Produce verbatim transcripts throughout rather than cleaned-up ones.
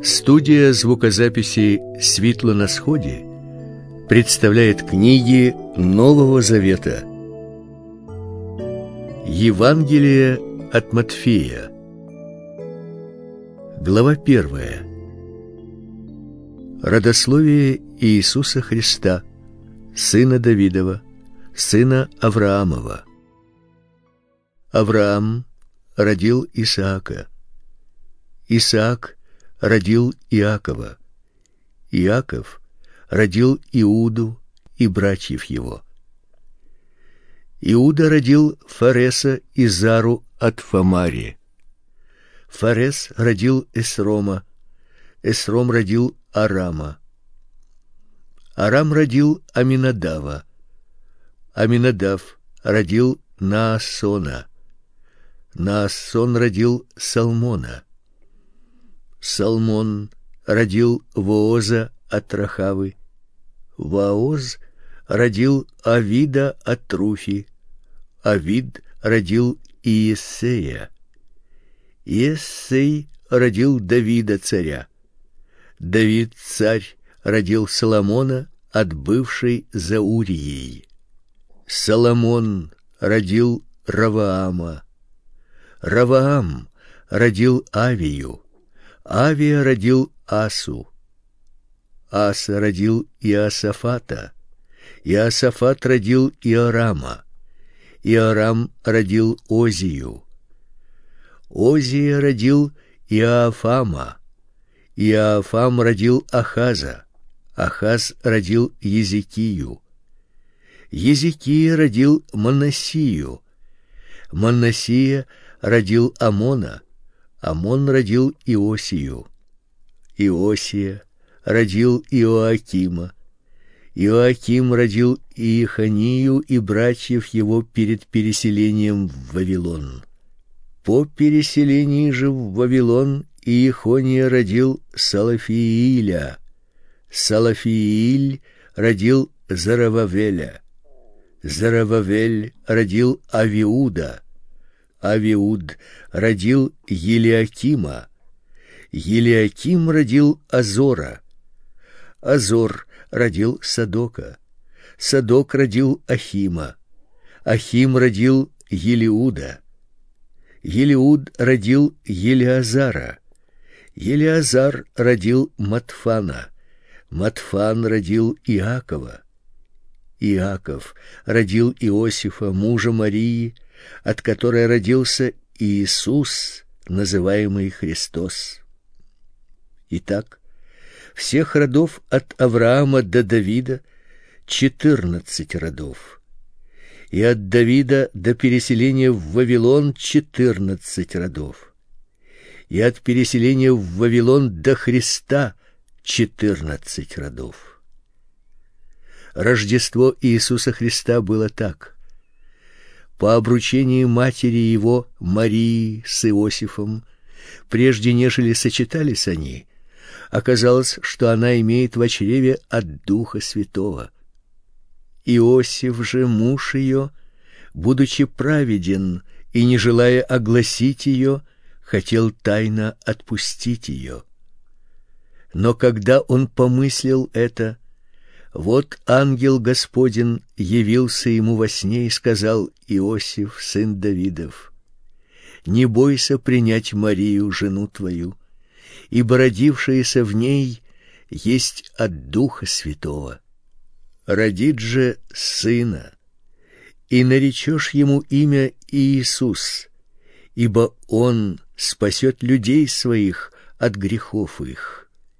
Студия звукозаписи «Світло на сходе» представляет книги Нового Завета. Евангелие от Матфея. Глава первая. Родословие Иисуса Христа, сына Давидова, сына Авраамова. Авраам родил Исаака. Исаак родил Иакова. Иаков родил Иуду и братьев его. Иуда родил Фареса и Зару от Фамари. Фарес родил Эсрома. Эсром родил Арама. Арам родил Аминадава. Аминадав родил Наасона. Наасон родил Салмона. Салмон родил Вооза от Рахавы. Вооз родил Авида от Руфи. Авид родил Иессея. Иессей родил Давида царя. Давид царь родил Соломона от бывшей за Урией. Соломон родил Раваама. Раваам родил Авию. Авия родил Асу. Аса родил Иосафата. Иосафат родил Иорама. Иорам родил Озию. Озия родил Иоафама. Иоафам родил Ахаза. Ахаз родил Езекию. Езекия родил Манассию. Манассия родил Амона. Амон родил Иосию. Иосия родил Иоакима. Иоаким родил Иеханию и братьев его перед переселением в Вавилон. По переселении же в Вавилон Иехония родил Салафииля. Салафииль родил Зарававеля. Зарававель родил Авиуда. Авиуд родил Елиакима. Елиаким родил Азора. Азор родил Садока. Садок родил Ахима. Ахим родил Елиуда. Елиуд родил Елиазара. Елиазар родил Матфана. Матфан родил Иакова. Иаков родил Иосифа, мужа Марии, от которой родился Иисус, называемый Христос. Итак, всех родов от Авраама до Давида четырнадцать родов, и от Давида до переселения в Вавилон четырнадцать родов, и от переселения в Вавилон до Христа четырнадцать родов. Рождество Иисуса Христа было так: по обручении матери его, Марии, с Иосифом, прежде нежели сочетались они, оказалось, что она имеет в чреве от Духа Святого. Иосиф же, муж ее, будучи праведен и не желая огласить ее, хотел тайно отпустить ее. Но когда он помыслил это, вот ангел Господень явился ему во сне и сказал: Иосиф, сын Давидов, не бойся принять Марию, жену твою, ибо родившееся в ней есть от Духа Святого. Родит же сына, и наречешь ему имя Иисус, ибо он спасет людей своих от грехов их.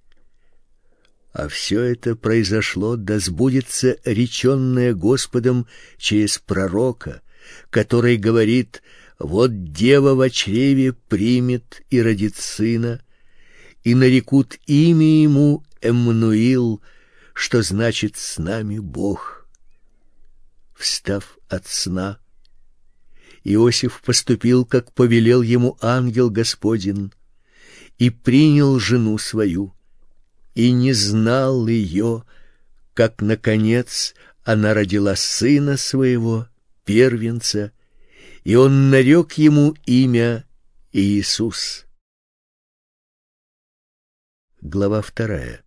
А все это произошло, да сбудется реченное Господом через пророка, который говорит: вот дева во чреве примет и родит сына, и нарекут имя ему Эммануил, что значит «с нами Бог». Встав от сна, Иосиф поступил, как повелел ему ангел Господень, и принял жену свою, и не знал ее, как, наконец, она родила сына своего, первенца, и он нарек ему имя Иисус. Глава вторая.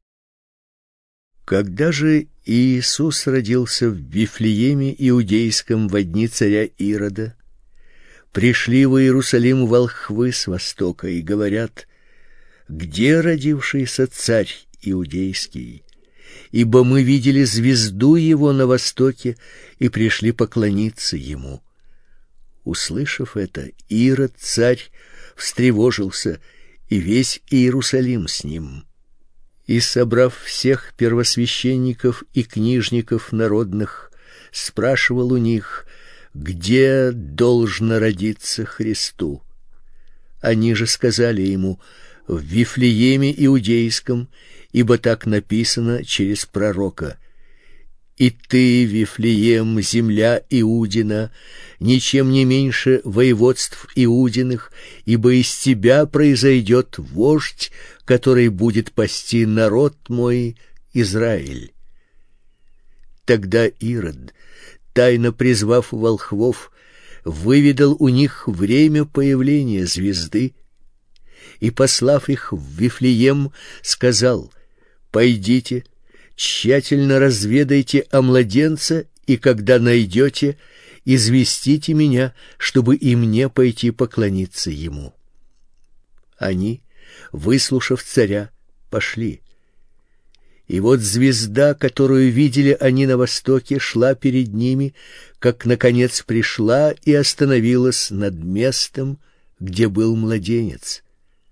Когда же Иисус родился в Вифлееме Иудейском во дни царя Ирода, пришли в Иерусалим волхвы с востока и говорят: «Где родившийся царь Иудейский? Ибо мы видели звезду его на востоке и пришли поклониться ему». Услышав это, Ирод царь встревожился, и весь Иерусалим с ним. И, собрав всех первосвященников и книжников народных, спрашивал у них, где должно родиться Христу. Они же сказали ему: в Вифлееме Иудейском, ибо так написано через пророка: «И ты, Вифлеем, земля Иудина, ничем не меньше воеводств Иудиных, ибо из тебя произойдет вождь, который будет пасти народ мой Израиль». Тогда Ирод, тайно призвав волхвов, выведал у них время появления звезды и, послав их в Вифлеем, сказал: «Пойдите, тщательно разведайте о младенце, и когда найдете, известите меня, чтобы и мне пойти поклониться ему». Они, выслушав царя, пошли. И вот звезда, которую видели они на востоке, шла перед ними, как наконец пришла и остановилась над местом, где был младенец.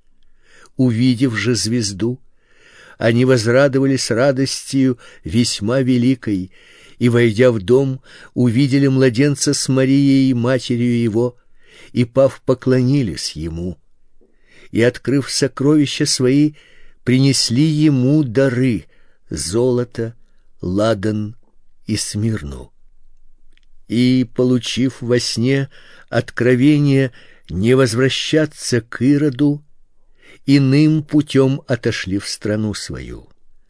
Увидев же звезду, они возрадовались радостью весьма великой, и, войдя в дом, увидели младенца с Марией, матерью его, и, пав, поклонились ему. И, открыв сокровища свои, принесли ему дары: золото, ладан и смирну. И, получив во сне откровение не возвращаться к Ироду, иным путем отошли в страну свою.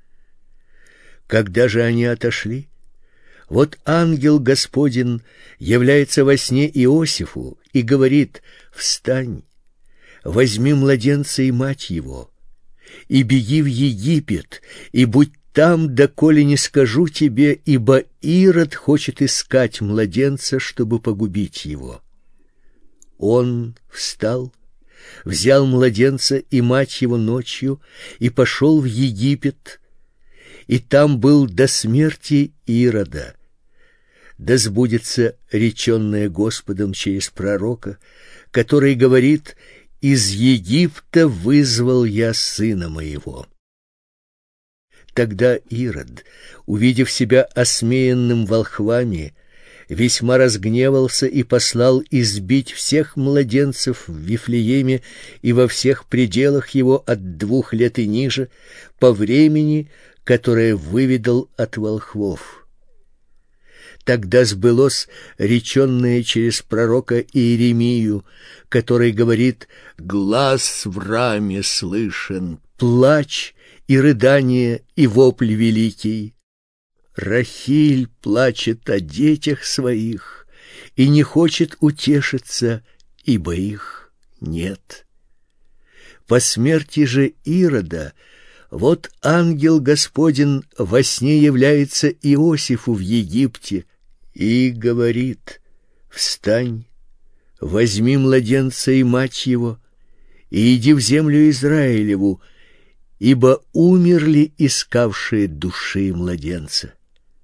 Когда же они отошли, вот ангел Господень является во сне Иосифу и говорит: «Встань, возьми младенца и мать его, и беги в Египет, и будь там, доколе не скажу тебе, ибо Ирод хочет искать младенца, чтобы погубить его». Он встал, взял младенца и мать его ночью и пошел в Египет, и там был до смерти Ирода. Да сбудется реченное Господом через пророка, который говорит: «Из Египта вызвал я сына моего». Тогда Ирод, увидев себя осмеянным волхвами, весьма разгневался и послал избить всех младенцев в Вифлееме и во всех пределах его от двух лет и ниже, по времени, которое выведал от волхвов. Тогда сбылось реченное через пророка Иеремию, который говорит: «Глас в раме слышен, плач и рыдание и вопль великий. Рахиль плачет о детях своих и не хочет утешиться, ибо их нет». По смерти же Ирода вот ангел Господень во сне является Иосифу в Египте и говорит: «Встань, возьми младенца и мать его, и иди в землю Израилеву, ибо умерли искавшие души младенца».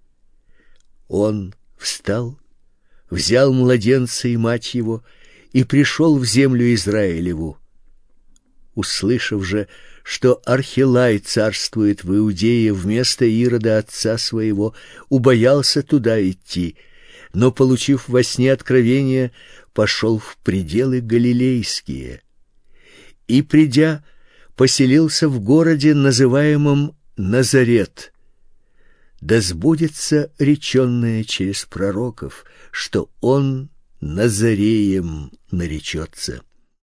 Он встал, взял младенца и мать его и пришел в землю Израилеву. Услышав же, что Архилай царствует в Иудее вместо Ирода отца своего, убоялся туда идти, но, получив во сне откровение, пошел в пределы галилейские. И, придя, поселился в городе, называемом Назарет. Да сбудется реченное через пророков, что он Назареем наречется.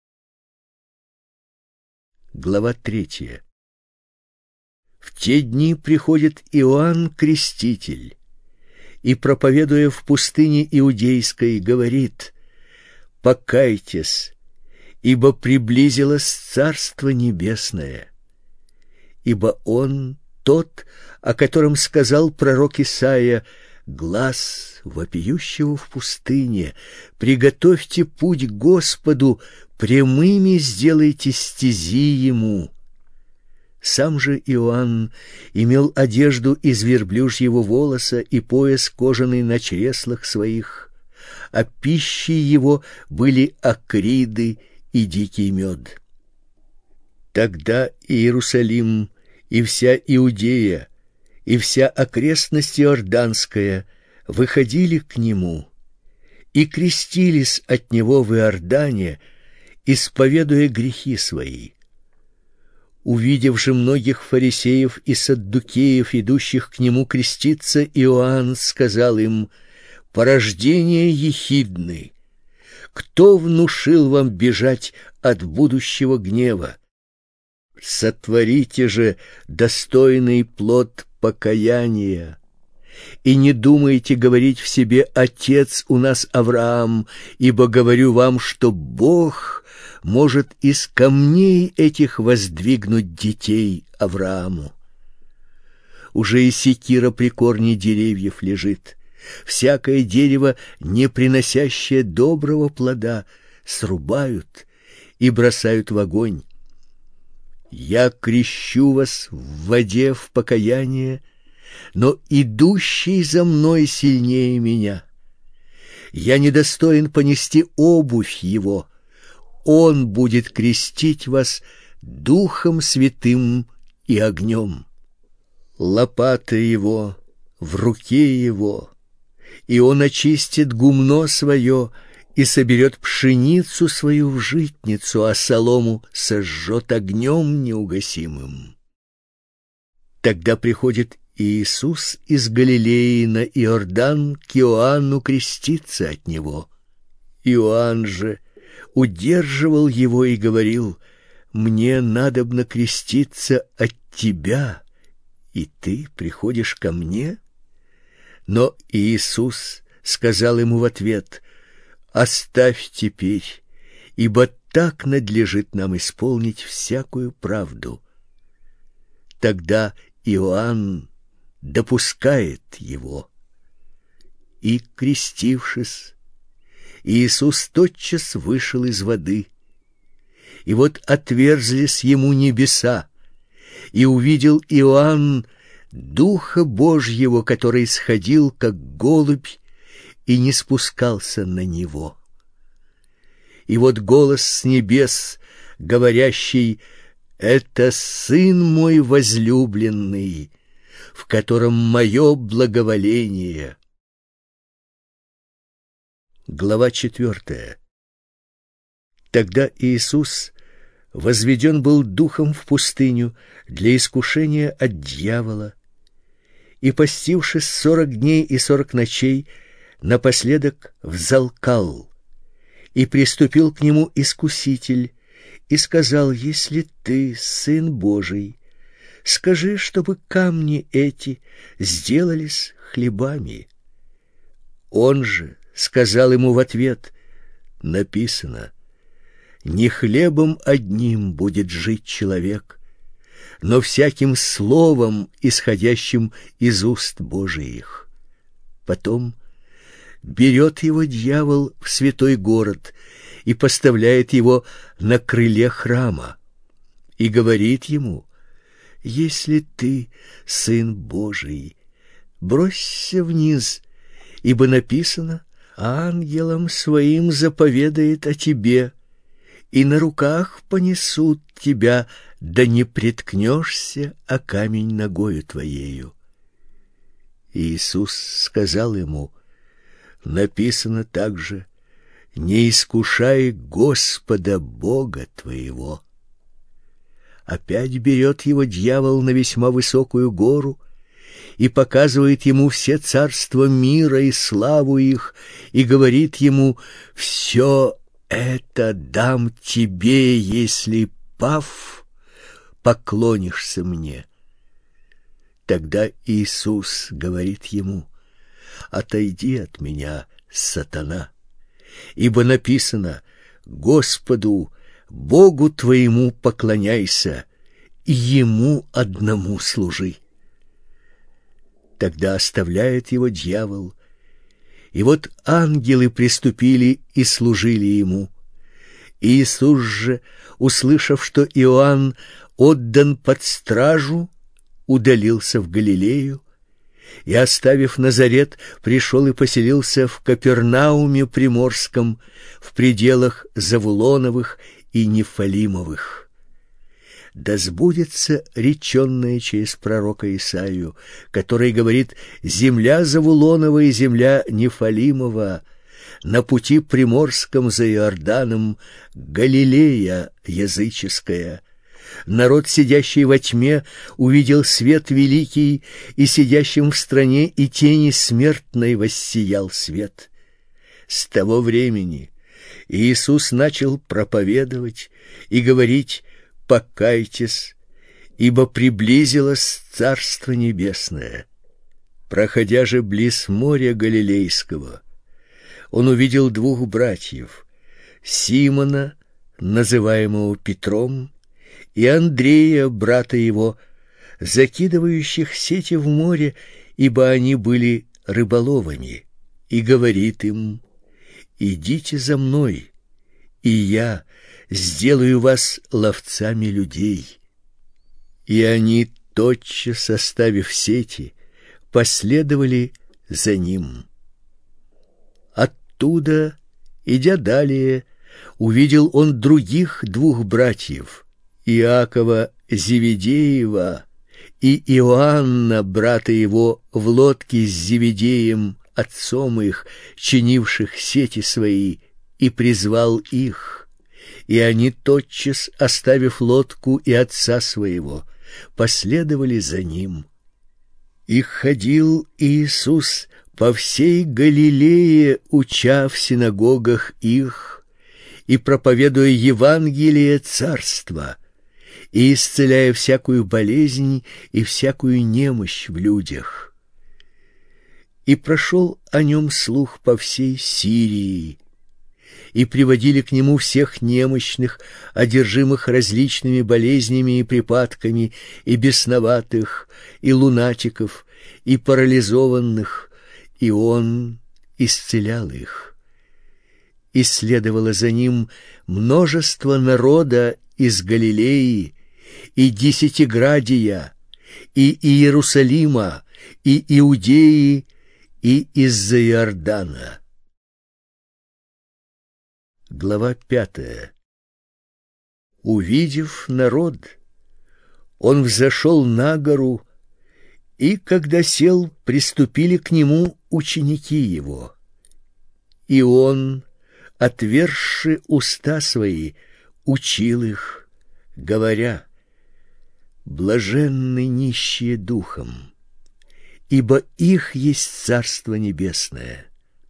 Глава третья. В те дни приходит Иоанн Креститель и, проповедуя в пустыне Иудейской, говорит: «Покайтесь, ибо приблизилось Царство Небесное». ибо он тот, о котором сказал пророк Исаия: глас вопиющего в пустыне, приготовьте путь Господу, прямыми сделайте стези ему. Сам же Иоанн имел одежду из верблюжьего волоса и пояс кожаный на чреслах своих, а пищей его были акриды и дикий мед. Тогда Иерусалим и вся Иудея и вся окрестность Иорданская выходили к нему и крестились от него в Иордане, исповедуя грехи свои. Увидев же многих фарисеев и саддукеев, идущих к нему креститься, Иоанн сказал им: порождение ехидны! Кто внушил вам бежать от будущего гнева? Сотворите же достойный плод покаяния, и не думайте говорить в себе: отец у нас Авраам, ибо говорю вам, что Бог может из камней этих воздвигнуть детей Аврааму. Уже и секира при корне деревьев лежит. Всякое дерево, не приносящее доброго плода, срубают и бросают в огонь. Я крещу вас в воде в покаяние, но идущий за мной сильнее меня. Я недостоин понести обувь его. Он будет крестить вас Духом Святым и огнем. Лопата его в руке его, и он очистит гумно свое и соберет пшеницу свою в житницу, а солому сожжет огнем неугасимым. Тогда приходит Иисус из Галилеи на Иордан к Иоанну креститься от него. Иоанн же удерживал его и говорил: мне надобно креститься от тебя, и ты приходишь ко мне? Но Иисус сказал ему в ответ: оставь теперь, ибо так надлежит нам исполнить всякую правду. Тогда Иоанн допускает его. И, крестившись, Иисус тотчас вышел из воды. И вот отверзлись ему небеса, и увидел Иоанн Духа Божьего, который сходил, как голубь, и не спускался на него. И вот голос с небес, говорящий: «Это Сын мой возлюбленный, в котором мое благоволение». Глава четвертая. Тогда Иисус возведен был духом в пустыню для искушения от дьявола, и, постившись сорок дней и сорок ночей, напоследок взалкал, и приступил к нему искуситель и сказал: если ты Сын Божий, скажи, чтобы камни эти сделались хлебами. Он же сказал ему в ответ: написано: не хлебом одним будет жить человек, но всяким словом, исходящим из уст Божиих. Потом берет его дьявол в святой город и поставляет его на крыле храма и говорит ему: если ты Сын Божий, бросься вниз, ибо написано: ангелам своим заповедает о тебе, и на руках понесут тебя, да не приткнешься о камень ногою твоею. Иисус сказал ему: написано также: не искушай Господа Бога твоего. Опять берет его дьявол на весьма высокую гору и показывает ему все царства мира и славу их, и говорит ему: все это дам тебе, если, пав, поклонишься мне. Тогда Иисус говорит ему: отойди от меня, сатана, ибо написано: Господу, Богу твоему поклоняйся, и ему одному служи. Тогда оставляет его дьявол, и вот ангелы приступили и служили ему. Иисус же, услышав, что Иоанн отдан под стражу, удалился в Галилею, и, оставив Назарет, пришел и поселился в Капернауме Приморском, в пределах Завулоновых и Нефалимовых. Да сбудется реченное через пророка Исаию, который говорит: «Земля Завулонова и земля Нефалимова, на пути приморском за Иорданом, Галилея языческая». Народ, сидящий во тьме, увидел свет великий, и сидящим в стране и тени смертной воссиял свет. С того времени Иисус начал проповедовать и говорить: «Покайтесь, ибо приблизилось Царство Небесное». Проходя же близ моря Галилейского, он увидел двух братьев: Симона, называемого Петром, и Андрея, брата его, закидывающих сети в море, ибо они были рыболовами, и говорит им: «Идите за мной, и я сделаю вас ловцами людей». И они, тотчас оставив сети, последовали за ним. Оттуда, идя далее, увидел он других двух братьев: Иакова Зеведеева и Иоанна, брата его, в лодке с Зеведеем, отцом их, чинивших сети свои, и призвал их. И они, тотчас оставив лодку и отца своего, последовали за ним. И ходил Иисус по всей Галилее, уча в синагогах их и проповедуя Евангелие Царства, и исцеляя всякую болезнь и всякую немощь в людях. И прошел о нем слух по всей Сирии, и приводили к нему всех немощных, одержимых различными болезнями и припадками, и бесноватых, и лунатиков, и парализованных, и он исцелял их. И следовало за ним множество народа из Галилеи, и Десятиградия, и Иерусалима, и Иудеи, и из-за Иордана. Глава пятая. Увидев народ, он взошел на гору, и, когда сел, приступили к нему ученики его. И он, отверзши уста свои, учил их, говоря: «Блаженны нищие духом, ибо их есть Царство Небесное.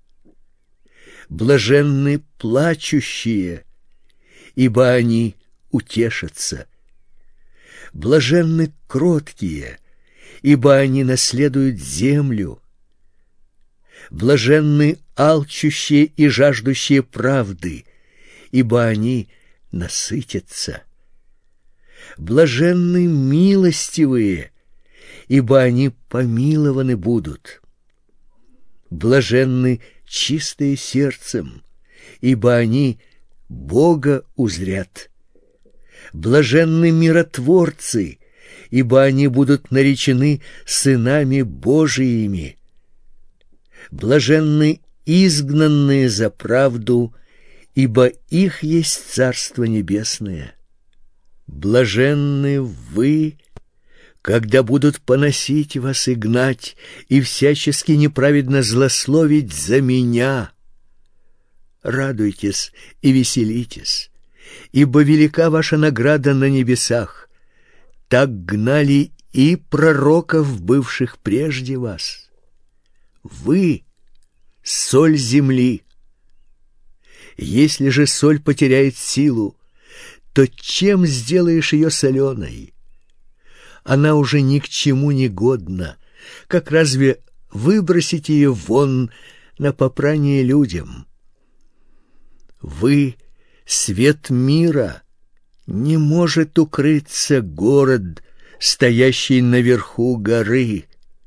Блаженны плачущие, ибо они утешатся. Блаженны кроткие, ибо они наследуют землю. Блаженны алчущие и жаждущие правды, ибо они насытятся. Блаженны милостивые, ибо они помилованы будут. Блаженны чистые сердцем, ибо они Бога узрят. Блаженны миротворцы, ибо они будут наречены сынами Божиими. Блаженны изгнанные за правду, ибо их есть Царство Небесное. Блаженны вы, когда будут поносить вас и гнать, и всячески неправедно злословить за меня. Радуйтесь и веселитесь, ибо велика ваша награда на небесах. Так гнали и пророков, бывших прежде вас. Вы — соль земли. Если же соль потеряет силу, то чем сделаешь ее соленой? Она уже ни к чему не годна, как разве выбросить ее вон на попрание людям? Вы — свет мира. Не может укрыться город, стоящий наверху горы,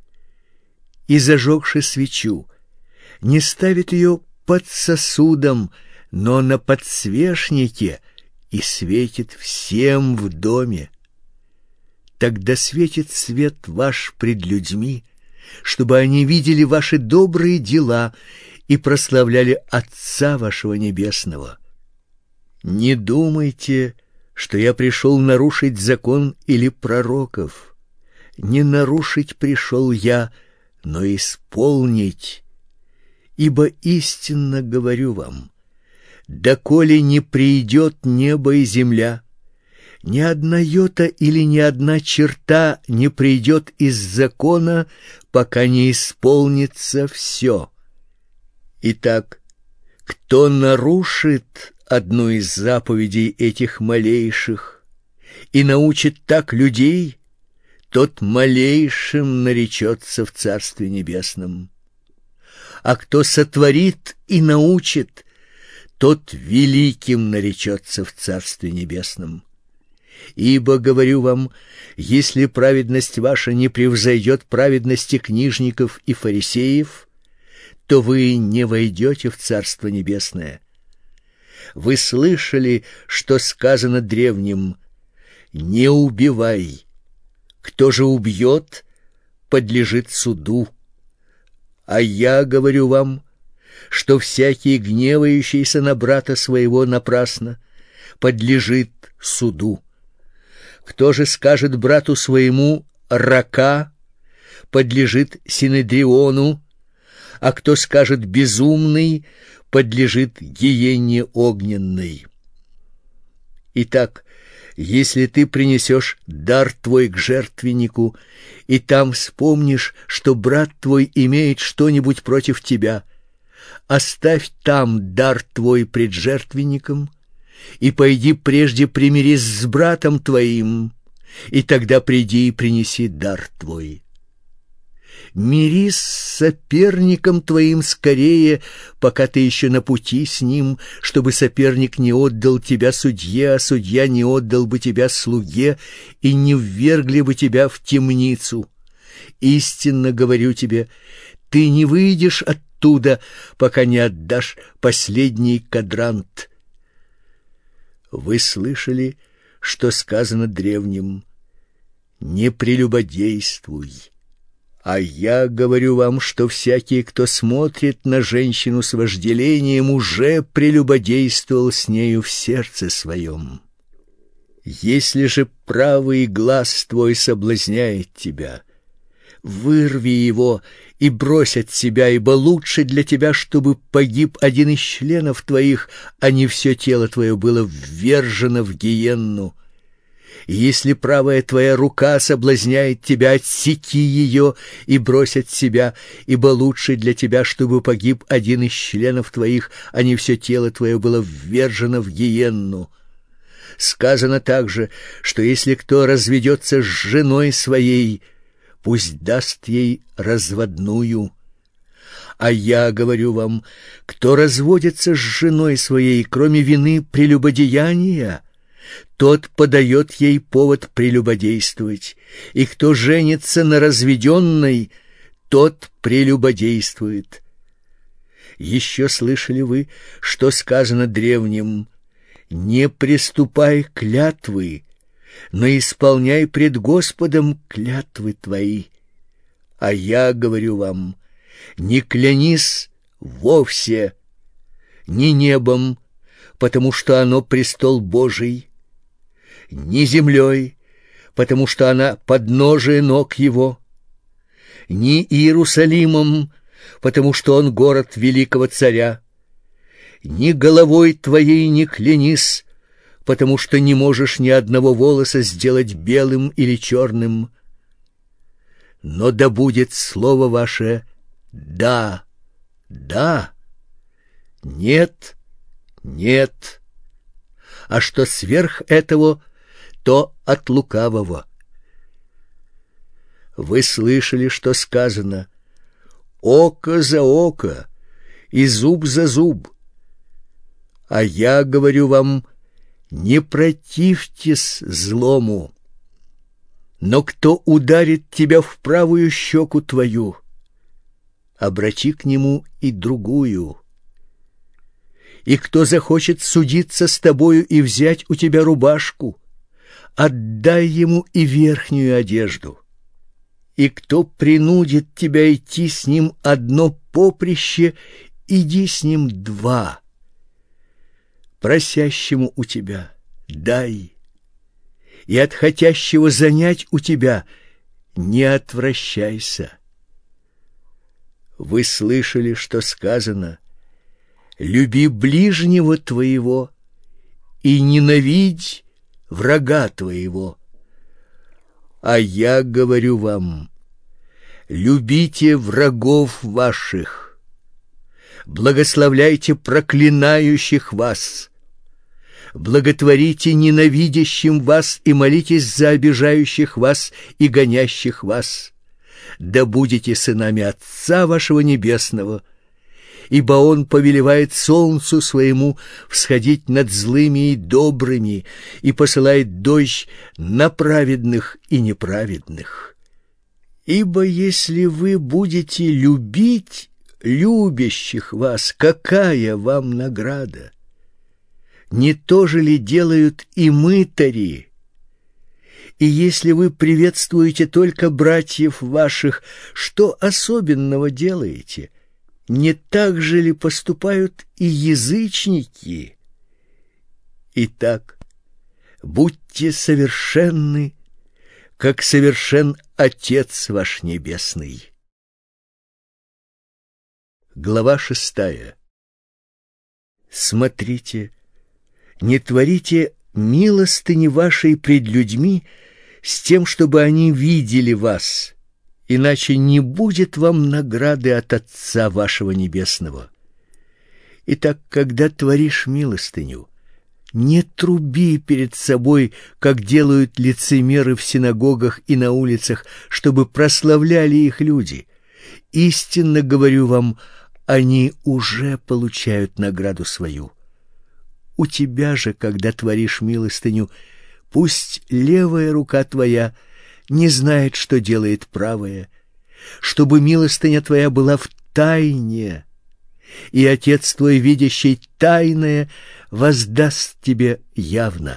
и, зажегши свечу, не ставит ее под сосудом, но на подсвечнике, и светит всем в доме. Тогда светит свет ваш пред людьми, чтобы они видели ваши добрые дела и прославляли Отца вашего Небесного. Не думайте, что я пришел нарушить закон или пророков. Не нарушить пришел я, но исполнить. Ибо истинно говорю вам, доколе не придет небо и земля, ни одна йота или ни одна черта не придет из закона, пока не исполнится все. Итак, кто нарушит одну из заповедей этих малейших и научит так людей, тот малейшим наречется в Царстве Небесном. А кто сотворит и научит, тот великим наречется в Царстве Небесном. Ибо, говорю вам, если праведность ваша не превзойдет праведности книжников и фарисеев, то вы не войдете в Царство Небесное. Вы слышали, что сказано древним: «Не убивай. Кто же убьет, подлежит суду». А я говорю вам, что всякий, гневающийся на брата своего напрасно, подлежит суду. Кто же скажет брату своему «рака», подлежит синедриону, а кто скажет «безумный», подлежит гиенне огненной. Итак, если ты принесешь дар твой к жертвеннику, и там вспомнишь, что брат твой имеет что-нибудь против тебя, оставь там дар твой пред жертвенником, и пойди прежде примирись с братом твоим, и тогда приди и принеси дар твой. Мирись с соперником твоим скорее, пока ты еще на пути с ним, чтобы соперник не отдал тебя судье, а судья не отдал бы тебя слуге, и не ввергли бы тебя в темницу. Истинно говорю тебе, ты не выйдешь оттуда, пока не отдашь последний квадрант. Вы слышали, что сказано древним: «Не прелюбодействуй». А я говорю вам, что всякий, кто смотрит на женщину с вожделением, уже прелюбодействовал с нею в сердце своем. Если же правый глаз твой соблазняет тебя, вырви его и брось от себя, ибо лучше для тебя, чтобы погиб один из членов твоих, а не все тело твое было ввержено в гиенну. Если правая твоя рука соблазняет тебя, отсеки ее и брось от себя, ибо лучше для тебя, чтобы погиб один из членов твоих, а не все тело твое было ввержено в гиенну. Сказано также, что если кто разведется с женой своей, пусть даст ей разводную. А я говорю вам, кто разводится с женой своей, кроме вины прелюбодеяния, тот подает ей повод прелюбодействовать, и кто женится на разведенной, тот прелюбодействует. Еще слышали вы, что сказано древним: «Не приступай клятвы, но исполняй пред Господом клятвы твои». А я говорю вам, не клянись вовсе, ни небом, потому что оно престол Божий, ни землей, потому что она подножие ног его, ни Иерусалимом, потому что он город великого царя, ни головой твоей не клянись, потому что не можешь ни одного волоса сделать белым или черным. Но да будет слово ваше «да», «да», «нет», «нет», а что сверх этого, то от лукавого. Вы слышали, что сказано: «Око за око и зуб за зуб». А я говорю вам, Не противьтесь злому, но кто ударит тебя в правую щеку твою, обрати к нему и другую. И кто захочет судиться с тобою и взять у тебя рубашку, отдай ему и верхнюю одежду. И кто принудит тебя идти с ним одно поприще, иди с ним два. Просящему у тебя дай, и от хотящего занять у тебя не отвращайся. Вы слышали, что сказано: люби ближнего твоего и ненавидь врага твоего. А я говорю вам: любите врагов ваших, благословляйте проклинающих вас, благотворите ненавидящим вас и молитесь за обижающих вас и гонящих вас. Да будете сынами Отца вашего Небесного, ибо Он повелевает солнцу своему всходить над злыми и добрыми и посылает дождь на праведных и неправедных. Ибо если вы будете любить любящих вас, какая вам награда? Не то же ли делают и мытари? И если вы приветствуете только братьев ваших, что особенного делаете? Не так же ли поступают и язычники? Итак, будьте совершенны, как совершен Отец ваш Небесный. Глава шестая. Смотрите, не творите милостыни вашей пред людьми с тем, чтобы они видели вас, иначе не будет вам награды от Отца вашего Небесного. Итак, когда творишь милостыню, не труби перед собой, как делают лицемеры в синагогах и на улицах, чтобы прославляли их люди. Истинно говорю вам, они уже получают награду свою. У тебя же, когда творишь милостыню, пусть левая рука твоя не знает, что делает правая, чтобы милостыня твоя была в тайне, и Отец твой, видящий тайное, воздаст тебе явно.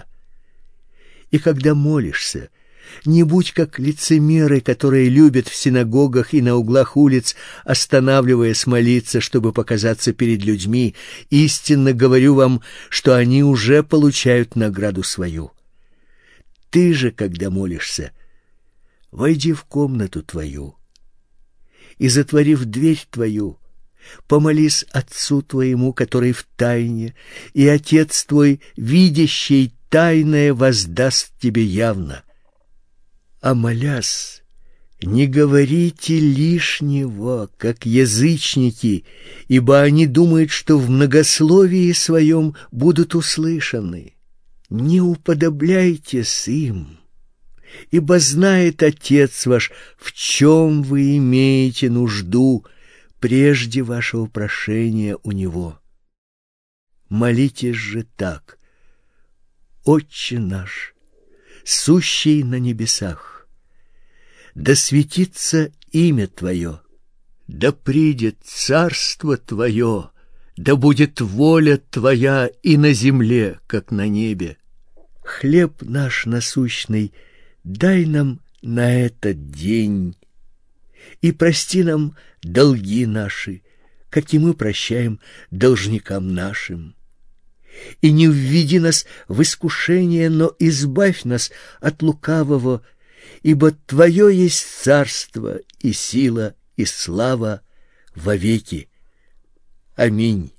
И когда молишься, не будь как лицемеры, которые любят в синагогах и на углах улиц, останавливаясь молиться, чтобы показаться перед людьми. Истинно говорю вам, что они уже получают награду свою. Ты же, когда молишься, войди в комнату твою и, затворив дверь твою, помолись Отцу твоему, который в тайне, и Отец твой, видящий тайное, воздаст тебе явно. А молясь, не говорите лишнего, как язычники, ибо они думают, что в многословии своем будут услышаны. Не уподобляйтесь им, ибо знает Отец ваш, в чем вы имеете нужду прежде вашего прошения у Него. Молитесь же так: Отче наш, сущий на небесах, да светится имя Твое, да придет царство Твое, да будет воля Твоя и на земле, как на небе. Хлеб наш насущный дай нам на этот день, и прости нам долги наши, как и мы прощаем должникам нашим. И не введи нас в искушение, но избавь нас от лукавого, ибо Твое есть царство и сила и слава вовеки. Аминь.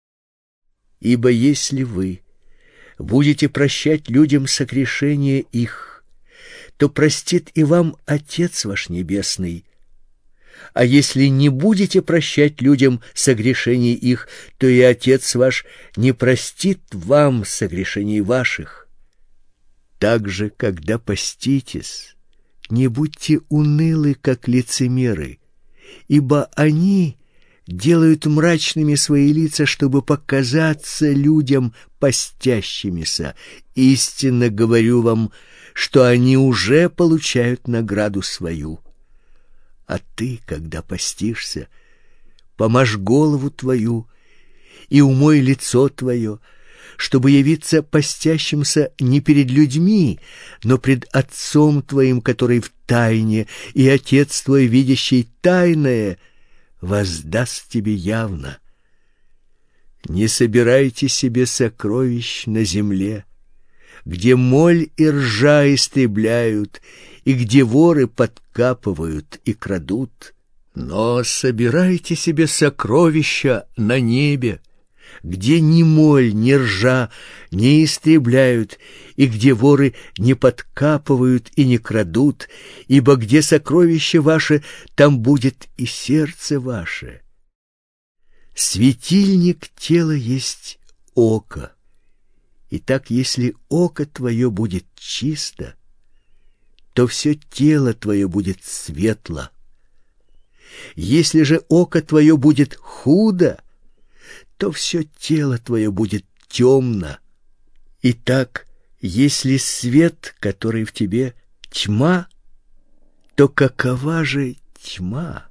Ибо если вы будете прощать людям согрешения их, то простит и вам Отец ваш Небесный. А если не будете прощать людям согрешений их, то и Отец ваш не простит вам согрешений ваших. Также, когда поститесь, не будьте унылы, как лицемеры, ибо они делают мрачными свои лица, чтобы показаться людям постящимися. Истинно говорю вам, что они уже получают награду свою. А ты, когда постишься, помажь голову твою и умой лицо твое, чтобы явиться постящимся не перед людьми, но пред Отцом твоим, который в тайне, и Отец твой, видящий тайное, воздаст тебе явно. Не собирайте себе сокровищ на земле, где моль и ржа истребляют, и где воры подкапывают и крадут, но собирайте себе сокровища на небе, где ни моль, ни ржа не истребляют, и где воры не подкапывают и не крадут, ибо где сокровище ваше, там будет и сердце ваше. Светильник тела есть око. Итак, если око твое будет чисто, то все тело твое будет светло. Если же око твое будет худо, то все тело твое будет темно. Итак, если свет, который в тебе, тьма, то какова же тьма?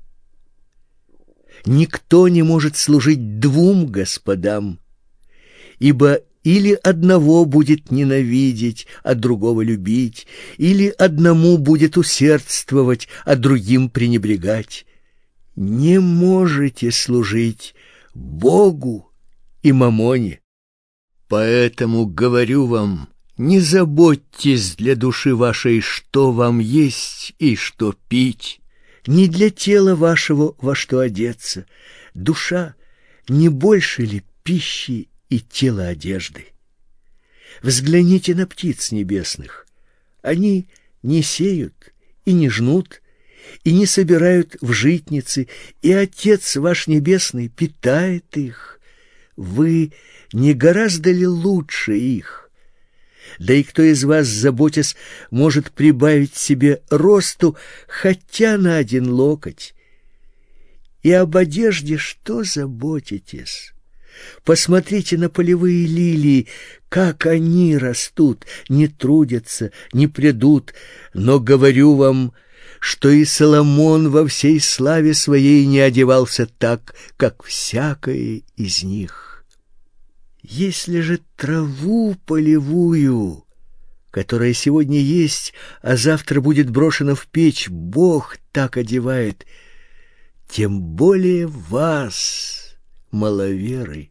Никто не может служить двум господам, ибо или одного будет ненавидеть, а другого любить, или одному будет усердствовать, а другим пренебрегать. Не можете служить Богу и мамоне. Поэтому говорю вам, не заботьтесь для души вашей, что вам есть и что пить, не для тела вашего, во что одеться. Душа не больше ли пищи и тело одежды? Взгляните на птиц небесных. Они не сеют и не жнут, и не собирают в житницы, и Отец ваш Небесный питает их. Вы не гораздо ли лучше их? Да и кто из вас, заботясь, может прибавить себе росту хотя на один локоть? И об одежде что заботитесь? Посмотрите на полевые лилии, как они растут, не трудятся, не прядут, но говорю вам, что и Соломон во всей славе своей не одевался так, как всякое из них. Если же траву полевую, которая сегодня есть, а завтра будет брошена в печь, Бог так одевает, тем более вас, маловеры.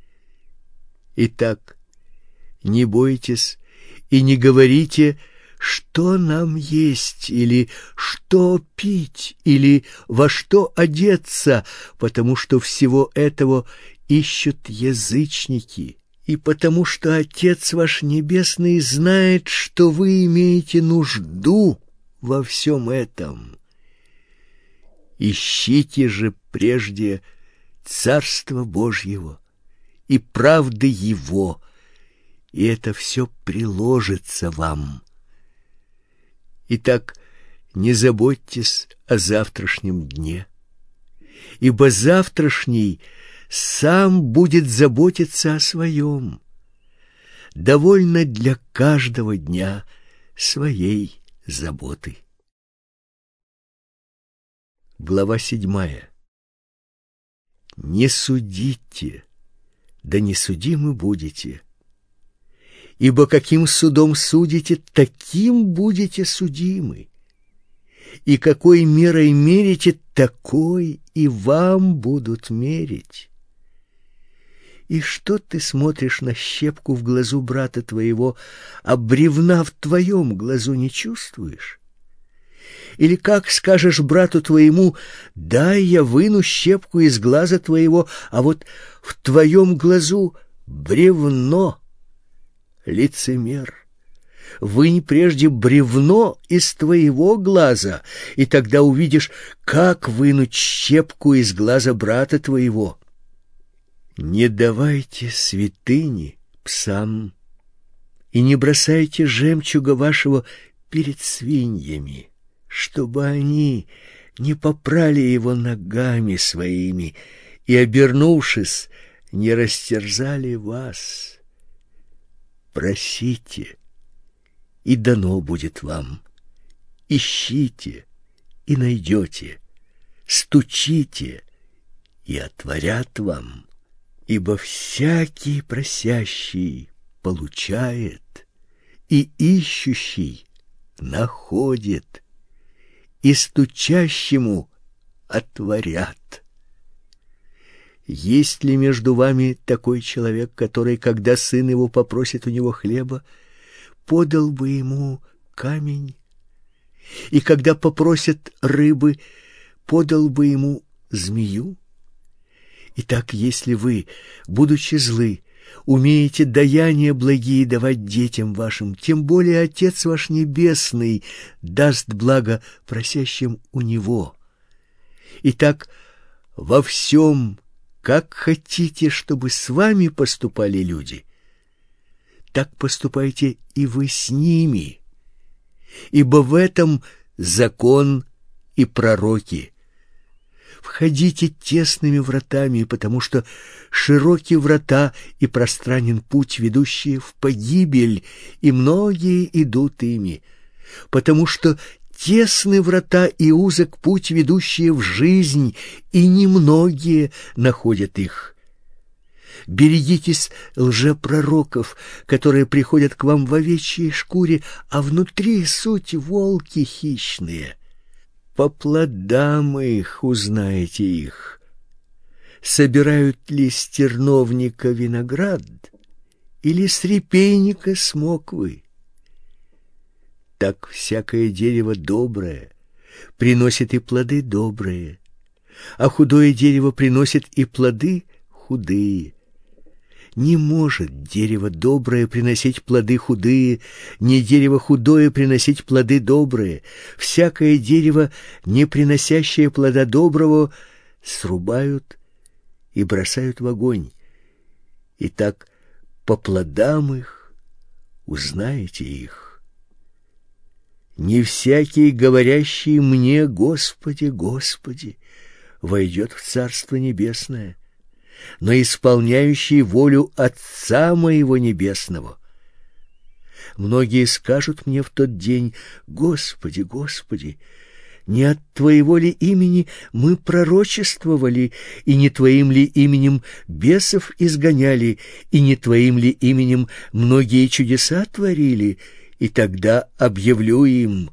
Итак, не бойтесь и не говорите, что нам есть, или что пить, или во что одеться, потому что всего этого ищут язычники, и потому что Отец ваш Небесный знает, что вы имеете нужду во всем этом. Ищите же прежде Царство Божьего и правды Его, и это все приложится вам. Итак, не заботьтесь о завтрашнем дне, ибо завтрашний сам будет заботиться о своем. Довольно для каждого дня своей заботы. Глава седьмая. Не судите, да не судимы будете. Ибо каким судом судите, таким будете судимы. И какой мерой мерите, такой и вам будут мерить. И что ты смотришь на щепку в глазу брата твоего, а бревна в твоем глазу не чувствуешь? Или как скажешь брату твоему: дай я выну щепку из глаза твоего, а вот в твоем глазу бревно? Лицемер, вынь прежде бревно из твоего глаза, и тогда увидишь, как вынуть щепку из глаза брата твоего. Не давайте святыни псам, и не бросайте жемчуга вашего перед свиньями, чтобы они не попрали его ногами своими и, обернувшись, не растерзали вас. Просите, и дано будет вам. Ищите, и найдете. Стучите, и отворят вам. Ибо всякий просящий получает, и ищущий находит, и стучащему отворят. Есть ли между вами такой человек, который, когда сын его попросит у него хлеба, подал бы ему камень, и когда попросит рыбы, подал бы ему змею? Итак, если вы, будучи злы, умеете даяния благие давать детям вашим, тем более Отец ваш Небесный даст благо просящим у Него. Итак, во всем, как хотите, чтобы с вами поступали люди, так поступайте и вы с ними, ибо в этом закон и пророки. Входите тесными вратами, потому что широки врата и пространен путь, ведущий в погибель, и многие идут ими, потому что тесны врата и узок путь, ведущие в жизнь, и немногие находят их. Берегитесь лжепророков, которые приходят к вам в овечьей шкуре, а внутри суть волки хищные. По плодам их узнаете их. Собирают ли с терновника виноград или с репейника смоквы? Так всякое дерево доброе приносит и плоды добрые, а худое дерево приносит и плоды худые. Не может дерево доброе приносить плоды худые, не дерево худое приносить плоды добрые. Всякое дерево, не приносящее плода доброго, срубают и бросают в огонь. Итак, по плодам их узнаете их. Не всякий, говорящий мне: Господи, Господи, войдет в Царство Небесное, но исполняющий волю Отца моего Небесного. Многие скажут мне в тот день: Господи, Господи, не от Твоего ли имени мы пророчествовали, и не Твоим ли именем бесов изгоняли, и не Твоим ли именем многие чудеса творили? И тогда объявлю им: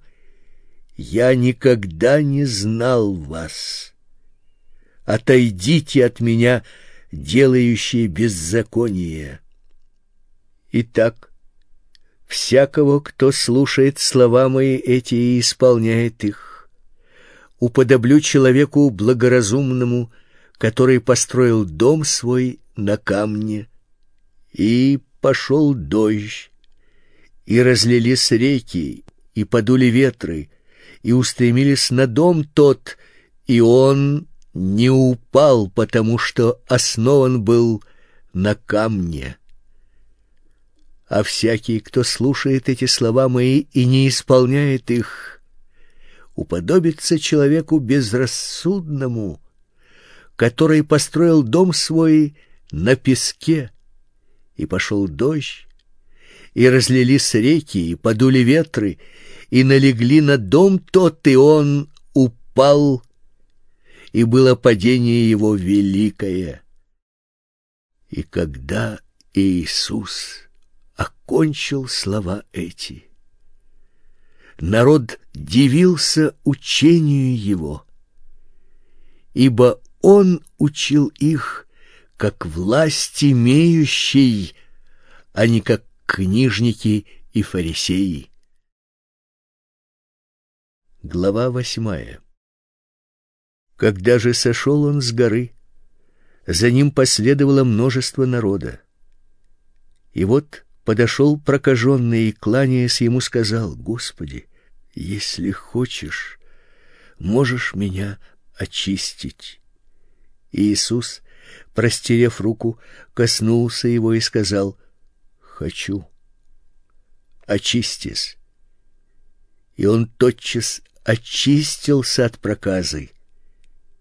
я никогда не знал вас. Отойдите от меня, делающие беззаконие. Итак, всякого, кто слушает слова мои эти и исполняет их, уподоблю человеку благоразумному, который построил дом свой на камне, и пошел дождь, и разлились реки, и подули ветры, и устремились на дом тот, и он не упал, потому что основан был на камне. А всякий, кто слушает эти слова мои и не исполняет их, уподобится человеку безрассудному, который построил дом свой на песке, и пошел дождь, и разлились реки, и подули ветры, и налегли на дом тот, и он упал, и было падение его великое. И когда Иисус окончил слова эти, народ дивился учению его, ибо он учил их как власть имеющий, а не как книжники и фарисеи. Глава восьмая. Когда же сошел он с горы, за ним последовало множество народа. И вот подошел прокаженный и, кланяясь ему, сказал: Господи, если хочешь, можешь меня очистить. И Иисус, простерев руку, коснулся его и сказал: хочу, очистись. И он тотчас очистился от проказы.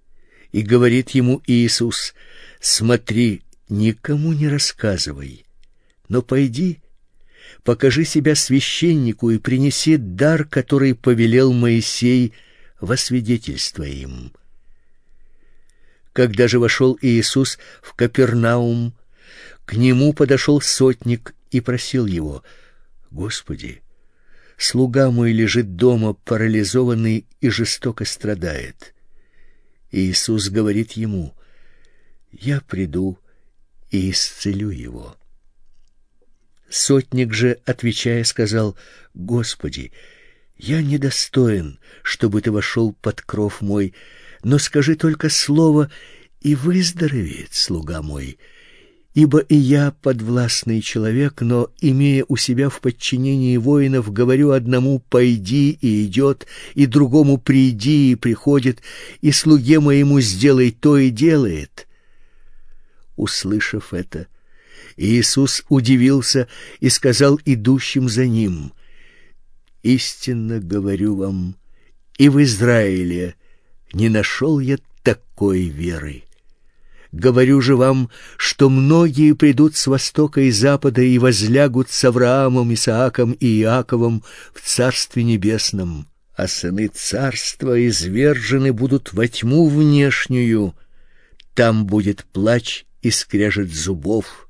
И говорит ему Иисус: смотри, никому не рассказывай, но пойди, покажи себя священнику и принеси дар, который повелел Моисей во свидетельство им. Когда же вошел Иисус в Капернаум, к нему подошел сотник и просил его: «Господи, слуга мой лежит дома, парализованный и жестоко страдает». Иисус говорит ему: «Я приду и исцелю его». Сотник же, отвечая, сказал: «Господи, я недостоин, чтобы ты вошел под кров мой, но скажи только слово, и выздоровеет слуга мой. Ибо и я подвластный человек, но, имея у себя в подчинении воинов, говорю одному: пойди, и идет, и другому: приди, и приходит, и слуге моему: сделай то, и делает». Услышав это, Иисус удивился и сказал идущим за ним: «Истинно говорю вам, и в Израиле не нашел я такой веры. Говорю же вам, что многие придут с востока и запада и возлягут с Авраамом, Исааком и Иаковом в Царстве Небесном, а сыны царства извержены будут во тьму внешнюю, там будет плач и скрежет зубов».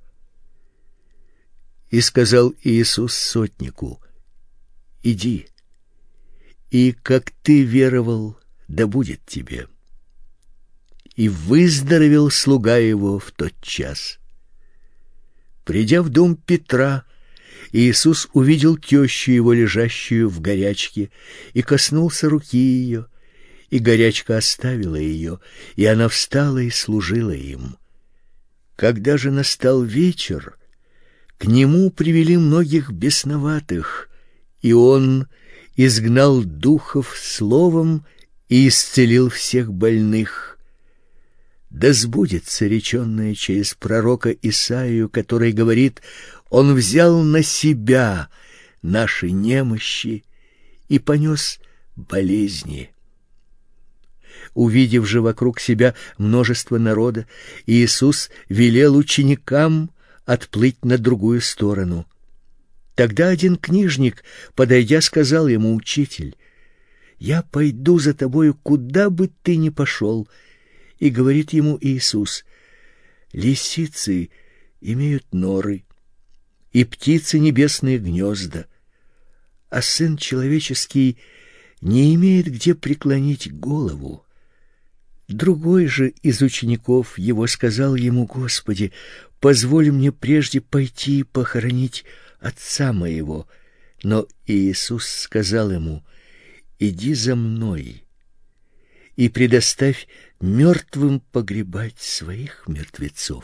И сказал Иисус сотнику: «Иди, и как ты веровал, да будет тебе». И выздоровел слуга его в тот час. Придя в дом Петра, Иисус увидел тещу его, лежащую в горячке, и коснулся руки ее, и горячка оставила ее, и она встала и служила им. Когда же настал вечер, к нему привели многих бесноватых, и он изгнал духов словом и исцелил всех больных. Да сбудется реченное через пророка Исаию, который говорит: «Он взял на себя наши немощи и понес болезни». Увидев же вокруг себя множество народа, Иисус велел ученикам отплыть на другую сторону. Тогда один книжник, подойдя, сказал ему: «Учитель, я пойду за тобою, куда бы ты ни пошел». И говорит ему Иисус: «Лисицы имеют норы, и птицы небесные гнезда, а Сын Человеческий не имеет где преклонить голову». Другой же из учеников его сказал ему: «Господи, позволь мне прежде пойти похоронить отца моего». Но Иисус сказал ему: «Иди за мной и предоставь мертвым погребать своих мертвецов».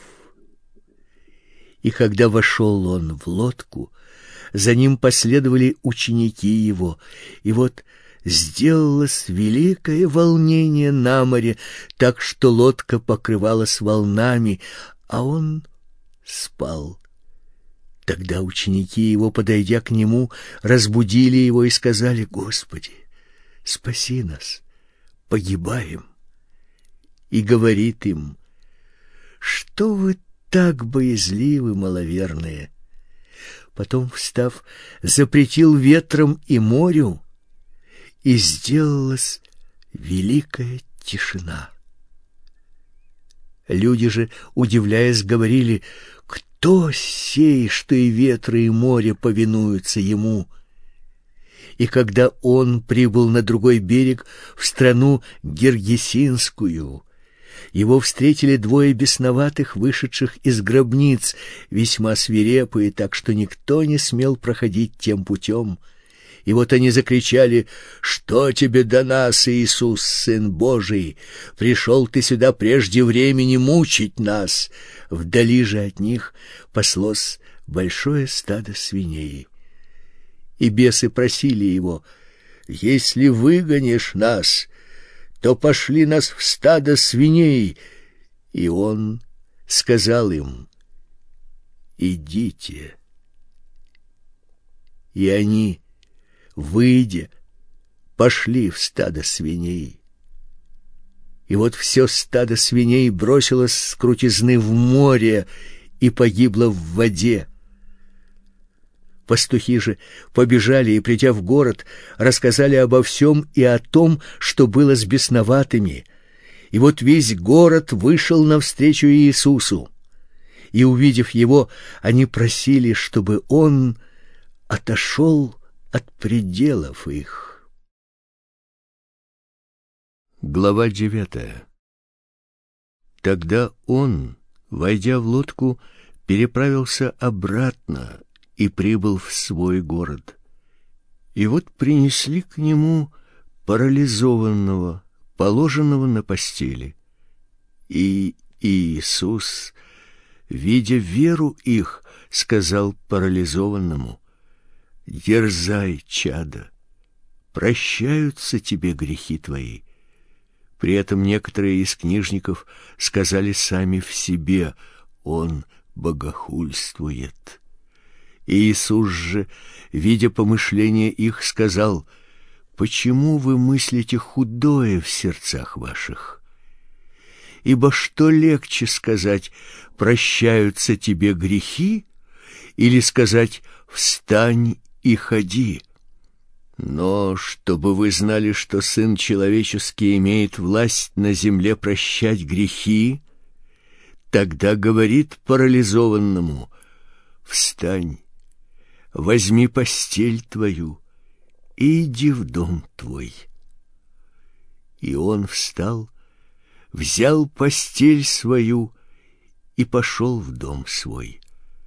И когда вошел он в лодку, за ним последовали ученики его, и вот сделалось великое волнение на море, так что лодка покрывалась волнами, а он спал. Тогда ученики его, подойдя к нему, разбудили его и сказали: «Господи, спаси нас, погибаем». И говорит им: «Что вы так боязливы, маловерные?» Потом, встав, запретил ветрам и морю, и сделалась великая тишина. Люди же, удивляясь, говорили: «Кто сей, что и ветры, и море повинуются ему?» И когда он прибыл на другой берег, в страну Гергесинскую, его встретили двое бесноватых, вышедших из гробниц, весьма свирепые, так что никто не смел проходить тем путем. И вот они закричали: «Что тебе до нас, Иисус, Сын Божий? Пришел ты сюда прежде времени мучить нас!» Вдали же от них паслось большое стадо свиней. И бесы просили его: «Если выгонишь нас, то пошли нас в стадо свиней». И он сказал им: «Идите». И они, выйдя, пошли в стадо свиней. И вот все стадо свиней бросилось с крутизны в море и погибло в воде. Пастухи же побежали и, придя в город, рассказали обо всем и о том, что было с бесноватыми. И вот весь город вышел навстречу Иисусу. И, увидев его, они просили, чтобы он отошел от пределов их. Глава девятая. Тогда он, войдя в лодку, переправился обратно и прибыл в свой город. И вот принесли к нему парализованного, положенного на постели. И Иисус, видя веру их, сказал парализованному: «Дерзай, чадо, прощаются тебе грехи твои». При этом некоторые из книжников сказали сами в себе: «Он богохульствует». Иисус же, видя помышления их, сказал: «Почему вы мыслите худое в сердцах ваших? Ибо что легче сказать: прощаются тебе грехи, или сказать: встань и ходи? Но чтобы вы знали, что Сын Человеческий имеет власть на земле прощать грехи, тогда говорит парализованному: встань, возьми постель твою и иди в дом твой». И он встал, взял постель свою и пошел в дом свой.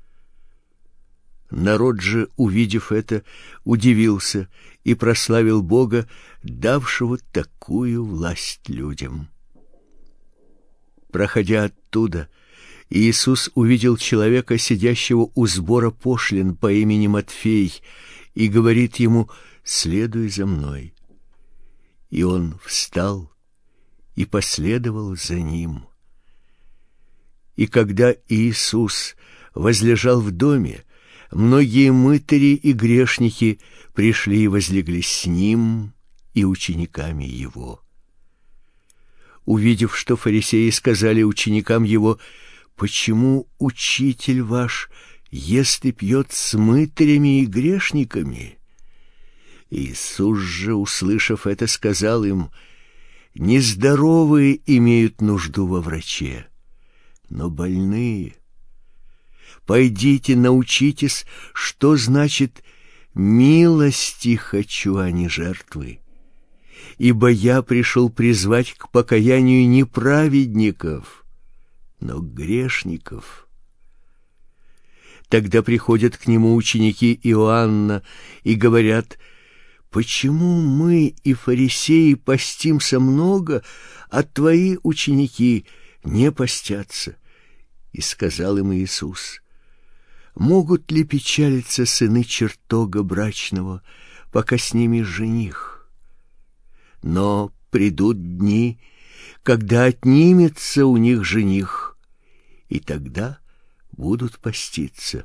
Народ же, увидев это, удивился и прославил Бога, давшего такую власть людям. Проходя оттуда, Иисус увидел человека, сидящего у сбора пошлин по имени Матфей, и говорит ему: «Следуй за мной». И он встал и последовал за ним. И когда Иисус возлежал в доме, многие мытари и грешники пришли и возлегли с ним и учениками его. Увидев, что фарисеи сказали ученикам его: «Почему учитель ваш ест и пьет с мытарями и грешниками?» Иисус же, услышав это, сказал им: «Нездоровые имеют нужду во враче, но больные. Пойдите, научитесь, что значит: милости хочу, а не жертвы. Ибо я пришел призвать к покаянию не праведников, но грешников». Тогда приходят к нему ученики Иоанна и говорят: «Почему мы и фарисеи постимся много, а твои ученики не постятся?» И сказал им Иисус: «Могут ли печалиться сыны чертога брачного, пока с ними жених? Но придут дни, когда отнимется у них жених, и тогда будут поститься.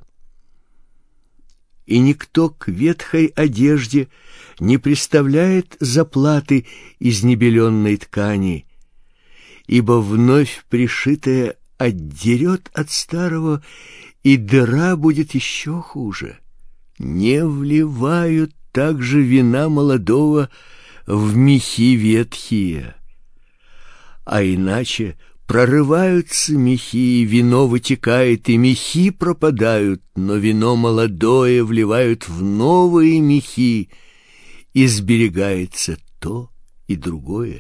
И никто к ветхой одежде не приставляет заплаты из небеленной ткани, ибо вновь пришитая отдерет от старого, и дыра будет еще хуже. Не вливают также вина молодого в мехи ветхие, а иначе прорываются мехи, и вино вытекает, и мехи пропадают, но вино молодое вливают в новые мехи, и сберегается то и другое».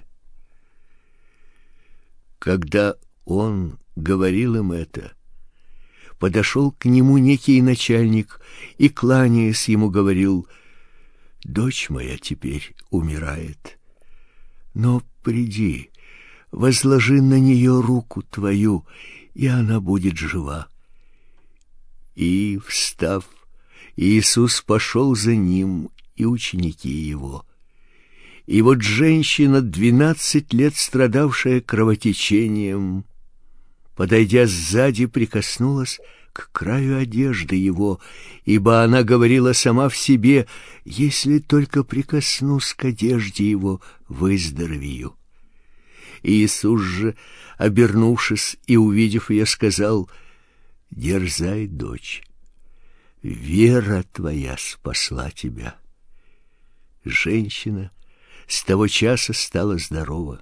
Когда он говорил им это, подошел к нему некий начальник и, кланяясь ему, говорил: «Дочь моя теперь умирает, но приди, возложи на нее руку твою, и она будет жива». И, встав, Иисус пошел за ним, и ученики его. И вот женщина, двенадцать лет страдавшая кровотечением, подойдя сзади, прикоснулась к краю одежды его, ибо она говорила сама в себе: «Если только прикоснусь к одежде его, выздоровею». Иисус же, обернувшись и увидев ее, сказал: «Дерзай, дочь, вера твоя спасла тебя». Женщина с того часа стала здорова.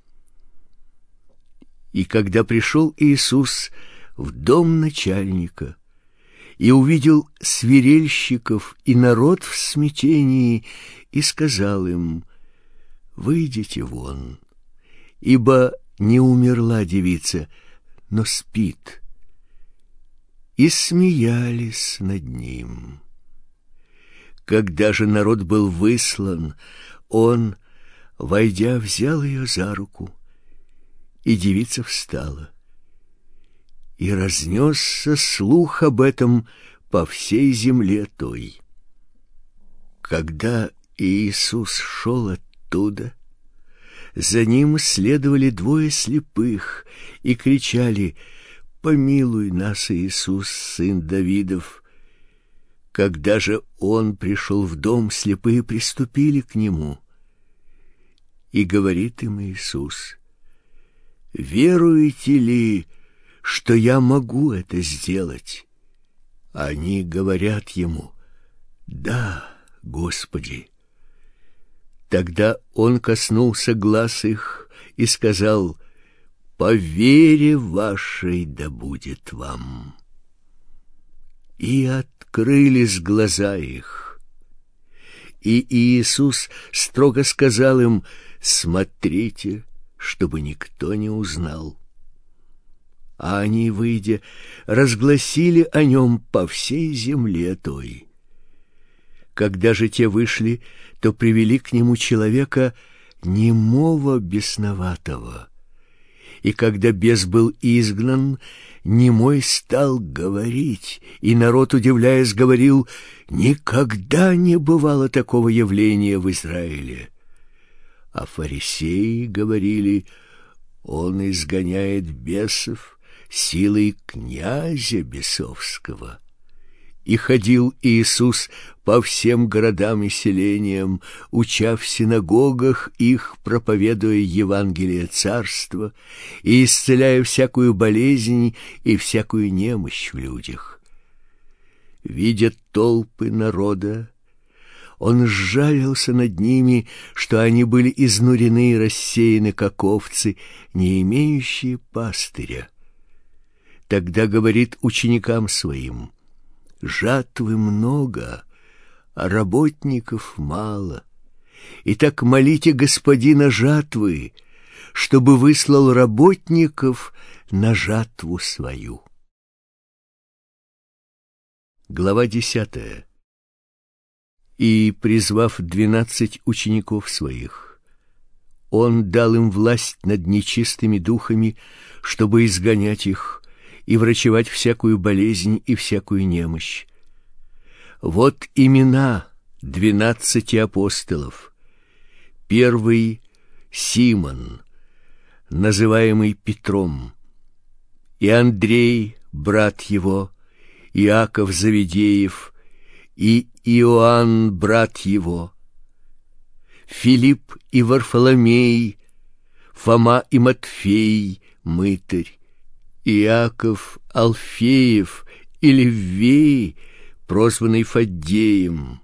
И когда пришел Иисус в дом начальника и увидел свирельщиков и народ в смятении, и сказал им: «Выйдите вон, ибо не умерла девица, но спит». И смеялись над ним. Когда же народ был выслан, он, войдя, взял ее за руку, и девица встала. И разнесся слух об этом по всей земле той. Когда Иисус шел оттуда, за ним следовали двое слепых и кричали: «Помилуй нас, Иисус, сын Давидов». Когда же он пришел в дом, слепые приступили к нему. И говорит им Иисус: «Веруете ли, что я могу это сделать?» Они говорят ему: «Да, Господи». Тогда он коснулся глаз их и сказал: «По вере вашей да будет вам». И открылись глаза их. И Иисус строго сказал им: «Смотрите, чтобы никто не узнал». А они, выйдя, разгласили о нем по всей земле той. Когда же те вышли, то привели к нему человека немого бесноватого. И когда бес был изгнан, немой стал говорить, и народ, удивляясь, говорил: «Никогда не бывало такого явления в Израиле». А фарисеи говорили: «Он изгоняет бесов силой князя бесовского». И ходил Иисус по всем городам и селениям, уча в синагогах их, проповедуя Евангелие Царства и исцеляя всякую болезнь и всякую немощь в людях. Видя толпы народа, он сжалился над ними, что они были изнурены и рассеяны, как овцы, не имеющие пастыря. Тогда говорит ученикам своим: «Жатвы много, а работников мало. Итак, молите Господина жатвы, чтобы выслал работников на жатву свою». Глава десятая. И, призвав двенадцать учеников своих, он дал им власть над нечистыми духами, чтобы изгонять их и врачевать всякую болезнь и всякую немощь. Вот имена двенадцати апостолов. Первый — Симон, называемый Петром, и Андрей, брат его, Иаков Завидеев, и Иоанн, брат его, Филипп и Варфоломей, Фома и Матфей, мытарь, Иаков Алфеев и Леввей, прозванный Фаддеем,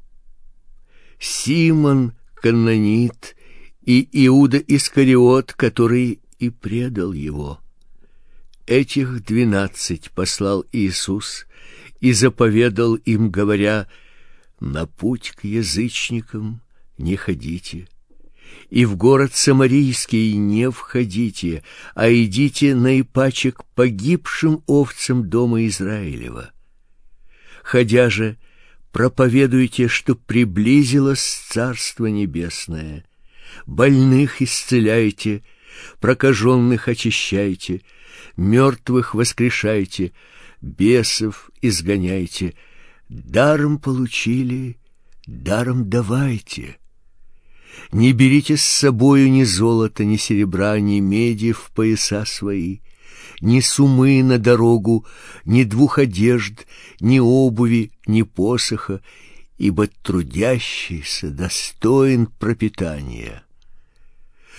Симон Кананит и Иуда Искариот, который и предал его. Этих двенадцать послал Иисус и заповедал им, говоря: «На путь к язычникам не ходите, и в город Самарийский не входите, а идите наипаче к погибшим овцам дома Израилева. Ходя же, проповедуйте, что приблизилось Царство Небесное, больных исцеляйте, прокаженных очищайте, мертвых воскрешайте, бесов изгоняйте, даром получили, даром давайте. Не берите с собою ни золота, ни серебра, ни меди в пояса свои, ни сумы на дорогу, ни двух одежд, ни обуви, ни посоха, ибо трудящийся достоин пропитания.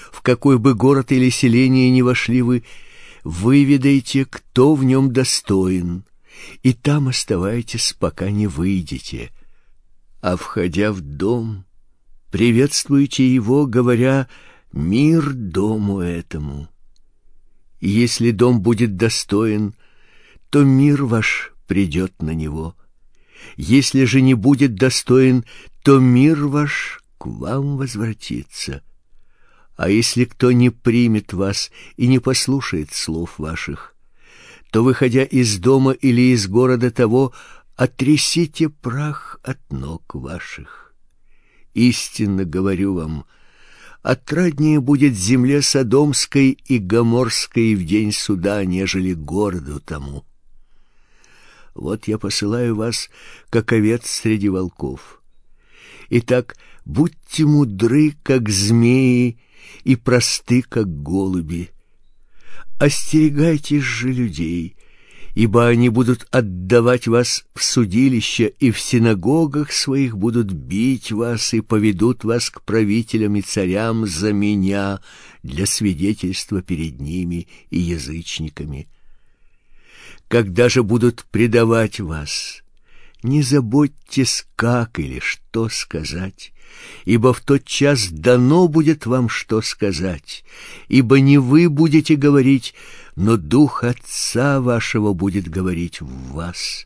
в какой бы город или селение ни вошли вы, выведайте, кто в нем достоин, и там оставайтесь, пока не выйдете. А входя в дом, приветствуйте его, говоря: «Мир дому этому». И если дом будет достоин, то мир ваш придет на него. Если же не будет достоин, то мир ваш к вам возвратится. А если кто не примет вас и не послушает слов ваших, то, выходя из дома или из города того, отрясите прах от ног ваших. Истинно говорю вам, отраднее будет земле Содомской и Гоморской в день суда, нежели городу тому. Вот я посылаю вас, как овец среди волков. Итак, будьте мудры, как змеи, и просты, как голуби. Остерегайтесь же людей, ибо они будут отдавать вас в судилище, и в синагогах своих будут бить вас и поведут вас к правителям и царям за меня для свидетельства перед ними и язычниками. Когда же будут предавать вас, не заботьтесь, как или что сказать, ибо в тот час дано будет вам что сказать, ибо не вы будете говорить, но Дух Отца вашего будет говорить в вас.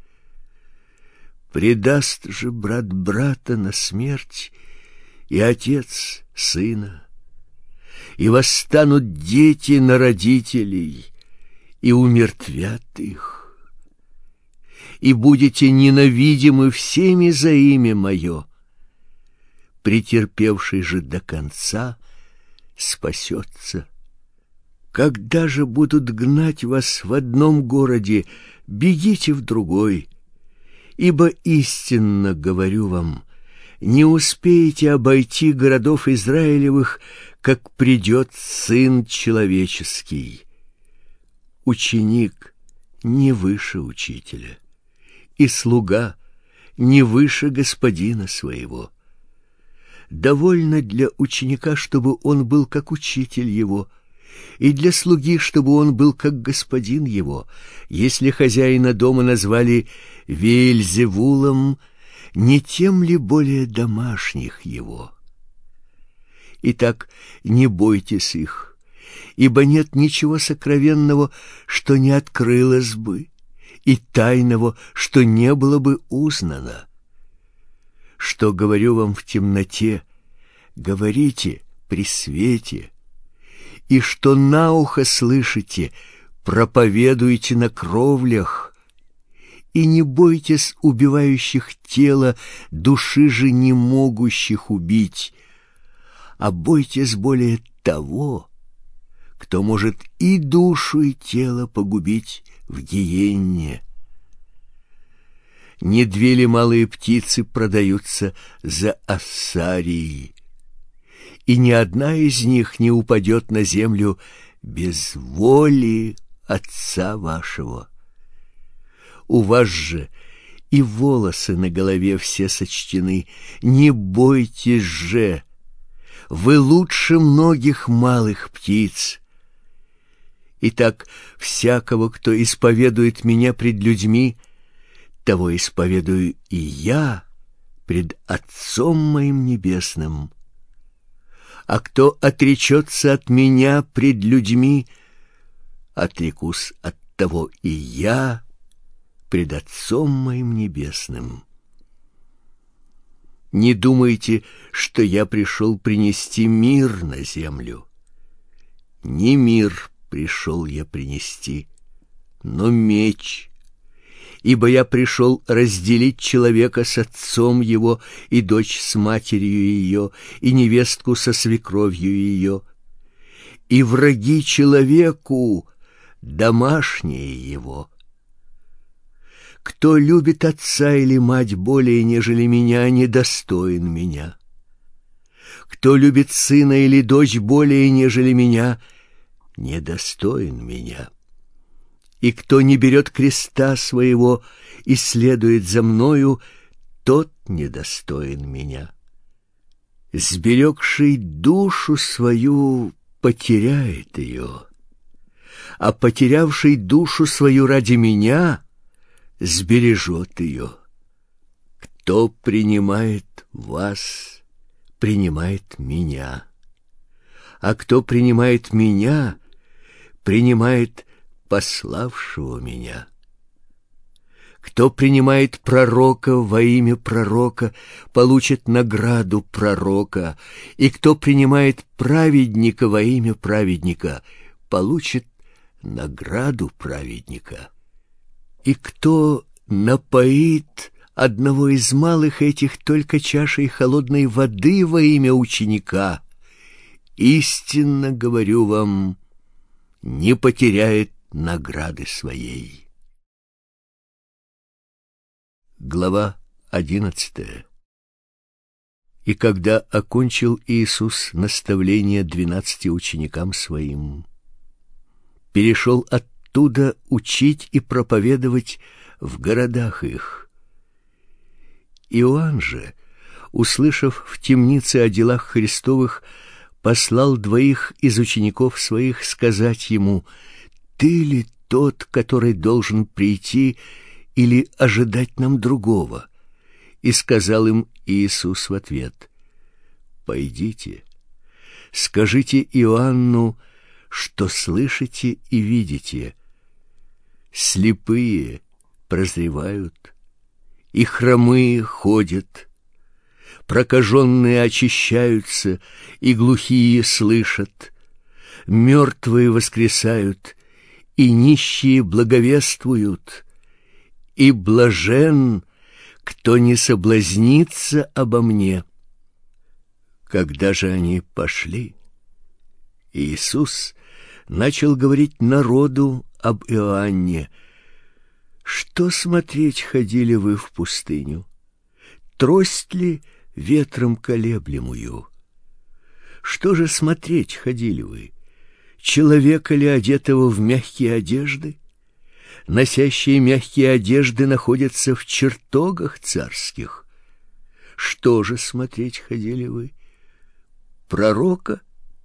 Предаст же брат брата на смерть, и отец сына, и восстанут дети на родителей, и умертвят их, и будете ненавидимы всеми за имя мое. Претерпевший же до конца спасется. Когда же будут гнать вас в одном городе, бегите в другой, ибо истинно говорю вам, не успеете обойти городов Израилевых, как придет Сын Человеческий. Ученик не выше учителя, и слуга не выше господина своего. Довольно для ученика, чтобы он был как учитель его, и для слуги, чтобы он был как господин его. Если хозяина дома назвали Веельзевулом, не тем ли более домашних его? Итак, не бойтесь их, ибо нет ничего сокровенного, что не открылось бы, и тайного, что не было бы узнано. Что говорю вам в темноте, говорите при свете, и что на ухо слышите, проповедуйте на кровлях, и не бойтесь убивающих тело, души же не могущих убить, а бойтесь более того, кто может и душу, и тело погубить в гиенне. Не две ли малые птицы продаются за ассарии, и ни одна из них не упадет на землю без воли Отца вашего. У вас же и волосы на голове все сочтены. Не бойтесь же, вы лучше многих малых птиц. Итак, всякого, кто исповедует меня пред людьми, того исповедую и я пред Отцом моим небесным. А кто отречется от меня пред людьми, отрекусь от того и я пред Отцом моим небесным. Не думайте, что я пришел принести мир на землю. Не мир пришел я принести, но меч. Ибо я пришел разделить человека с отцом его, и дочь с матерью ее, и невестку со свекровью ее. И враги человеку домашние его. Кто любит отца или мать более, нежели меня, недостоин меня. Кто любит сына или дочь более, нежели меня, недостоин меня. И кто не берет креста своего и следует за мною, тот недостоин меня. Сберегший душу свою потеряет ее, а потерявший душу свою ради меня сбережет ее. Кто принимает вас, принимает меня, а кто принимает меня, принимает пославшего меня. Кто принимает пророка во имя пророка, получит награду пророка, и кто принимает праведника во имя праведника, получит награду праведника. И кто напоит одного из малых этих только чашей холодной воды во имя ученика, истинно говорю вам, не потеряет награды своей. Глава одиннадцатая. И когда окончил Иисус наставление двенадцати ученикам своим, перешел оттуда учить и проповедовать в городах их. Иоанн же, услышав в темнице о делах Христовых, послал двоих из учеников своих сказать ему: «Ты ли тот, который должен прийти, или ожидать нам другого?» И сказал им Иисус в ответ: «Пойдите, скажите Иоанну, что слышите и видите. Слепые прозревают, и хромые ходят, прокаженные очищаются, и глухие слышат, мертвые воскресают, и нищие благовествуют, и блажен, кто не соблазнится обо мне». Когда же они пошли, Иисус начал говорить народу об Иоанне: «Что смотреть ходили вы в пустыню? Трость ли ветром колеблемую? Что же смотреть ходили вы? Человека ли, одетого в мягкие одежды? Носящие мягкие одежды находятся в чертогах царских. Что же смотреть ходили вы? Пророка?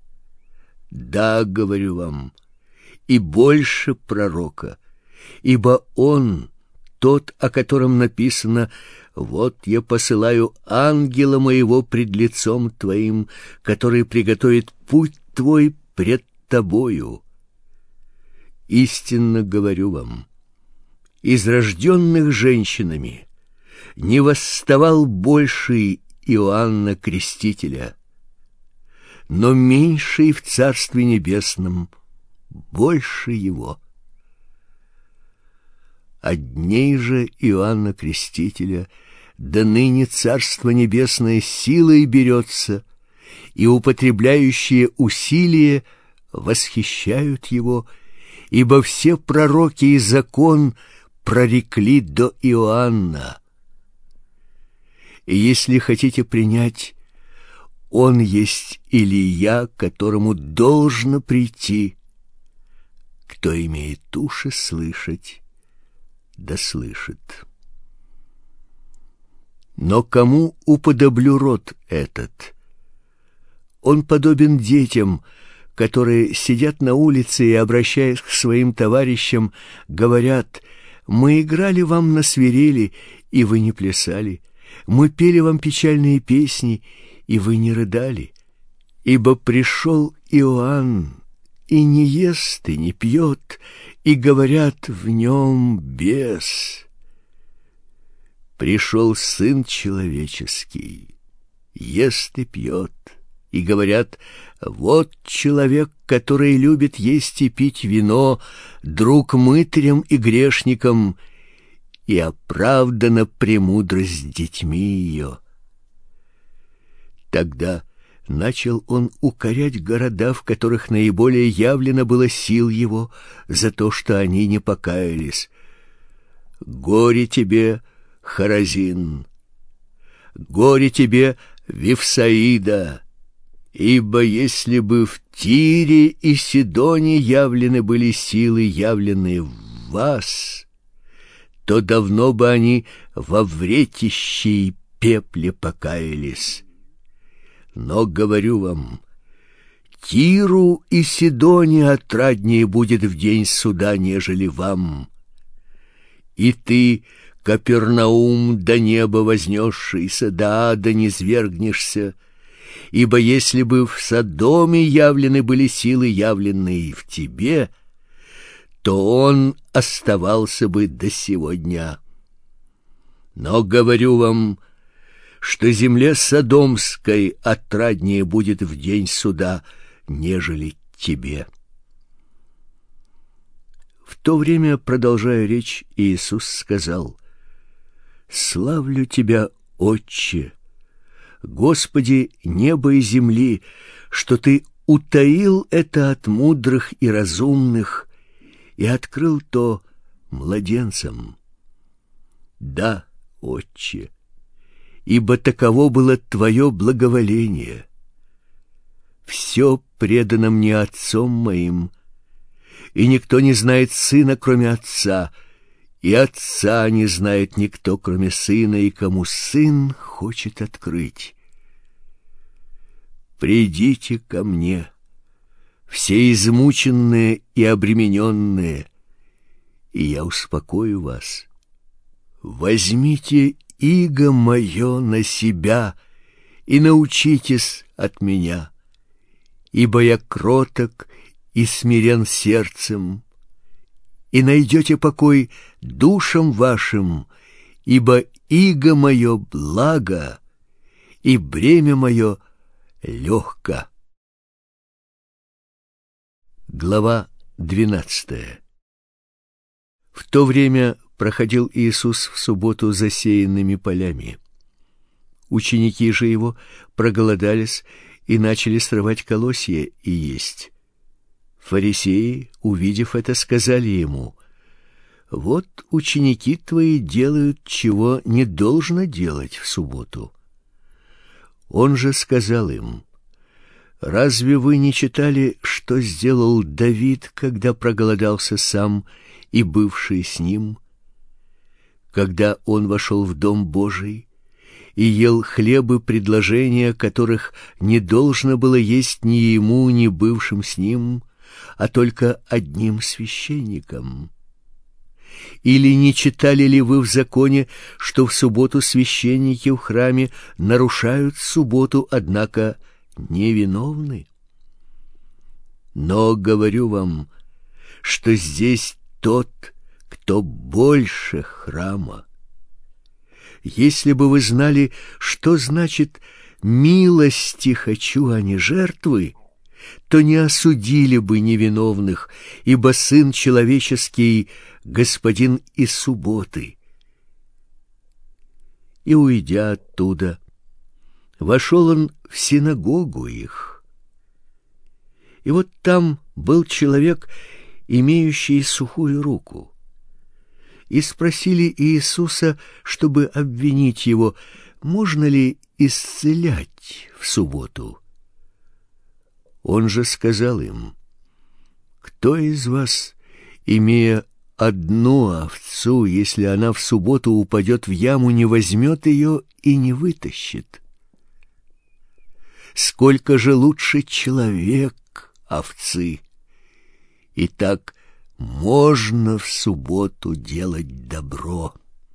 Да, говорю вам, и больше пророка, ибо он, тот, о котором написано: «Вот я посылаю ангела моего пред лицом твоим, который приготовит путь твой пред тобою». Истинно говорю вам, из рожденных женщинами не восставал больший Иоанна Крестителя, но меньший в Царстве Небесном больше его. От дней же Иоанна Крестителя до ныне Царство Небесное силой берется, и употребляющие усилие восхищают его, ибо все пророки и закон прорекли до Иоанна. И если хотите принять, он есть Илия, которому должно прийти. Кто имеет уши слышать, да слышит. Но кому уподоблю род этот? Он подобен детям, которые сидят на улице и, обращаясь к своим товарищам, говорят: «Мы играли вам на свирели, и вы не плясали. Мы пели вам печальные песни, и вы не рыдали. Ибо пришел Иоанн, и не ест, и не пьет, и говорят в нем бес. Пришел Сын Человеческий, ест и пьет, и говорят: вот человек, который любит есть и пить вино, друг мытарям и грешникам, и оправдана премудрость с детьми ее». Тогда начал он укорять города, в которых наиболее явлено было сил его, за то, что они не покаялись. «Горе тебе, Хоразин! Горе тебе, Вифсаида! Ибо если бы в Тире и Сидоне явлены были силы, явленные в вас, то давно бы они во вретище и пепле покаялись. Но говорю вам, Тиру и Сидоне отраднее будет в день суда, нежели вам. И ты, Капернаум, до неба вознесшийся, до ада низвергнешься, ибо если бы в Содоме явлены были силы, явленные в тебе, то он оставался бы до сего дня. Но говорю вам, что земле Содомской отраднее будет в день суда, нежели тебе». В то время, продолжая речь, Иисус сказал: «Славлю Тебя, Отче, Господи неба и земли, что Ты утаил это от мудрых и разумных и открыл то младенцам. Да, Отче, ибо таково было Твое благоволение. Все предано мне Отцом моим, и никто не знает Сына, кроме Отца, и Отца не знает никто, кроме Сына, и кому Сын хочет открыть. Придите ко мне, все измученные и обремененные, и я успокою вас. Возьмите иго мое на себя и научитесь от меня, ибо я кроток и смирен сердцем, и найдете покой душам вашим, ибо иго мое благо, и бремя мое легко». Глава двенадцатая. В то время проходил Иисус в субботу засеянными полями. Ученики же его проголодались и начали срывать колосья и есть. Фарисеи, увидев это, сказали ему: «Вот ученики твои делают, чего не должно делать в субботу». Он же сказал им: «Разве вы не читали, что сделал Давид, когда проголодался сам и бывший с ним? Когда он вошел в Дом Божий и ел хлебы предложения, которых не должно было есть ни ему, ни бывшим с ним, а только одним священникам. Или не читали ли вы в законе, что в субботу священники в храме нарушают субботу, однако невиновны? Но говорю вам, что здесь тот, кто больше храма. Если бы вы знали, что значит «милости хочу, а не жертвы», то не осудили бы невиновных, ибо Сын Человеческий — Господин и субботы. И, уйдя оттуда, вошел он в синагогу их. И вот там был человек, имеющий сухую руку. И спросили Иисуса, чтобы обвинить его, можно ли исцелять в субботу. Он же сказал им: «Кто из вас, имея одну овцу, если она в субботу упадет в яму, не возьмет ее и не вытащит? Сколько же лучше человек овцы! Итак, можно в субботу делать добро».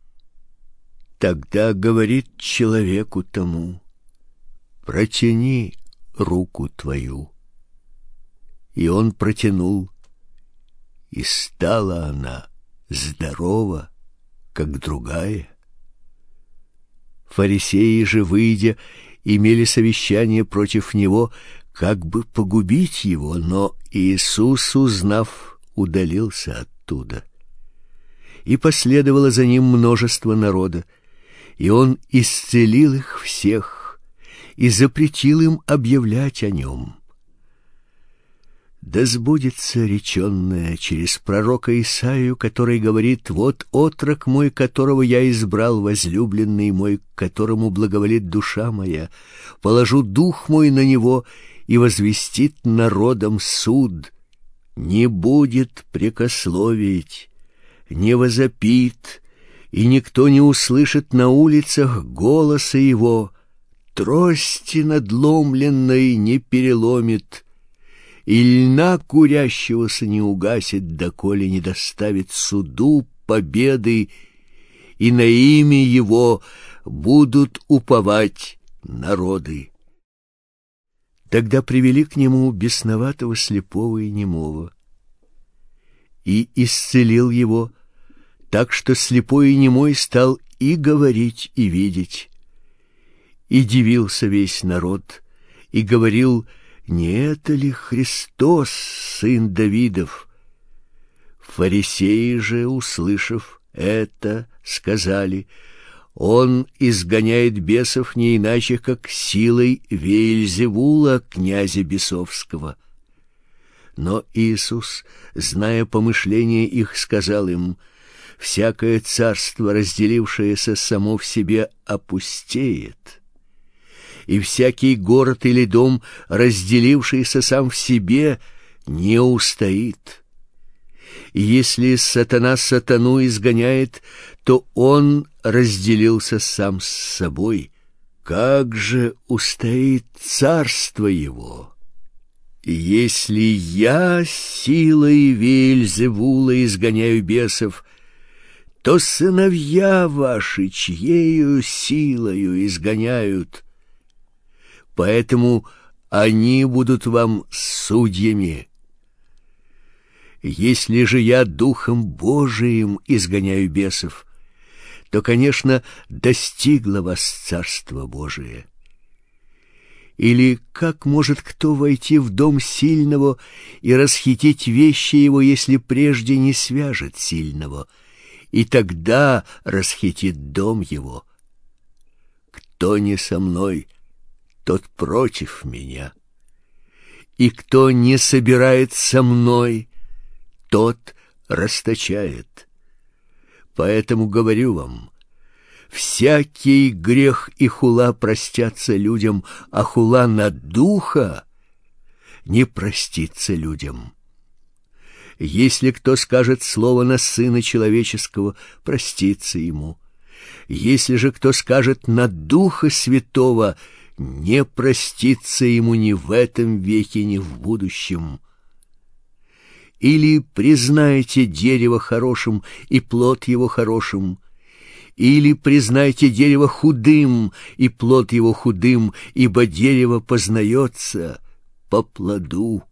Тогда говорит человеку тому: «Протяни руку твою». И он протянул, и стала она здорова, как другая. Фарисеи же, выйдя, имели совещание против него, как бы погубить его, но Иисус, узнав, удалился оттуда. И последовало за ним множество народа, и он исцелил их всех и запретил им объявлять о нем. Да сбудется реченное через пророка Исаию, который говорит: «Вот отрок мой, которого я избрал, возлюбленный мой, к которому благоволит душа моя. Положу дух мой на него, и возвестит народам суд. Не будет прекословить, не возопит, и никто не услышит на улицах голоса его. трости надломленной не переломит, и льна курящегося не угасит, доколе не доставит суду победы, и на имя его будут уповать народы. Тогда привели к нему бесноватого, слепого и немого, и исцелил его, так что слепой и немой стал и говорить, и видеть. И дивился весь народ, и говорил: не это ли Христос, сын Давидов? Фарисеи же, услышав это, сказали: он изгоняет бесов не иначе, как силой Веельзевула, князя бесовского. Но Иисус, зная помышления их, сказал им: всякое царство, разделившееся само в себе, опустеет, и всякий город или дом, разделившийся сам в себе, не устоит. И если сатана сатану изгоняет, то он разделился сам с собой. Как же устоит царство его? Если я силой Веельзевула изгоняю бесов, то сыновья ваши чьею силою изгоняют? Поэтому они будут вам судьями. Если же я Духом Божиим изгоняю бесов, то, конечно, достигло вас Царство Божие. Или как может кто войти в дом сильного и расхитить вещи его, если прежде не свяжет сильного, и тогда расхитит дом его? Кто не со мной, тот против меня, и кто не собирает со мной, тот расточает. Поэтому говорю вам, всякий грех и хула простятся людям, а хула на духа не простится людям. Если кто скажет слово на Сына Человеческого, простится ему. Если же кто скажет на Духа Святого, не простится ему ни в этом веке, ни в будущем. Или признайте дерево хорошим, и плод его хорошим, или признайте дерево худым, и плод его худым, ибо дерево познается по плоду.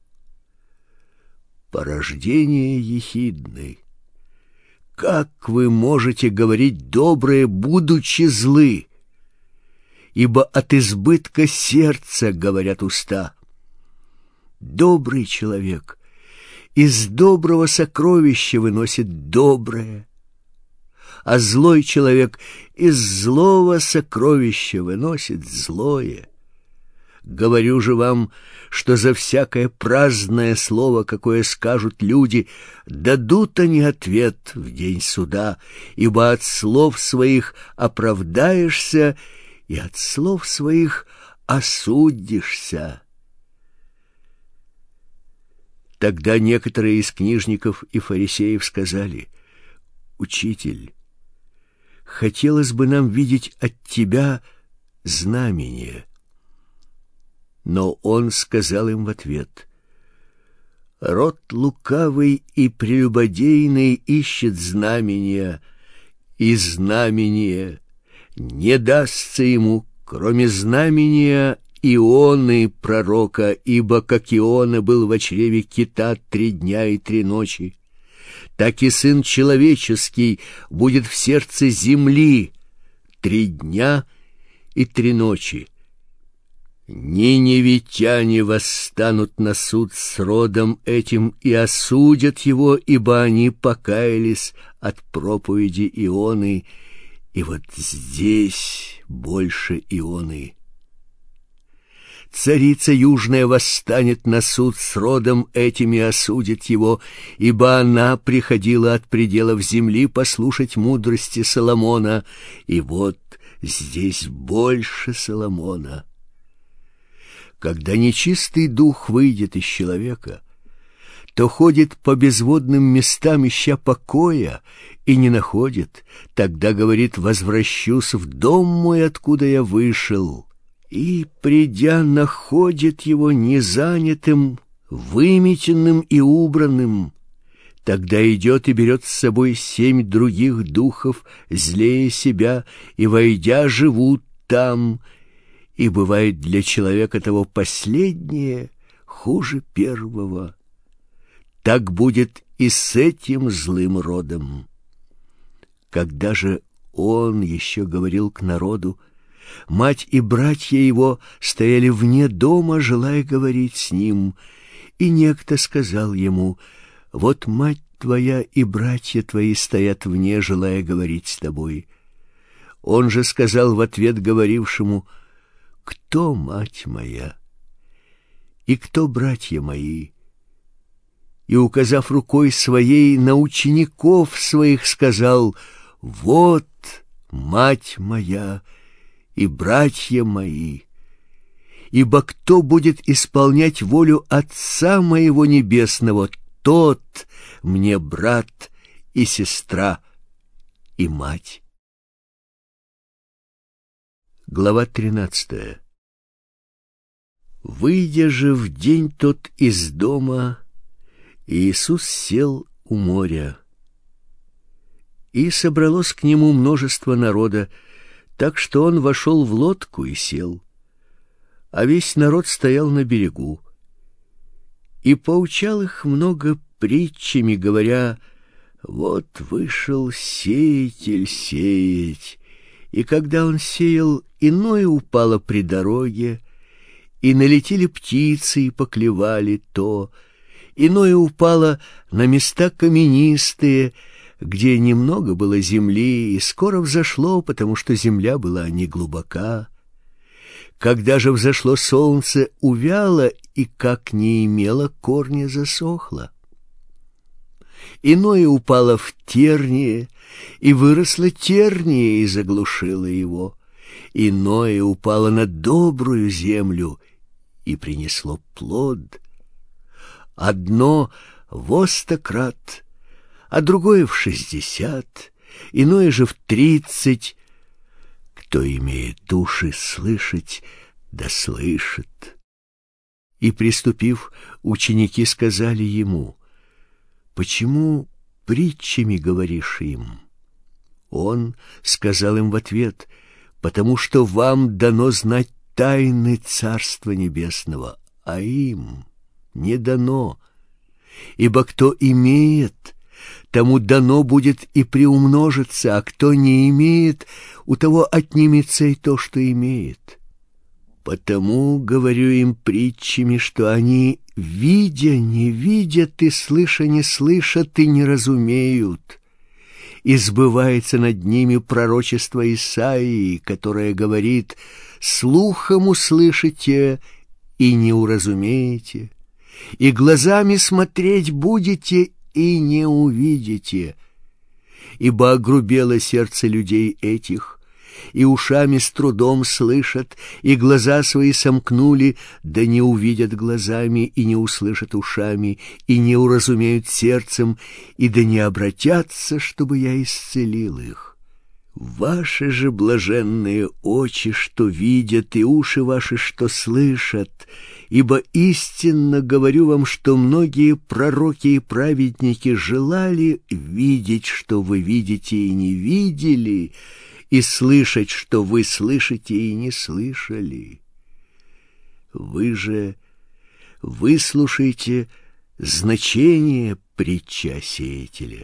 Порождение ехидны. Как вы можете говорить доброе, будучи злы? Ибо от избытка сердца говорят уста. Добрый человек из доброго сокровища выносит доброе, а злой человек из злого сокровища выносит злое. Говорю же вам, что за всякое праздное слово, какое скажут люди, дадут они ответ в день суда, ибо от слов своих оправдаешься, и от слов своих осудишься. Тогда некоторые из книжников и фарисеев сказали: «Учитель, хотелось бы нам видеть от тебя знамение». Но он сказал им в ответ: «Род лукавый и прелюбодейный ищет знамения, и знамение не дастся ему, кроме знамения Ионы пророка, ибо как Иона был в чреве кита три дня и три ночи, так и Сын Человеческий будет в сердце земли три дня и три ночи. Ниневитяне восстанут на суд с родом этим и осудят его, ибо они покаялись от проповеди Ионы, и вот здесь больше Ионы. Царица Южная восстанет на суд с родом этим и осудит его, ибо она приходила от пределов земли послушать мудрости Соломона, и вот здесь больше Соломона. Когда нечистый дух выйдет из человека, то ходит по безводным местам, ища покоя, и не находит. Тогда говорит: «Возвращусь в дом мой, откуда я вышел». и, придя, находит его незанятым, выметенным и убранным. Тогда идет и берет с собой семь других духов, злее себя, и, войдя, живут там. И бывает для человека того последнее хуже первого. Так будет и с этим злым родом. Когда же он еще говорил к народу, мать и братья его стояли вне дома, желая говорить с ним, и некто сказал ему: «Вот мать твоя и братья твои стоят вне, желая говорить с тобой». Он же сказал в ответ говорившему: «Кто мать моя? И кто братья мои?» И, указав рукой своей на учеников своих, сказал: «Вот мать моя и братья мои. Ибо кто будет исполнять волю Отца моего Небесного, тот мне брат и сестра и мать». Глава тринадцатая. Выйдя же в день тот из дома, Иисус сел у моря. И собралось к нему множество народа, так что он вошел в лодку и сел, а весь народ стоял на берегу. И поучал их много притчами, говоря: «Вот вышел сеятель сеять, и когда он сеял, иное упало при дороге, и налетели птицы и поклевали то, иное упало на места каменистые, где немного было земли, и скоро взошло, потому что земля была неглубока. Когда же взошло солнце, увяло, и, как не имело корня, засохло. Иное упало в тернии, и выросло терние, и заглушило его. Иное упало на добрую землю, и принесло плод. Одно во сто крат, а другое в шестьдесят, иное же в тридцать. Кто имеет уши слышать, да слышит». И, приступив, ученики сказали ему: «Почему притчами говоришь им?» Он сказал им в ответ: «Потому что вам дано знать тайны Царства Небесного, а им не дано. Ибо кто имеет, тому дано будет и приумножится, а кто не имеет, у того отнимется и то, что имеет. Потому говорю им притчами, что они, видя, не видят, и слыша, не слышат, и не разумеют. И сбывается над ними пророчество Исаии, которое говорит: слухом услышите и не уразумеете, и глазами смотреть будете и не увидите. Ибо огрубело сердце людей этих, и ушами с трудом слышат, и глаза свои сомкнули, да не увидят глазами, и не услышат ушами, и не уразумеют сердцем, и да не обратятся, чтобы я исцелил их. Ваши же блаженные очи, что видят, и уши ваши, что слышат, ибо истинно говорю вам, что многие пророки и праведники желали видеть, что вы видите и не видели, и слышать, что вы слышите и не слышали. Вы же выслушайте значение притчи о сеятеле.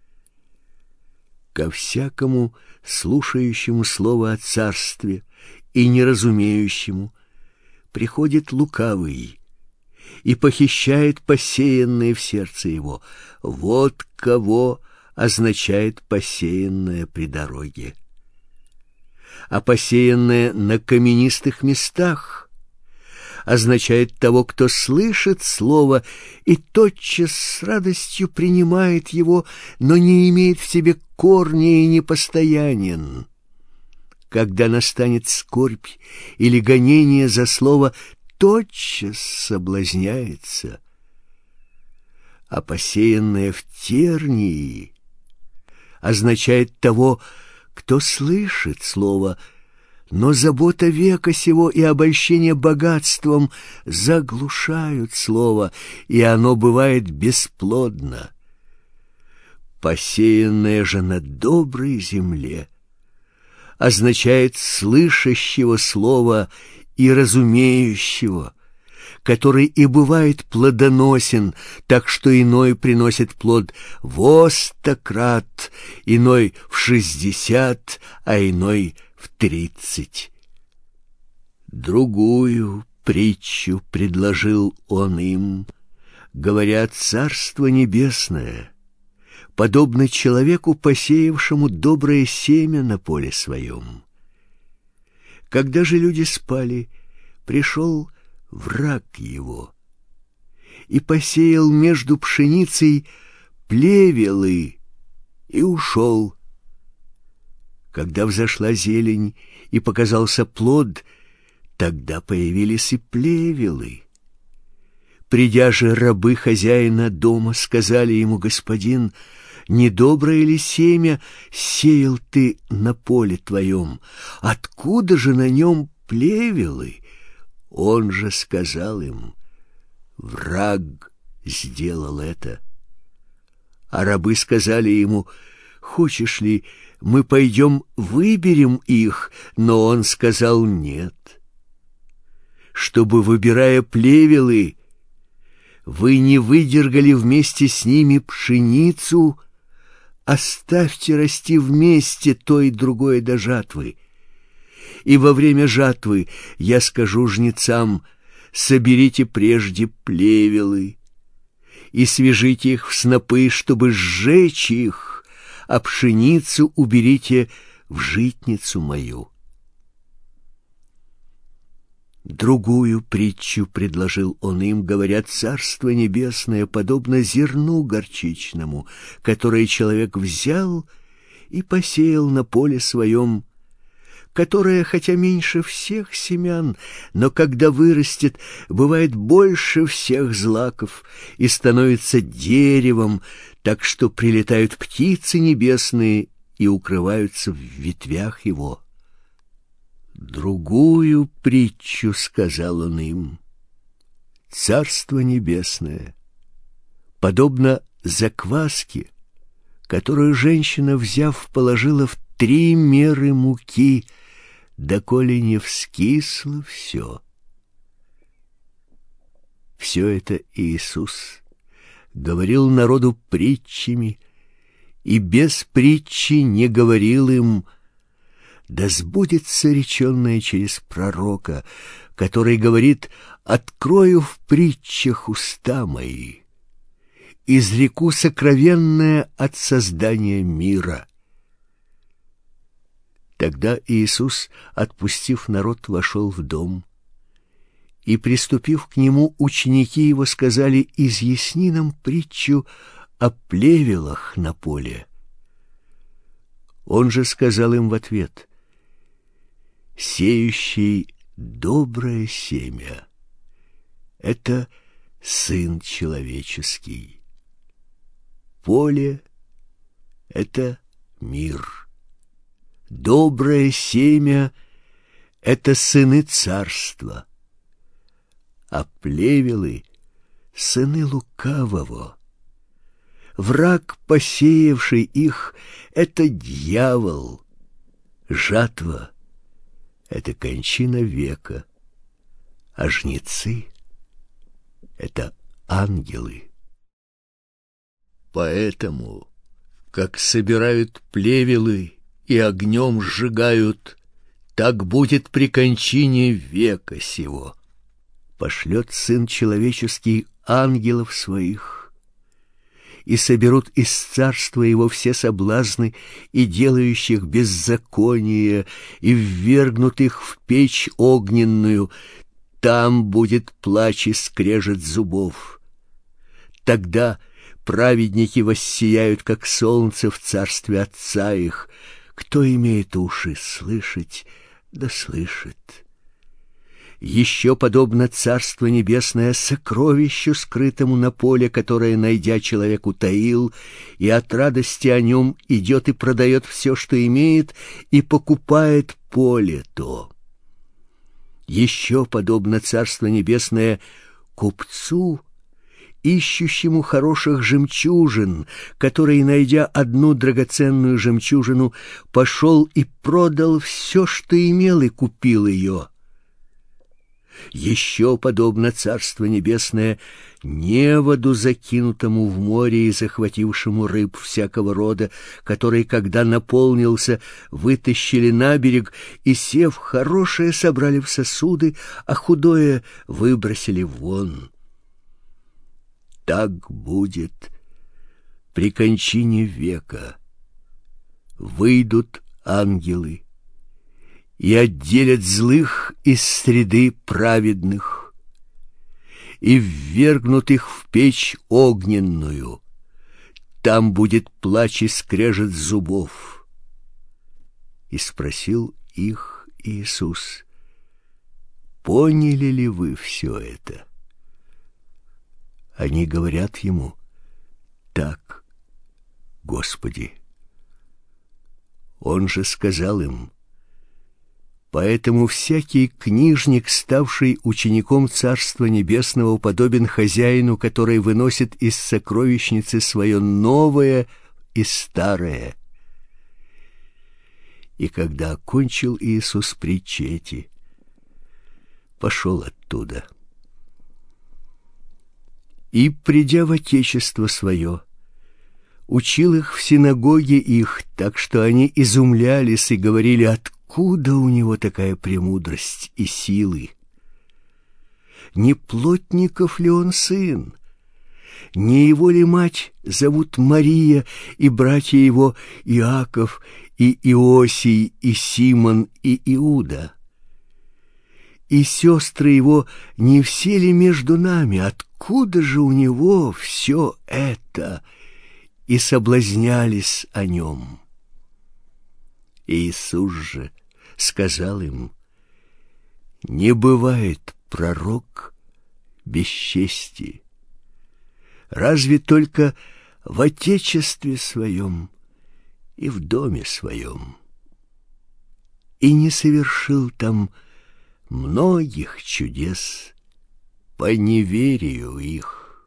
Ко всякому слушающему слово о царстве и неразумеющему приходит лукавый и похищает посеянное в сердце его. Вот кого означает посеянное при дороге. А посеянное на каменистых местах означает того, кто слышит слово и тотчас с радостью принимает его, но не имеет в себе корня и непостоянен. Когда настанет скорбь или гонение за слово, тотчас соблазняется. А посеянное в тернии означает того, кто слышит слово, Но забота века сего и обольщение богатством заглушают слово, и оно бывает бесплодно. Посеянное же на доброй земле означает слышащего слова и разумеющего, который и бывает плодоносен, так что иной приносит плод во сто крат, иной в шестьдесят, а иной в тридцать. Другую притчу предложил он им, говоря: «Царство небесное подобно человеку, посеявшему доброе семя на поле своем. Когда же люди спали, пришел враг его и посеял между пшеницей плевелы и ушел. Когда взошла зелень и показался плод, тогда появились и плевелы. Придя же рабы хозяина дома, сказали ему: господин, недоброе ли семя сеял ты на поле твоем? Откуда же на нем плевелы? Он же сказал им: враг сделал это. А рабы сказали ему: хочешь ли, мы пойдем выберем их? Но он сказал: нет. Чтобы, выбирая плевелы, вы не выдергали вместе с ними пшеницу, оставьте расти вместе то и другое до жатвы. И во время жатвы я скажу жнецам: соберите прежде плевелы и свяжите их в снопы, чтобы сжечь их, а пшеницу уберите в житницу мою». Другую притчу предложил он им, говоря: «Царство небесное подобно зерну горчичному, которое человек взял и посеял на поле своем, которое, хотя меньше всех семян, но когда вырастет, бывает больше всех злаков и становится деревом, так что прилетают птицы небесные и укрываются в ветвях его». Другую притчу сказал он им: «Царство небесное подобно закваске, которую женщина, взяв, положила в три меры муки, доколе не вскисло все». Все это Иисус говорил народу притчами, и без притчи не говорил им: да сбудется реченное через пророка, который говорит: «Открою в притчах уста мои, изреку сокровенное от создания мира». Тогда Иисус, отпустив народ, вошел в дом, и, приступив к нему, ученики его сказали: «Изъясни нам притчу о плевелах на поле». Он же сказал им в ответ: «Сеющий доброе семя — это Сын Человеческий. Поле — это мир. Доброе семя — это сыны царства, а плевелы — сыны лукавого. Враг, посеявший их, — это дьявол. Жатва — это кончина века, а жнецы — это ангелы. Поэтому, как собирают плевелы и огнем сжигают, так будет при кончине века сего. Пошлет Сын Человеческий ангелов своих, и соберут из царства его все соблазны и делающих беззаконие, и ввергнут их в печь огненную. Там будет плач и скрежет зубов. Тогда праведники воссияют, как солнце в царстве Отца их. Кто имеет уши слышать, да слышит. Еще подобно Царство Небесное сокровищу, скрытому на поле, которое, найдя, человек утаил, и от радости о нем идет и продает все, что имеет, и покупает поле то. Еще подобно Царство Небесное купцу, ищущему хороших жемчужин, который, найдя одну драгоценную жемчужину, пошел и продал все, что имел, и купил ее. Еще подобно Царство Небесное неводу, закинутому в море и захватившему рыб всякого рода, который, когда наполнился, вытащили на берег и, сев, хорошее собрали в сосуды, а худое выбросили вон. Так будет при кончине века. Выйдут ангелы и отделят злых из среды праведных, и ввергнут их в печь огненную. Там будет плач и скрежет зубов. И спросил их Иисус: поняли ли вы все это? Они говорят ему: так, Господи. Он же сказал им: поэтому всякий книжник, ставший учеником Царства Небесного, подобен хозяину, который выносит из сокровищницы свое новое и старое. И когда окончил Иисус притчи эти, пошел оттуда. И, придя в отечество свое, учил их в синагоге их, так что они изумлялись и говорили: откуда у него такая премудрость и силы? Не плотников ли он сын? Не его ли мать зовут Мария, и братья его Иаков, и Иосий, и Симон, и Иуда? И сестры его не все ли между нами? Откуда же у него все это? И соблазнялись о нем. Иисус же сказал им: не бывает пророк без чести, разве только в отечестве своем и в доме своем. И не совершил там многих чудес по неверию их.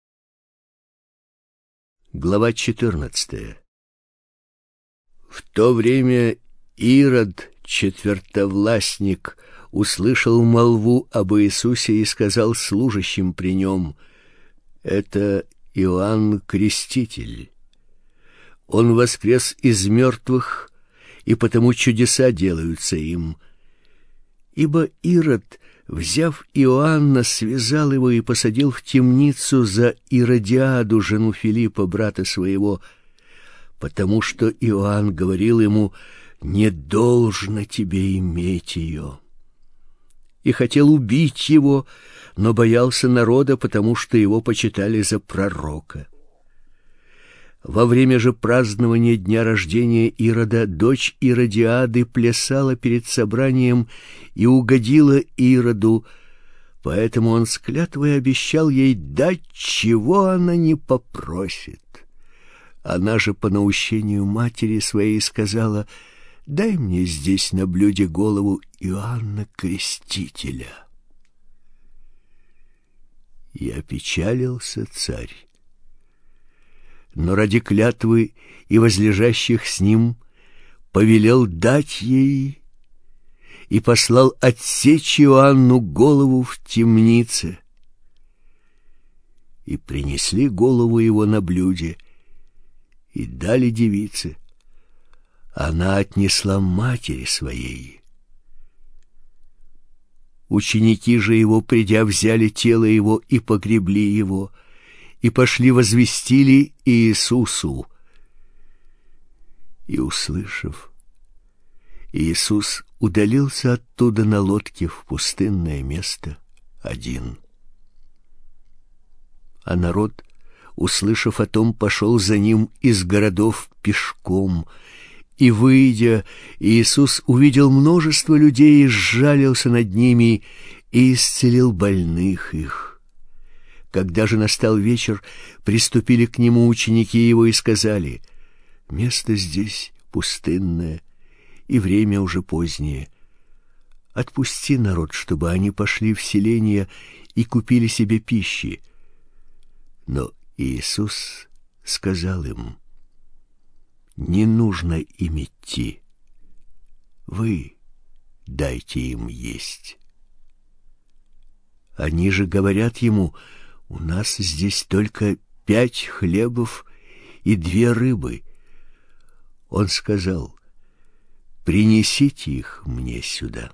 Глава четырнадцатая. В то время Ирод, четвертовластник, услышал молву об Иисусе и сказал служащим при нем: это Иоанн Креститель. Он воскрес из мертвых, и потому чудеса делаются им. Ибо Ирод, взяв Иоанна, связал его и посадил в темницу за Иродиаду, жену Филиппа, брата своего, потому что Иоанн говорил ему: не должно тебе иметь ее. И хотел убить его, но боялся народа, потому что его почитали за пророка. Во время же празднования дня рождения Ирода дочь Иродиады плясала перед собранием и угодила Ироду, поэтому он с клятвой обещал ей дать, чего она не попросит. Она же по наущению матери своей сказала: дай мне здесь на блюде голову Иоанна Крестителя. И опечалился царь. Но ради клятвы и возлежащих с ним повелел дать ей и послал отсечь Иоанну голову в темнице. И принесли голову его на блюде и дали девице. Она отнесла матери своей. Ученики же его, придя, взяли тело его и погребли его, и пошли возвестили Иисусу. И, услышав, Иисус удалился оттуда на лодке в пустынное место один. А народ, услышав о том, пошел за ним из городов пешком. И, выйдя, Иисус увидел множество людей и сжалился над ними, и исцелил больных их. Когда же настал вечер, приступили к нему ученики его и сказали: место здесь пустынное, и время уже позднее. Отпусти народ, чтобы они пошли в селения и купили себе пищи. Но Иисус сказал им: не нужно им идти. Вы дайте им есть. Они же говорят ему: у нас здесь только пять хлебов и две рыбы. Он сказал: принесите их мне сюда.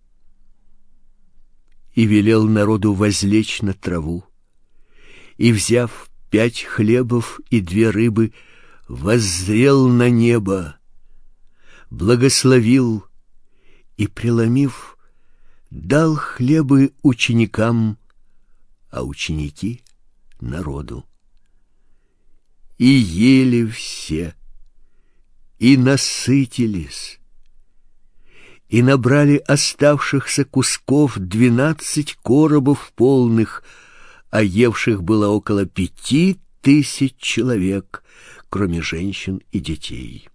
И велел народу возлечь на траву, и, взяв пять хлебов и две рыбы, воззрел на небо, благословил и, преломив, дал хлебы ученикам, а ученики — народу. И ели все, и насытились, и набрали оставшихся кусков двенадцать коробов полных, а евших было около пяти тысяч человек, кроме женщин и детей.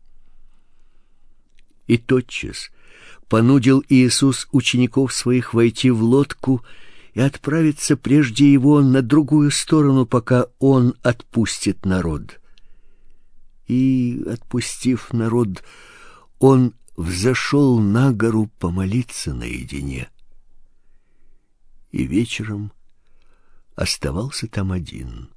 И тотчас понудил Иисус учеников своих войти в лодку и отправиться прежде его на другую сторону, пока он отпустит народ. И, отпустив народ, он взошел на гору помолиться наедине. И вечером оставался там один.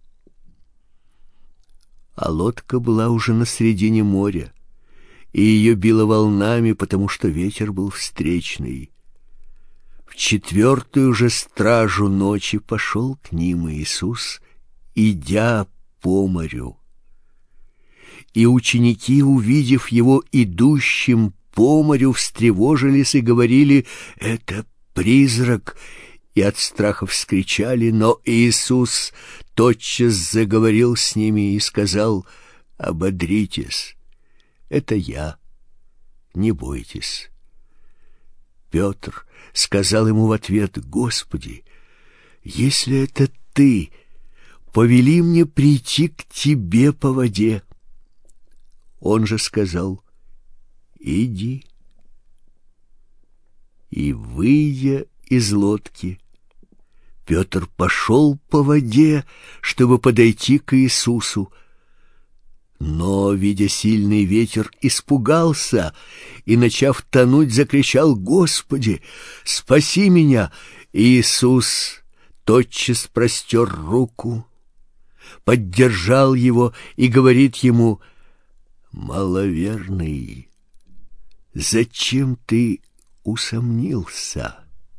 А лодка была уже на середине моря, и ее било волнами, потому что ветер был встречный. В четвертую же стражу ночи пошел к ним Иисус, идя по морю. И ученики, увидев его идущим по морю, встревожились и говорили: это призрак, и от страха вскричали. Но Иисус тотчас заговорил с ними и сказал: ободритесь, это я, не бойтесь. Петр сказал ему в ответ: Господи, если это ты, повели мне прийти к тебе по воде. Он же сказал: иди. И, выйдя из лодки, Петр пошел по воде, чтобы подойти к Иисусу. Но, видя сильный ветер, испугался и, начав тонуть, закричал: Господи, спаси меня! Иисус тотчас простер руку, поддержал его и говорит ему: маловерный, зачем ты усомнился?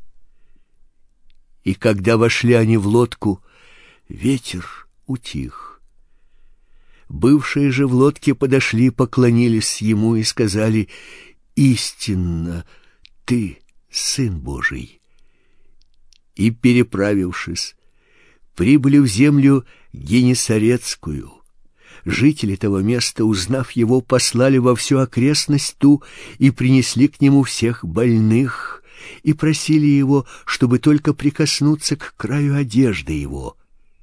И когда вошли они в лодку, ветер утих. Бывшие же в лодке подошли, поклонились ему и сказали: истинно, ты Сын Божий. И, переправившись, прибыли в землю Генесарецкую. Жители того места, узнав его, послали во всю окрестность ту и принесли к нему всех больных и просили его, чтобы только прикоснуться к краю одежды его.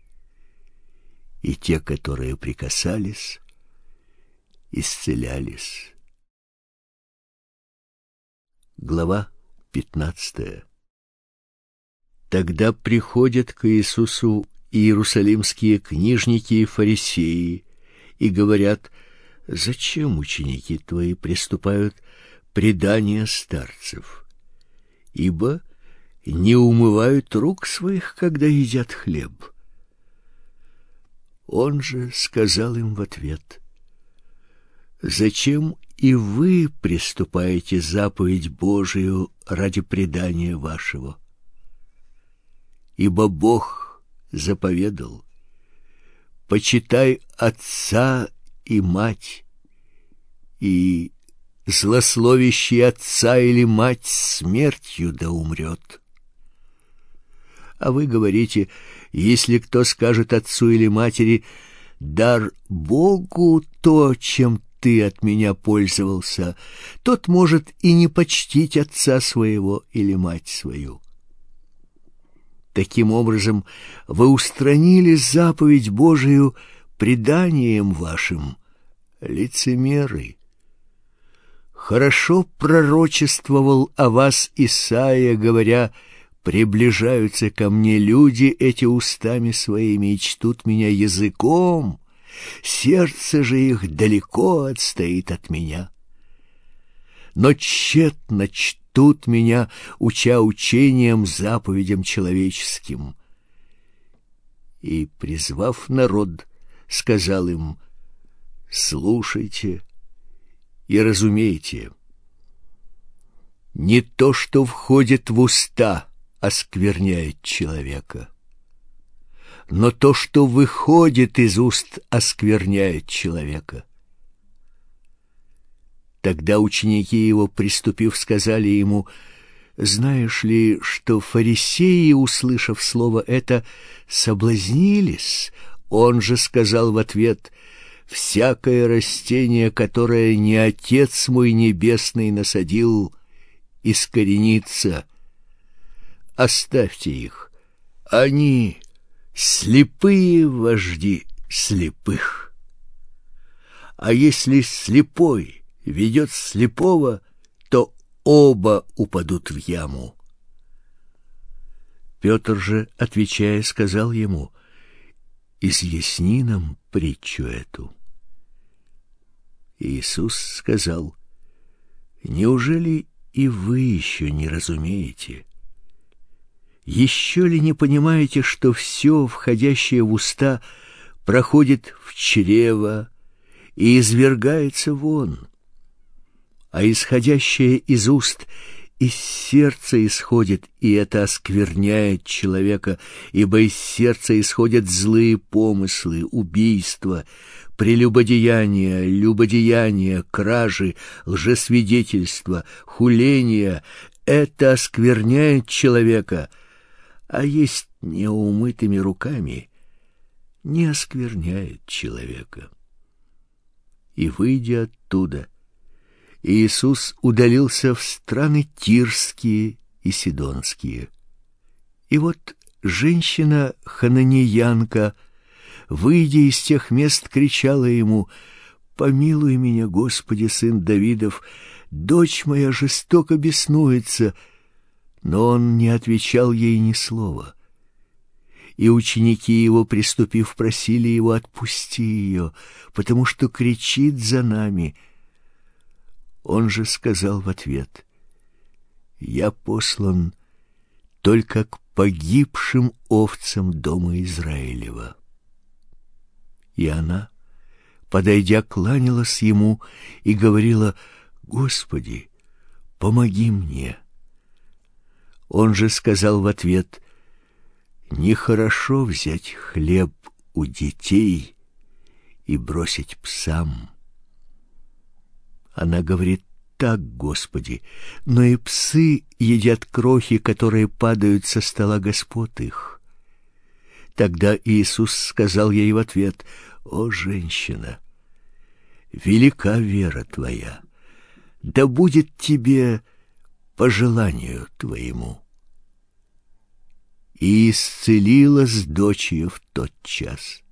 И те, которые прикасались, исцелялись. Глава пятнадцатая. Тогда приходят к Иисусу иерусалимские книжники и фарисеи и говорят: зачем ученики твои приступают предания старцев? Ибо не умывают рук своих, когда едят хлеб. Он же сказал им в ответ: зачем и вы приступаете заповедь Божию ради предания вашего? Ибо Бог заповедал: почитай отца и мать, и злословящий отца или мать смертью да умрет. А вы говорите: если кто скажет отцу или матери: дар Богу то, чем ты от меня пользовался, тот может и не почтить отца своего или мать свою. Таким образом, вы устранили заповедь Божию преданием вашим, лицемеры. Хорошо пророчествовал о вас Исаия, говоря: «Приближаются ко мне люди эти устами своими и чтут меня языком, сердце же их далеко отстоит от меня. Но тщетно чтут меня, уча учением, заповедям человеческим». И, призвав народ, сказал им: «Слушайте и разумейте. Не то, что входит в уста, оскверняет человека, но то, что выходит из уст, оскверняет человека». Тогда ученики его, приступив, сказали ему: «Знаешь ли, что фарисеи, услышав слово это, соблазнились?» Он же сказал в ответ: «Всякое растение, которое не Отец мой Небесный насадил, искоренится. Оставьте их. Они слепые вожди слепых. А если слепой ведет слепого, то оба упадут в яму». Петр же, отвечая, сказал ему: «Изъясни нам притчу эту». Иисус сказал: «Неужели и вы еще не разумеете? Еще ли не понимаете, что все, входящее в уста, проходит в чрево и извергается вон, а исходящее из уст из сердца исходит, и это оскверняет человека, ибо из сердца исходят злые помыслы, убийства, прелюбодеяния, любодеяния, кражи, лжесвидетельства, хуления. Это оскверняет человека, а есть неумытыми руками не оскверняет человека». И, выйдя оттуда, Иисус удалился в страны Тирские и Сидонские. И вот женщина хананеянка, выйдя из тех мест, кричала ему: «Помилуй меня, Господи, сын Давидов, дочь моя жестоко беснуется». Но он не отвечал ей ни слова. И ученики его, приступив, просили его: «Отпусти ее, потому что кричит за нами». Он же сказал в ответ: «Я послан только к погибшим овцам дома Израилева». И она, подойдя, кланялась ему и говорила: «Господи, помоги мне». Он же сказал в ответ: «Нехорошо взять хлеб у детей и бросить псам». Она говорит: «Так, Господи, но и псы едят крохи, которые падают со стола господ их». Тогда Иисус сказал ей в ответ: «О, женщина, велика вера твоя, да будет тебе по желанию твоему». И исцелилась дочь ее в тот час.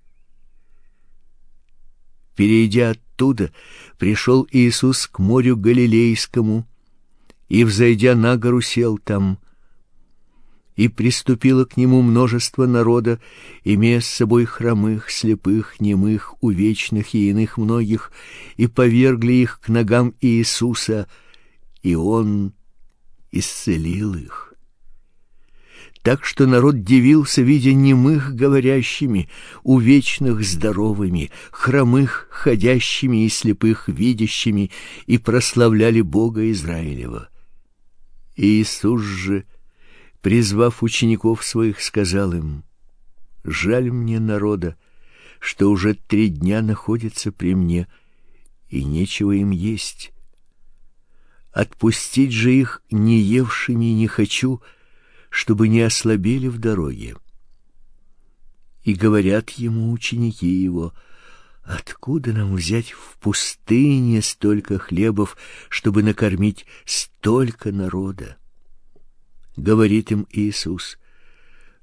Перейдя оттуда, пришел Иисус к морю Галилейскому, и, взойдя на гору, сел там. И приступило к нему множество народа, имея с собой хромых, слепых, немых, увечных и иных многих, и повергли их к ногам Иисуса, и Он исцелил их. Так что народ дивился, видя немых говорящими, увечных здоровыми, хромых ходящими и слепых видящими, и прославляли Бога Израилева. Иисус же, призвав учеников своих, сказал им: «Жаль мне народа, что уже три дня находится при мне, и нечего им есть. Отпустить же их не евшими не хочу, чтобы не ослабели в дороге». И говорят ему ученики его: «Откуда нам взять в пустыне столько хлебов, чтобы накормить столько народа?» Говорит им Иисус: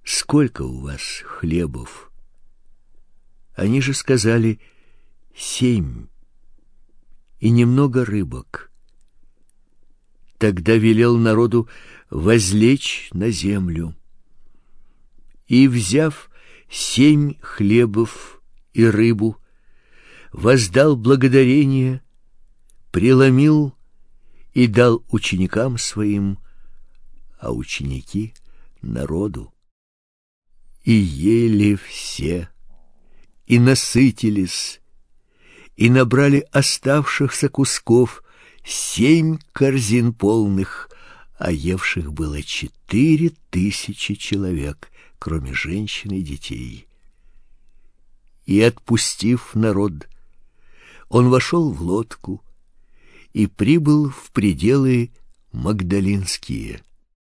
сколько у вас хлебов? Они же сказали: семь, и немного рыбок. Тогда велел народу возлечь на землю. И, взяв семь хлебов и рыбу, воздал благодарение, преломил и дал ученикам своим, а ученики — народу. И ели все, и насытились, и набрали оставшихся кусков семь корзин полных, а евших было четыре тысячи человек, кроме женщин и детей. И, отпустив народ, он вошел в лодку и прибыл в пределы Магдалинские.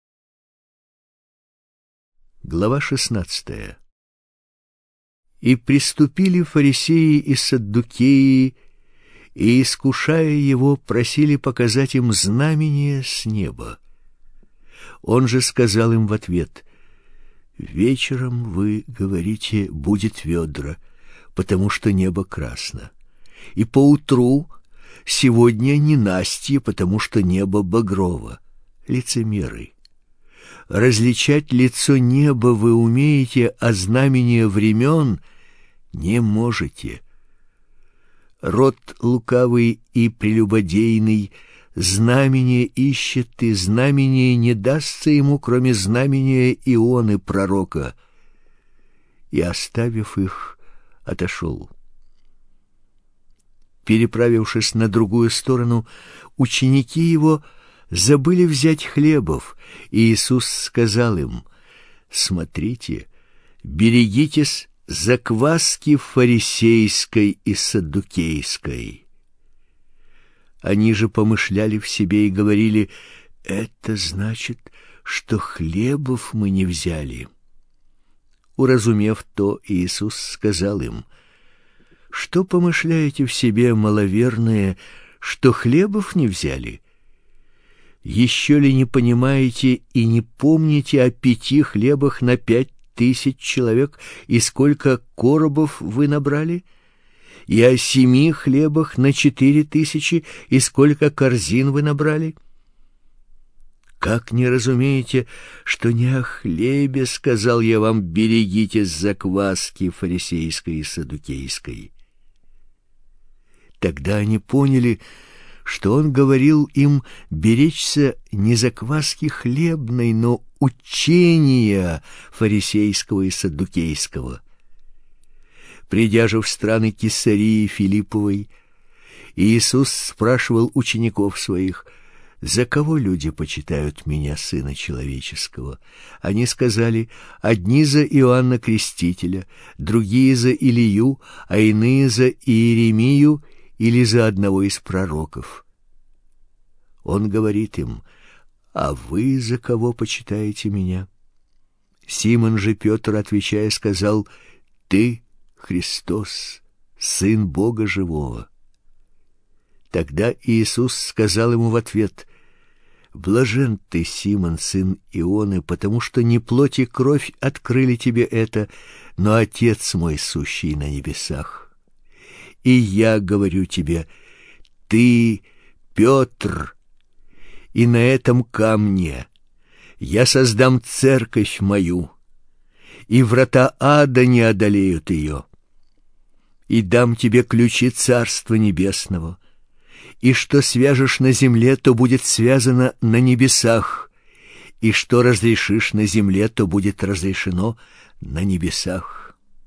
Глава шестнадцатая. И приступили фарисеи и саддукеи, и, искушая его, просили показать им знамение с неба. Он же сказал им в ответ: «Вечером вы говорите: будет ведра, потому что небо красно, и поутру: сегодня ненастье, потому что небо багрово. Лицемеры! Различать лицо неба вы умеете, а знамения времен не можете. Род лукавый и прелюбодейный знамение ищет, и знамение не дастся ему, кроме знамения Ионы пророка». И, оставив их, отошел. Переправившись на другую сторону, ученики его забыли взять хлебов, и Иисус сказал им: «Смотрите, берегитесь закваски фарисейской и саддукейской». Они же помышляли в себе и говорили: «Это значит, что хлебов мы не взяли». Уразумев то, Иисус сказал им: «Что помышляете в себе, маловерные, что хлебов не взяли? Еще ли не понимаете и не помните о пяти хлебах на пять тысяч человек, и сколько коробов вы набрали? И о семи хлебах на четыре тысячи, и сколько корзин вы набрали? Как не разумеете, что не о хлебе сказал я вам: берегитесь закваски фарисейской и саддукейской?» Тогда они поняли, что он говорил им беречься не закваски хлебной, но учения фарисейского и саддукейского. Придя же в страны Кесарии Филипповой, Иисус спрашивал учеников своих: «За кого люди почитают меня, Сына Человеческого?» Они сказали: «Одни за Иоанна Крестителя, другие за Илию, а иные за Иеремию или за одного из пророков». Он говорит им: «А вы за кого почитаете меня?» Симон же Петр, отвечая, сказал: «Ты Христос, Сын Бога Живого». Тогда Иисус сказал ему в ответ: «Блажен ты, Симон, сын Ионы, потому что не плоть и кровь открыли тебе это, но Отец мой, сущий на небесах. И я говорю тебе: ты Петр, и на этом камне я создам церковь мою, и врата ада не одолеют ее. И дам тебе ключи Царства Небесного, и что свяжешь на земле, то будет связано на небесах, и что разрешишь на земле, то будет разрешено на небесах».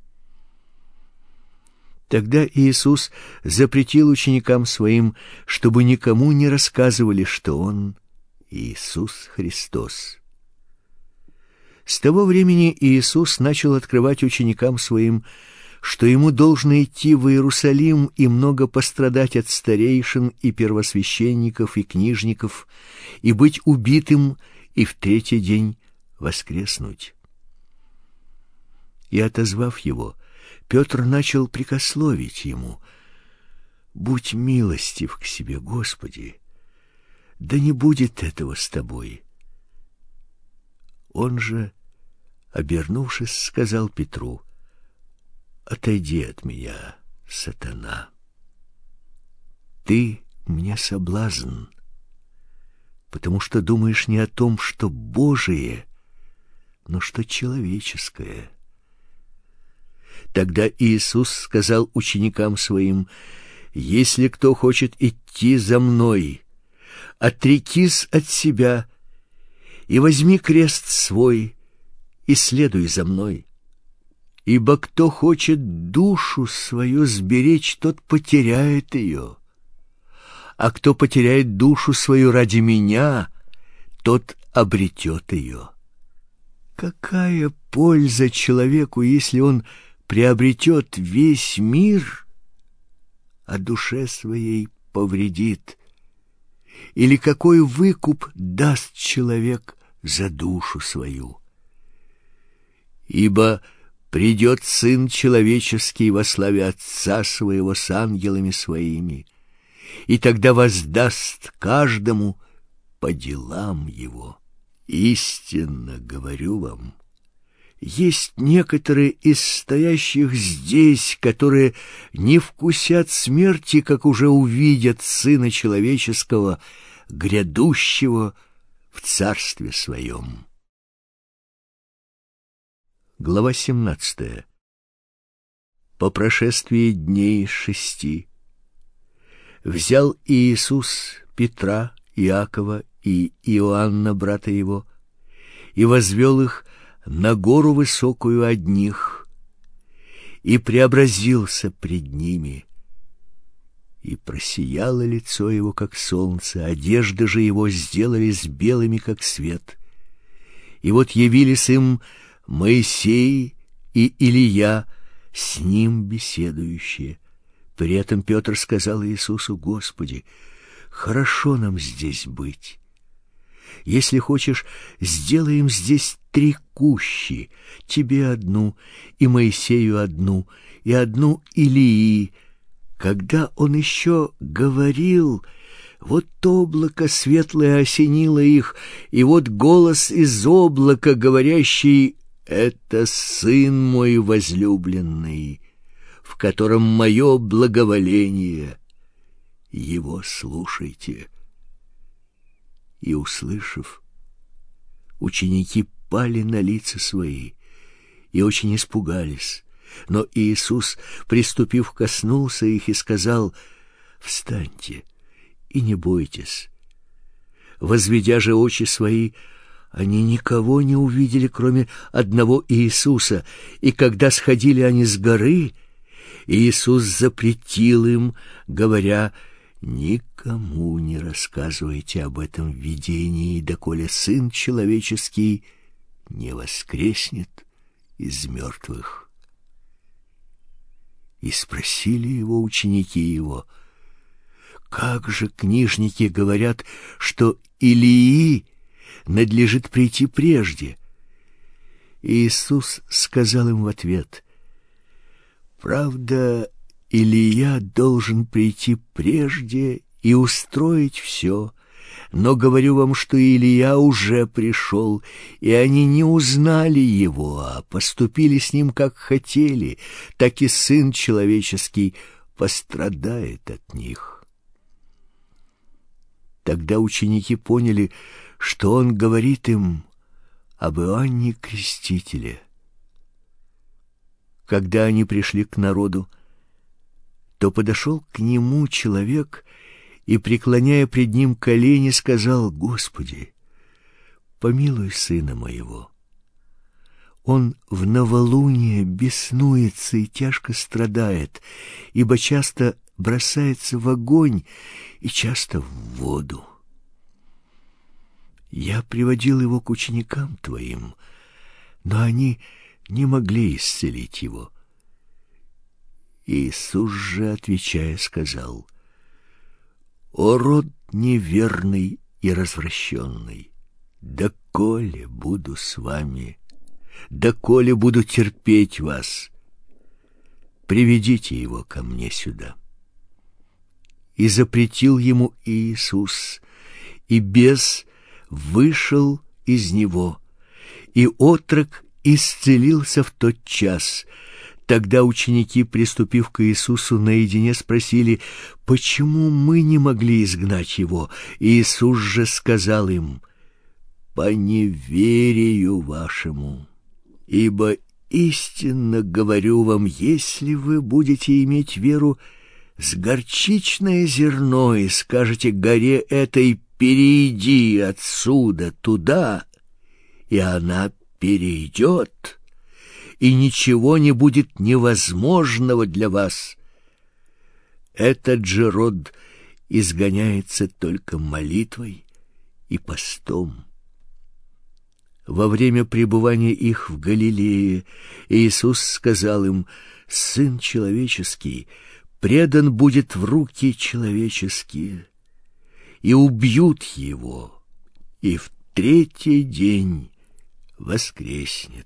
Тогда Иисус запретил ученикам своим, чтобы никому не рассказывали, что Он Иисус Христос. С того времени Иисус начал открывать ученикам своим, что ему должно идти в Иерусалим и много пострадать от старейшин и первосвященников и книжников, и быть убитым, и в третий день воскреснуть. И, отозвав его, Петр начал прикословить ему: «Будь милостив к себе, Господи, да не будет этого с тобой». Он же, обернувшись, сказал Петру: «Отойди от меня, сатана. Ты мне соблазн, потому что думаешь не о том, что Божие, но что человеческое». Тогда Иисус сказал ученикам своим: «Если кто хочет идти за мной, отрекись от себя и возьми крест свой и следуй за мной. Ибо кто хочет душу свою сберечь, тот потеряет ее, а кто потеряет душу свою ради меня, тот обретет ее. Какая польза человеку, если он приобретет весь мир, а душе своей повредит? Или какой выкуп даст человек за душу свою? Ибо придет Сын Человеческий во славе Отца Своего с ангелами Своими, и тогда воздаст каждому по делам его. Истинно говорю вам, есть некоторые из стоящих здесь, которые не вкусят смерти, как уже увидят Сына Человеческого, грядущего в Царстве Своем». Глава семнадцатая. По прошествии дней шести взял Иисус Петра, Иакова и Иоанна, брата его, и возвел их на гору высокую одних, и преобразился пред ними. И просияло лицо его, как солнце, одежды же его сделались белыми, как свет. И вот явились им Моисей и Илия, с ним беседующие. При этом Петр сказал Иисусу: «Господи, хорошо нам здесь быть. Если хочешь, сделаем здесь три кущи, тебе одну, и Моисею одну, и одну Илии». Когда он еще говорил, вот облако светлое осенило их, и вот голос из облака, говорящий: «Это Сын мой возлюбленный, в котором мое благоволение, его слушайте». И, услышав, ученики пали на лица свои и очень испугались. Но Иисус, приступив, коснулся их и сказал: «Встаньте и не бойтесь». Возведя же очи свои, они никого не увидели, кроме одного Иисуса. И когда сходили они с горы, Иисус запретил им, говоря: «Никому не рассказывайте об этом видении, доколе Сын Человеческий не воскреснет из мертвых». И спросили его ученики его: «Как же книжники говорят, что Илии надлежит прийти прежде?» Иисус сказал им в ответ: «Правда, Илия должен прийти прежде и устроить все, но говорю вам, что Илия уже пришел, и они не узнали его, а поступили с ним, как хотели, так и Сын Человеческий пострадает от них». Тогда ученики поняли, что он говорит им об Иоанне Крестителе. Когда они пришли к народу, то подошел к нему человек и, преклоняя пред ним колени, сказал: «Господи, помилуй сына моего. Он в новолуние беснуется и тяжко страдает, ибо часто бросается в огонь и часто в воду. Я приводил его к ученикам твоим, но они не могли исцелить его». Иисус же, отвечая, сказал: «О род неверный и развращенный, доколе буду с вами, доколе буду терпеть вас? Приведите его ко мне сюда». И запретил ему Иисус, и бес вышел из него, и отрок исцелился в тот час. Тогда ученики, приступив к Иисусу наедине, спросили: «Почему мы не могли изгнать его?» Иисус же сказал им: «По неверию вашему. Ибо истинно говорю вам, если вы будете иметь веру с горчичное зерно и скажете горе этой: перейди отсюда туда, и она перейдет, и ничего не будет невозможного для вас. Этот же род изгоняется только молитвой и постом». Во время пребывания их в Галилее Иисус сказал им: «Сын человеческий предан будет в руки человеческие, и убьют его, и в третий день воскреснет».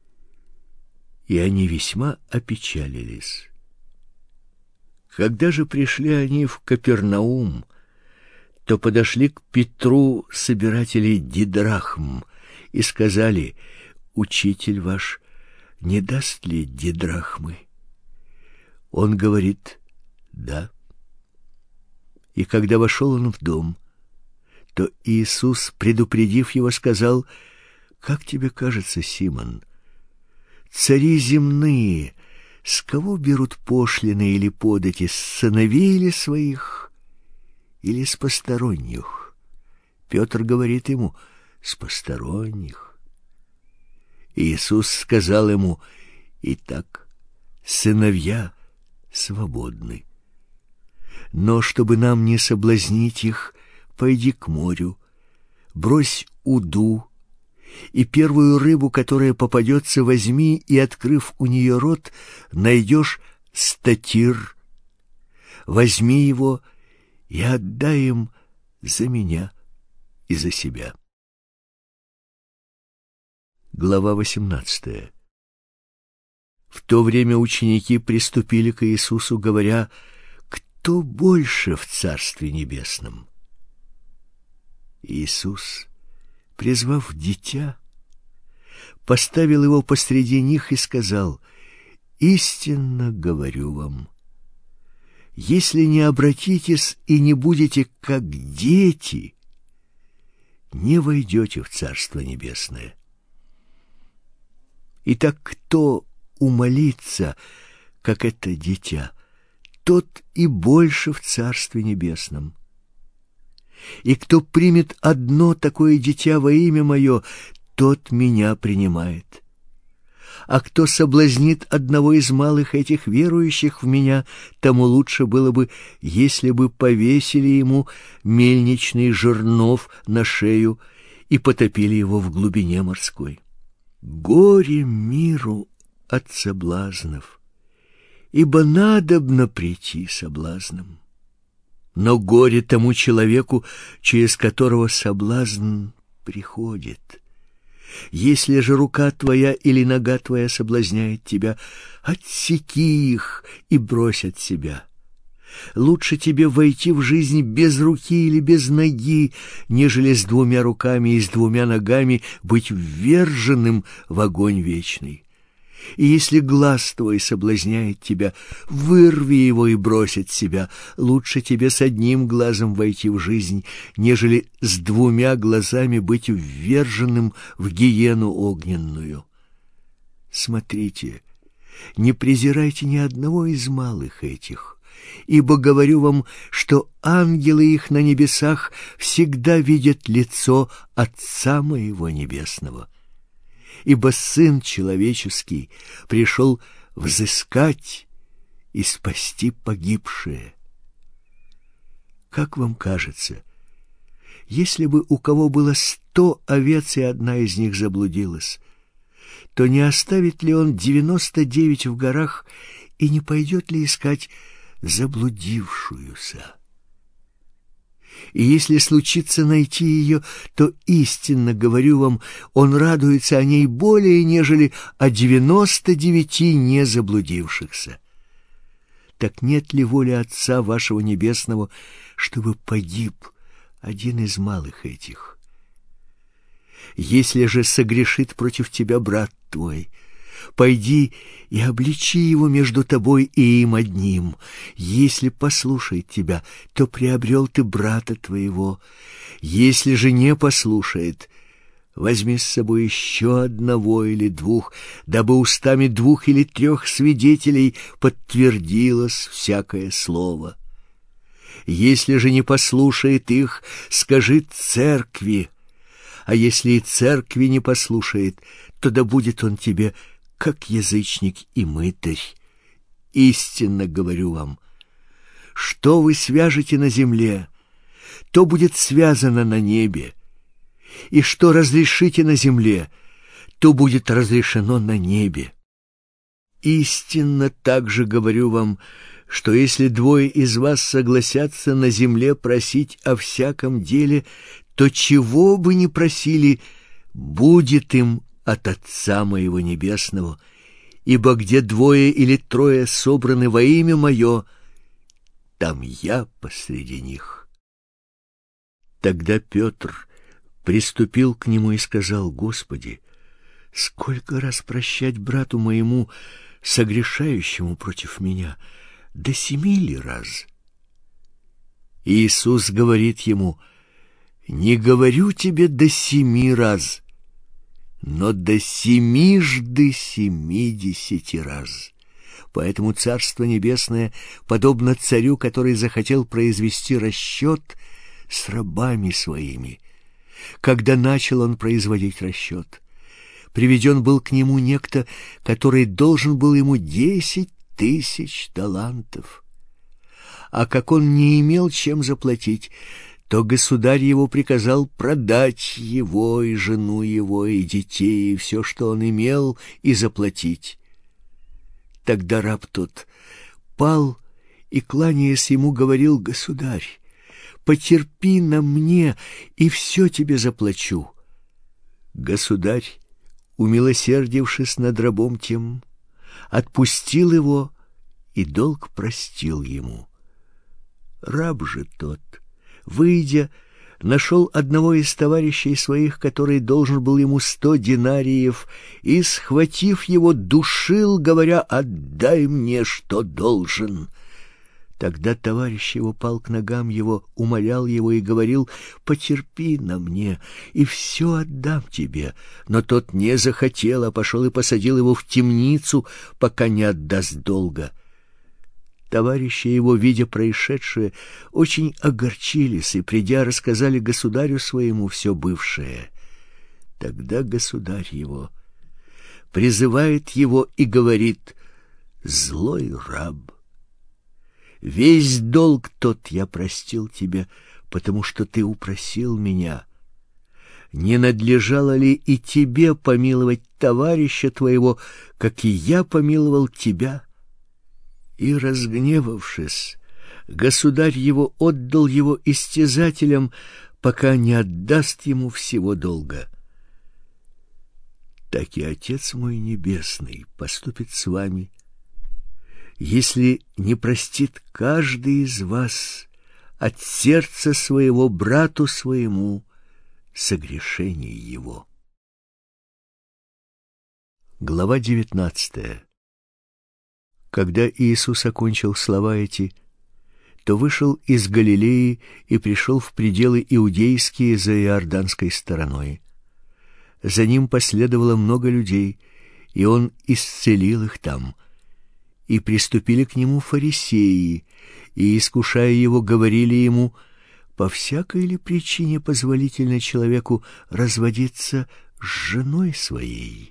И они весьма опечалились. Когда же пришли они в Капернаум, то подошли к Петру собиратели дидрахм и сказали: «Учитель ваш не даст ли дидрахмы?» Он говорит: «Да». И когда вошел он в дом, то Иисус, предупредив его, сказал: «Как тебе кажется, Симон, цари земные с кого берут пошлины или подати, с сыновей или своих, или с посторонних?» Петр говорит ему: «С посторонних». Иисус сказал ему: «Итак, сыновья свободны. Но чтобы нам не соблазнить их, пойди к морю, брось уду, и первую рыбу, которая попадется, возьми, и, открыв у нее рот, найдешь статир. Возьми его и отдай им за меня и за себя». Глава восемнадцатая. В то время ученики приступили к Иисусу, говоря: «Кто больше в Царстве Небесном?» Иисус, призвав дитя, поставил его посреди них и сказал: «Истинно говорю вам, если не обратитесь и не будете как дети, не войдете в Царство Небесное. Итак, кто умолится, как это дитя, тот и больше в Царстве Небесном. И кто примет одно такое дитя во имя мое, тот меня принимает. А кто соблазнит одного из малых этих верующих в меня, тому лучше было бы, если бы повесили ему мельничный жернов на шею и потопили его в глубине морской. Горе миру от соблазнов, ибо надобно прийти соблазном. Но горе тому человеку, через которого соблазн приходит. Если же рука твоя или нога твоя соблазняет тебя, отсеки их и брось от себя. Лучше тебе войти в жизнь без руки или без ноги, нежели с двумя руками и с двумя ногами быть вверженным в огонь вечный. И если глаз твой соблазняет тебя, вырви его и брось от себя. Лучше тебе с одним глазом войти в жизнь, нежели с двумя глазами быть вверженным в гиену огненную. Смотрите, не презирайте ни одного из малых этих, ибо говорю вам, что ангелы их на небесах всегда видят лицо Отца моего Небесного. Ибо Сын Человеческий пришел взыскать и спасти погибшие. Как вам кажется, если бы у кого было сто овец и одна из них заблудилась, то не оставит ли он девяносто девять в горах и не пойдет ли искать заблудившуюся? И если случится найти ее, то истинно говорю вам, он радуется о ней более, нежели о девяноста девяти не заблудившихся. Так нет ли воли Отца вашего Небесного, чтобы погиб один из малых этих? Если же согрешит против тебя брат твой. Пойди и обличи его между тобой и им одним. Если послушает тебя, то приобрел ты брата твоего. Если же не послушает, возьми с собой еще одного или двух, дабы устами двух или трех свидетелей подтвердилось всякое слово. Если же не послушает их, скажи церкви, а если и церкви не послушает, то да будет он тебе как язычник и мытарь. Истинно говорю вам, что вы свяжете на земле, то будет связано на небе, и что разрешите на земле, то будет разрешено на небе. Истинно также говорю вам, что если двое из вас согласятся на земле просить о всяком деле, то чего бы ни просили, будет им от Отца моего Небесного, ибо где двое или трое собраны во имя Мое, там я посреди них». Тогда Петр приступил к нему и сказал: «Господи, сколько раз прощать брату моему, согрешающему против меня? До семи ли раз?» Иисус говорит ему: «Не говорю тебе до семи раз, но до семижды семидесяти раз». Поэтому Царство Небесное подобно царю, который захотел произвести расчет с рабами своими. Когда начал он производить расчет, приведен был к нему некто, который должен был ему десять тысяч талантов. А как он не имел чем заплатить, то государь его приказал продать его и жену его, и детей, и все, что он имел, и заплатить. Тогда раб тот пал и, кланяясь ему, говорил: «Государь, потерпи на мне, и все тебе заплачу». Государь, умилосердившись над рабом тем, отпустил его и долг простил ему. Раб же тот, выйдя, нашел одного из товарищей своих, который должен был ему сто динариев, и, схватив его, душил, говоря: «Отдай мне, что должен». Тогда товарищ его пал к ногам его, умолял его и говорил: «Потерпи на мне, и все отдам тебе». Но тот не захотел, а пошел и посадил его в темницу, пока не отдаст долга. Товарищи его, видя происшедшее, очень огорчились и, придя, рассказали государю своему все бывшее. Тогда государь его призывает его и говорит: «Злой раб, весь долг тот я простил тебе, потому что ты упросил меня. Не надлежало ли и тебе помиловать товарища твоего, как и я помиловал тебя?» И, разгневавшись, государь его отдал его истязателям, пока не отдаст ему всего долга. Так и Отец мой Небесный поступит с вами, если не простит каждый из вас от сердца своего брату своему согрешений его. Глава девятнадцатая. Когда Иисус окончил слова эти, то вышел из Галилеи и пришел в пределы иудейские за иорданской стороной. За ним последовало много людей, и он исцелил их там. И приступили к нему фарисеи, и, искушая его, говорили ему: «По всякой ли причине позволительно человеку разводиться с женой своей?»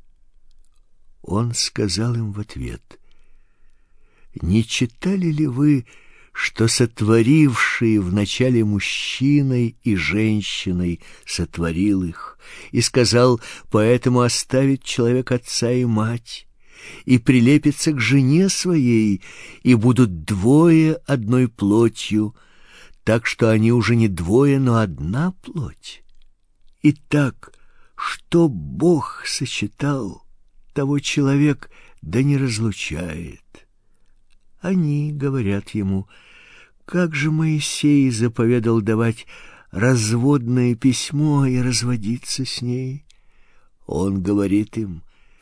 Он сказал им в ответ: «Не читали ли вы, что сотворивший вначале мужчиной и женщиной сотворил их, и сказал: поэтому оставит человек отца и мать, и прилепится к жене своей, и будут двое одной плотью, так что они уже не двое, но одна плоть? Итак, что Бог сочетал, того человек да не разлучает». Они говорят ему: «Как же Моисей заповедал давать разводное письмо и разводиться с ней?» Он говорит им: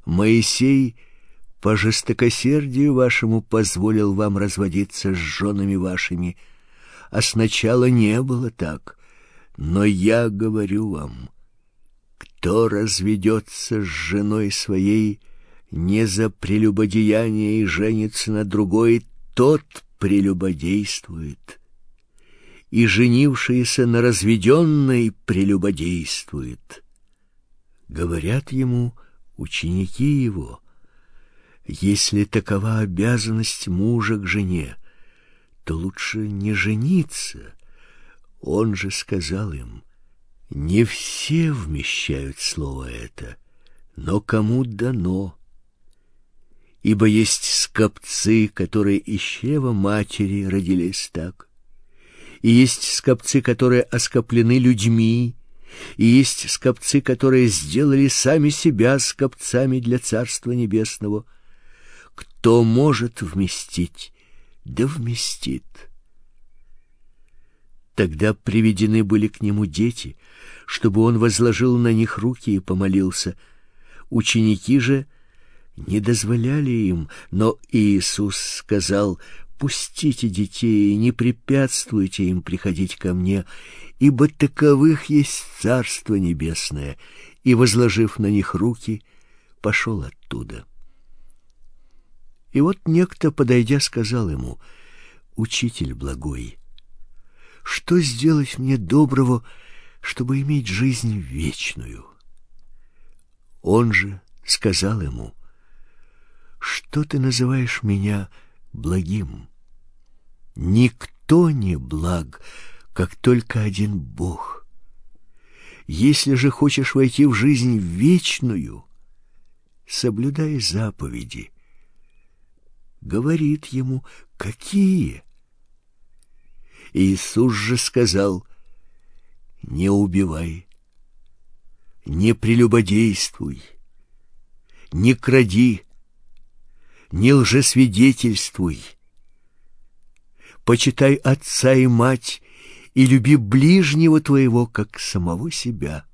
Моисей по жестокосердию вашему позволил вам разводиться с женами вашими, а сначала не было так. Но я говорю вам, кто разведется с женой своей не за прелюбодеяние и женится на другой, тот прелюбодействует, и женившийся на разведенной прелюбодействует. Говорят ему ученики его: если такова обязанность мужа к жене, то лучше не жениться. Он же сказал им: не все вмещают слово это, но кому дано. Ибо есть скопцы, которые из чрева матери родились так, и есть скопцы, которые оскоплены людьми, и есть скопцы, которые сделали сами себя скопцами для Царства Небесного. Кто может вместить, да вместит. Тогда приведены были к нему дети, чтобы он возложил на них руки и помолился. Ученики же не дозволяли им, но Иисус сказал: пустите детей, не препятствуйте им приходить ко мне, ибо таковых есть Царство Небесное. И, возложив на них руки, пошел оттуда. И вот некто, подойдя, сказал ему: учитель благой, что сделать мне доброго, чтобы иметь жизнь вечную? Он же сказал ему: что ты называешь меня благим? Никто не благ, как только один Бог. Если же хочешь войти в жизнь вечную, соблюдай заповеди. Говорит ему: какие? Иисус же сказал: не убивай, не прелюбодействуй, не кради, не лжесвидетельствуй, почитай отца и мать и люби ближнего твоего, как самого себя.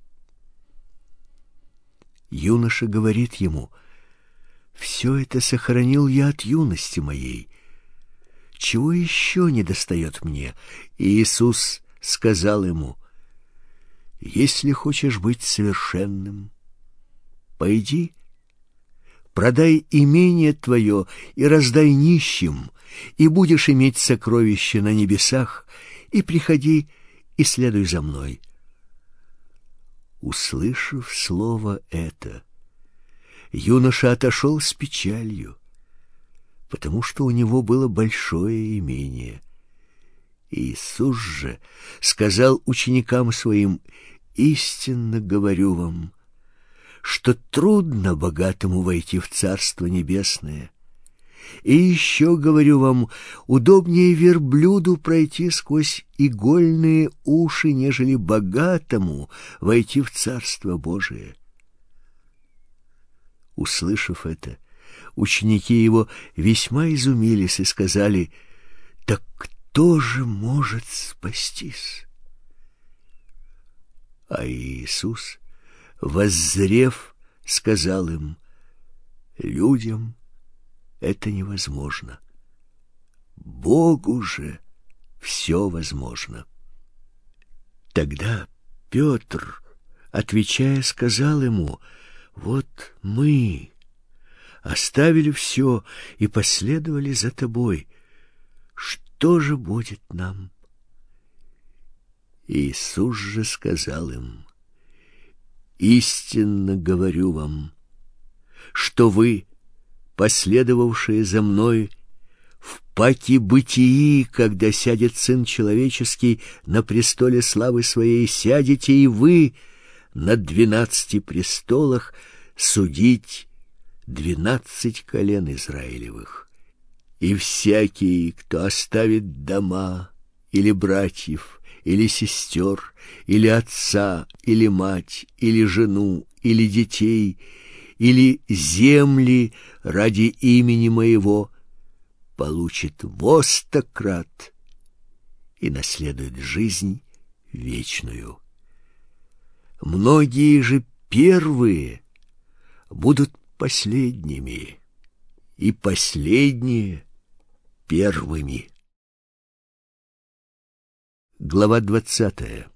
Юноша говорит ему: все это сохранил я от юности моей. Чего еще недостает мне? И Иисус сказал ему: если хочешь быть совершенным, пойди, продай имение твое и раздай нищим, и будешь иметь сокровища на небесах, и приходи и следуй за мной. Услышав слово это, юноша отошел с печалью, потому что у него было большое имение. Иисус же сказал ученикам своим: истинно говорю вам, что трудно богатому войти в Царство Небесное. И еще говорю вам, удобнее верблюду пройти сквозь игольные уши, нежели богатому войти в Царство Божие. Услышав это, ученики его весьма изумились и сказали: так кто же может спастись? А Иисус, воззрев, сказал им: людям это невозможно, Богу же все возможно. Тогда Петр, отвечая, сказал ему: вот мы оставили все и последовали за тобой. Что же будет нам? Иисус же сказал им: истинно говорю вам, что вы, последовавшие за мной, в паки бытии, когда сядет Сын Человеческий на престоле славы Своей, сядете и вы на двенадцати престолах судить двенадцать колен Израилевых. И всякий, кто оставит дома, или братьев, или сестер, или отца, или мать, или жену, или детей, или земли ради имени моего, получит во сто крат и наследует жизнь вечную. Многие же первые будут последними, и последние первыми. Глава двадцатая.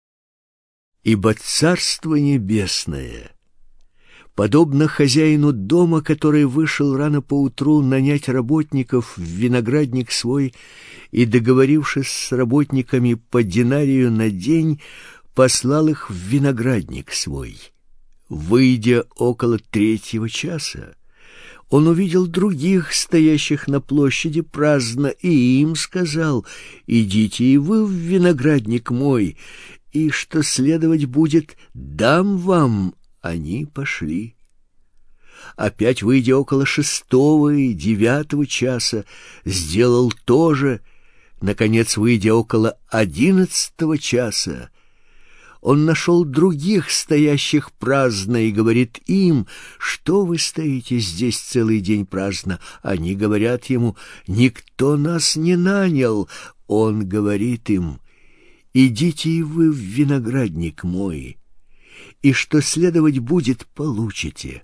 Ибо Царство Небесное подобно хозяину дома, который вышел рано поутру нанять работников в виноградник свой и, договорившись с работниками по динарию на день, послал их в виноградник свой. Выйдя около третьего часа, он увидел других, стоящих на площади праздно, и им сказал: «Идите и вы в виноградник мой, и что следовать будет, дам вам». Они пошли. Опять, выйдя около шестого и девятого часа, сделал то же. Наконец, выйдя около одиннадцатого часа, он нашел других, стоящих праздно, и говорит им: «Что вы стоите здесь целый день праздно?» Они говорят ему: «Никто нас не нанял». Он говорит им: «Идите и вы в виноградник мой, и что следовать будет, получите».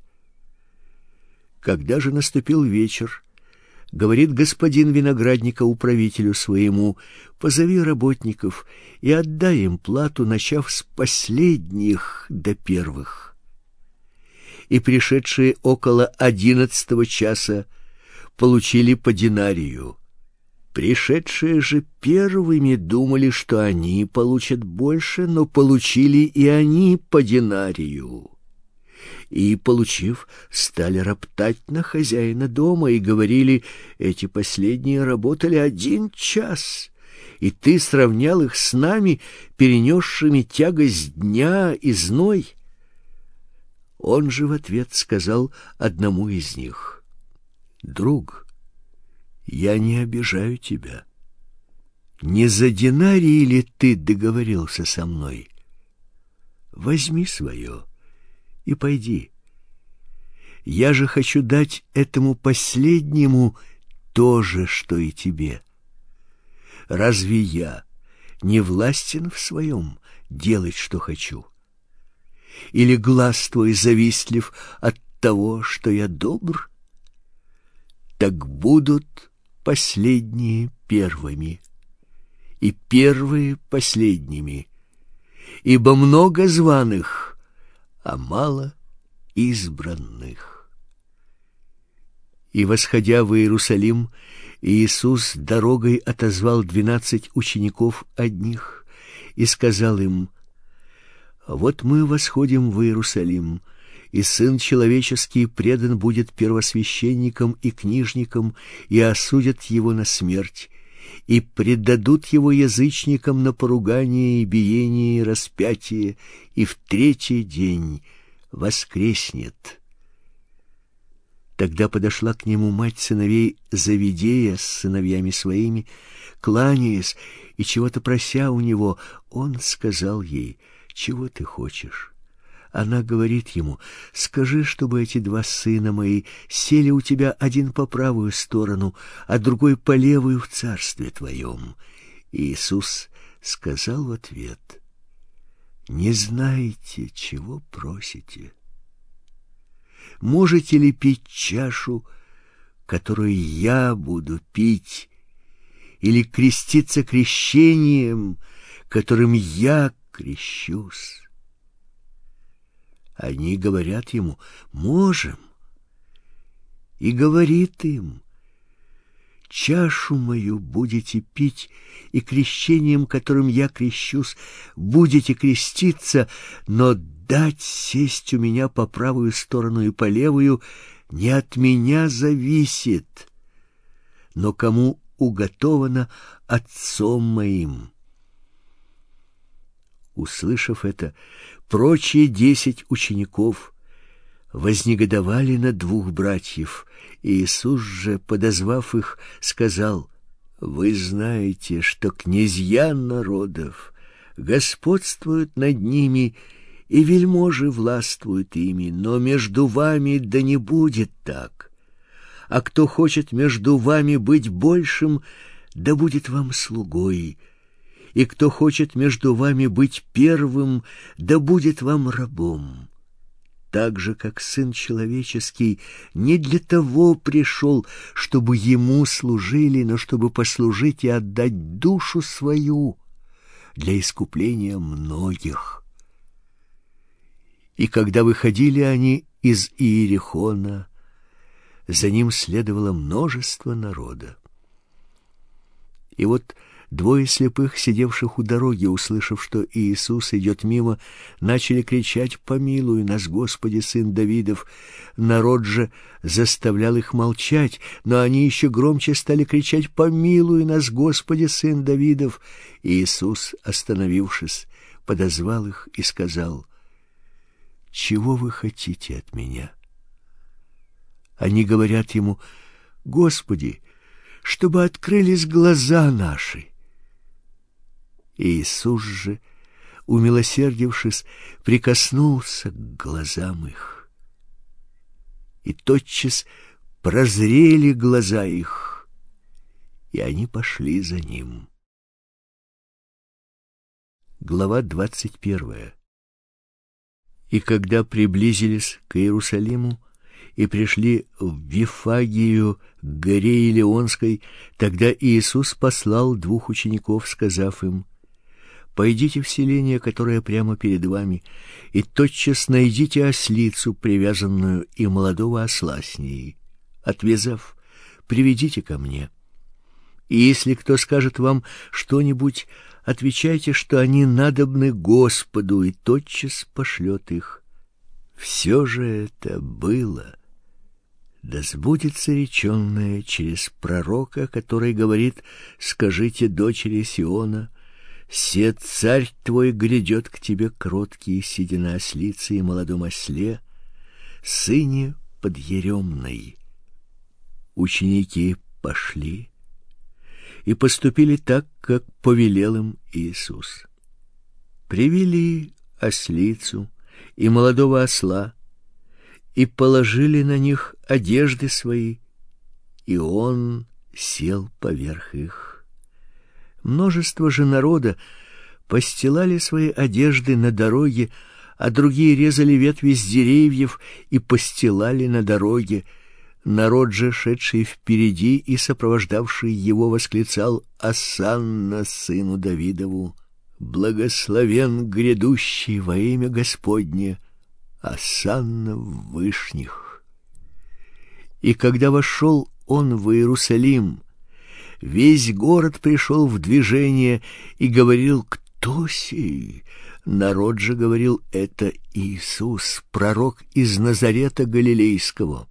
Когда же наступил вечер, говорит господин виноградника управителю своему: «Позови работников и отдай им плату, начав с последних до первых». И пришедшие около одиннадцатого часа получили по динарию. Пришедшие же первыми думали, что они получат больше, но получили и они по динарию. И, получив, стали роптать на хозяина дома и говорили: «Эти последние работали один час, и ты сравнял их с нами, перенесшими тягость дня и зной». Он же в ответ сказал одному из них: «Друг, я не обижаю тебя. Не за динарий ли ты договорился со мной? Возьми свое и пойди. Я же хочу дать этому последнему то же, что и тебе. Разве я не властен в своем делать, что хочу? Или глаз твой завистлив от того, что я добр? Так будут последние первыми, и первые последними, ибо много званых, а мало избранных». И, восходя в Иерусалим, Иисус дорогой отозвал двенадцать учеников одних и сказал им: «Вот мы восходим в Иерусалим, и Сын Человеческий предан будет первосвященникам и книжникам, и осудят его на смерть, и предадут его язычникам на поругание и биение и распятие, и в третий день воскреснет». Тогда подошла к нему мать сыновей Завидея с сыновьями своими, кланяясь и чего-то прося у него. Он сказал ей: «Чего ты хочешь?» Она говорит ему: «Скажи, чтобы эти два сына мои сели у тебя, один по правую сторону, а другой по левую в царстве твоем». Иисус сказал в ответ: «Не знаете, чего просите. Можете ли пить чашу, которую я буду пить, или креститься крещением, которым я крещусь?» Они говорят ему: «Можем». И говорит им: «Чашу мою будете пить, и крещением, которым я крещусь, будете креститься, но дать сесть у меня по правую сторону и по левую не от меня зависит, но кому уготовано Отцом моим». Услышав это, прочие десять учеников вознегодовали на двух братьев. Иисус же, подозвав их, сказал: «Вы знаете, что князья народов господствуют над ними, и вельможи властвуют ими, но между вами да не будет так. А кто хочет между вами быть большим, да будет вам слугой. И кто хочет между вами быть первым, да будет вам рабом. так же, как Сын Человеческий, не для того пришел, чтобы Ему служили, но чтобы послужить и отдать душу свою для искупления многих. И когда выходили они из Иерихона, за Ним следовало множество народа. И вот двое слепых, сидевших у дороги, услышав, что Иисус идет мимо, начали кричать: «Помилуй нас, Господи, Сын Давидов!» Народ же заставлял их молчать, но они еще громче стали кричать: «Помилуй нас, Господи, Сын Давидов!» Иисус, остановившись, подозвал их и сказал: «Чего вы хотите от меня?» Они говорят Ему: «Господи, чтобы открылись глаза наши». Иисус же, умилосердившись, прикоснулся к глазам их, и тотчас прозрели глаза их, и они пошли за Ним. Глава двадцать первая. И когда приблизились к Иерусалиму и пришли в Вифагию, к горе Илионской, тогда Иисус послал двух учеников, сказав им: «Пойдите в селение, которое прямо перед вами, и тотчас найдите ослицу, привязанную, и молодого осла с ней. Отвязав, приведите ко мне. И если кто скажет вам что-нибудь, отвечайте, что они надобны Господу, и тотчас пошлет их. Все же это было, да сбудется реченное через пророка, который говорит: скажите дочери Сиона: се царь твой грядет к тебе кроткий, сидя на ослице и молодом осле, сыне подъеремной». Ученики пошли и поступили так, как повелел им Иисус. Привели ослицу и молодого осла, и положили на них одежды свои, и он сел поверх их. Множество же народа постилали свои одежды на дороге, а другие резали ветви с деревьев и постилали на дороге. Народ же, шедший впереди и сопровождавший его, восклицал: «Осанна сыну Давидову! Благословен грядущий во имя Господне! Осанна в вышних!» И когда вошел он в Иерусалим, весь город пришел в движение и говорил: «Кто сей?» Народ же говорил: «Это Иисус, пророк из Назарета Галилейского».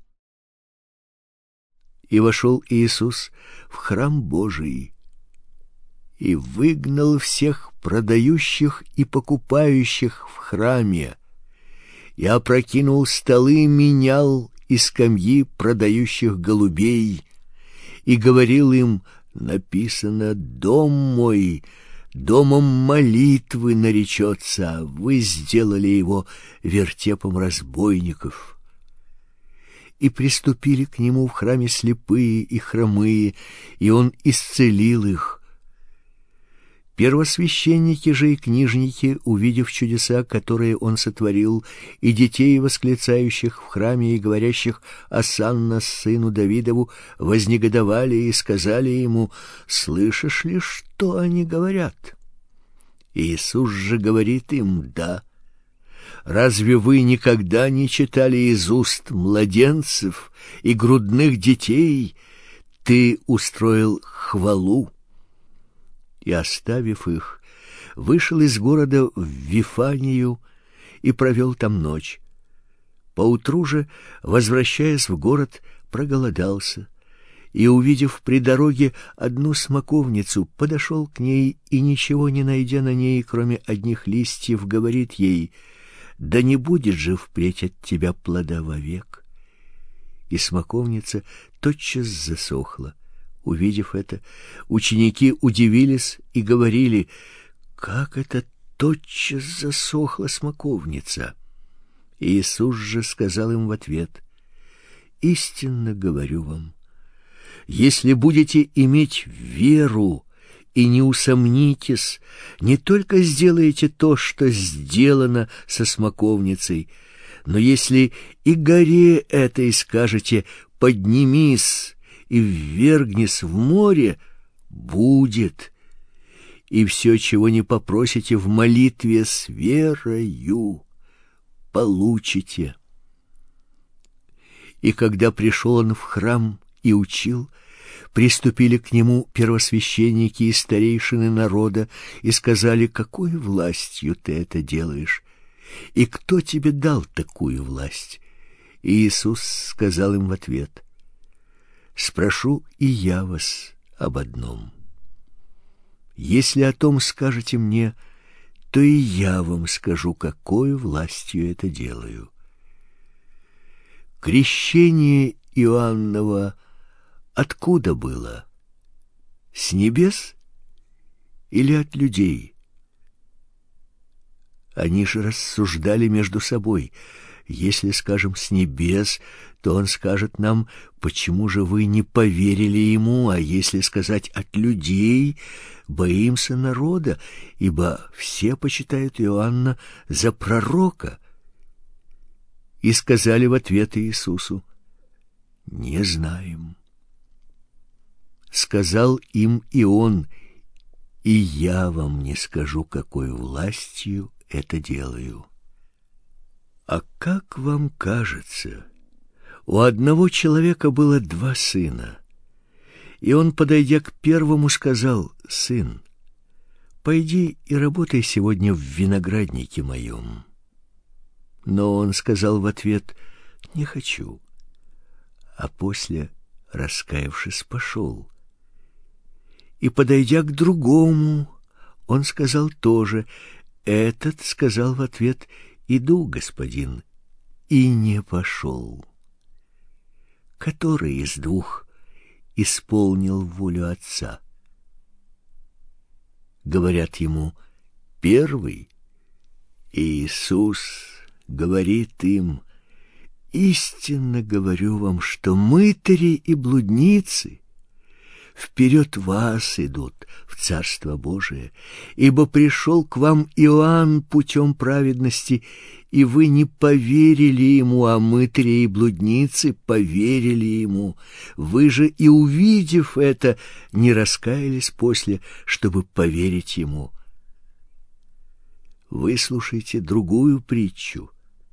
И вошел Иисус в храм Божий и выгнал всех продающих и покупающих в храме, и опрокинул столы, менял и скамьи продающих голубей, и говорил им: написано: «Дом мой домом молитвы наречется, а вы сделали его вертепом разбойников». И приступили к нему в храме слепые и хромые, и он исцелил их. Первосвященники же и книжники, увидев чудеса, которые он сотворил, и детей, восклицающих в храме и говорящих: «Осанна сыну Давидову», вознегодовали и сказали ему: «Слышишь ли, что они говорят?» Иисус же говорит им: «Да. Разве вы никогда не читали из уст младенцев и грудных детей: ты устроил хвалу?» И, оставив их, вышел из города в Вифанию и провел там ночь. Поутру же, возвращаясь в город, проголодался, и, увидев при дороге одну смоковницу, подошел к ней и, ничего не найдя на ней, кроме одних листьев, говорит ей: «Да не будет же впредь от тебя плода вовек». И смоковница тотчас засохла. Увидев это, ученики удивились и говорили: «Как это тотчас засохла смоковница?» Иисус же сказал им в ответ: «Истинно говорю вам, если будете иметь веру и не усомнитесь, не только сделаете то, что сделано со смоковницей, Но если и горе этой скажете: поднимись и ввергнись в море, будет. И все, чего не попросите в молитве с верою, получите. И когда пришел он в храм и учил, приступили к нему первосвященники и старейшины народа и сказали: какой властью ты это делаешь? И кто тебе дал такую власть? И Иисус сказал им в ответ: спрошу и я вас об одном. Если о том скажете мне, то и я вам скажу, какой властью это делаю. Крещение Иоанново откуда было? С небес или от людей? Они же рассуждали между собой: если скажем с небес, то он скажет нам: почему же вы не поверили ему? А если сказать от людей, боимся народа, ибо все почитают Иоанна за пророка. И сказали в ответ Иисусу: не знаем. Сказал им и он: и я вам не скажу, какой властью это делаю. А как вам кажется, у одного человека было два сына, и он, подойдя к первому, сказал: сын, пойди и работай сегодня в винограднике моем. Но он сказал в ответ: не хочу. А после, раскаявшись, пошел. И, подойдя к другому, он сказал тоже. Этот сказал в ответ: иду, господин, и не пошел. Который из двух исполнил волю отца? Говорят ему: первый. И Иисус говорит им: истинно говорю вам, что мытари и блудницы вперед вас идут в Царство Божие, ибо пришел к вам Иоанн путем праведности, и вы не поверили ему, а мытари и блудницы поверили ему. Вы же, и увидев это, не раскаялись после, чтобы поверить ему. Выслушайте другую притчу.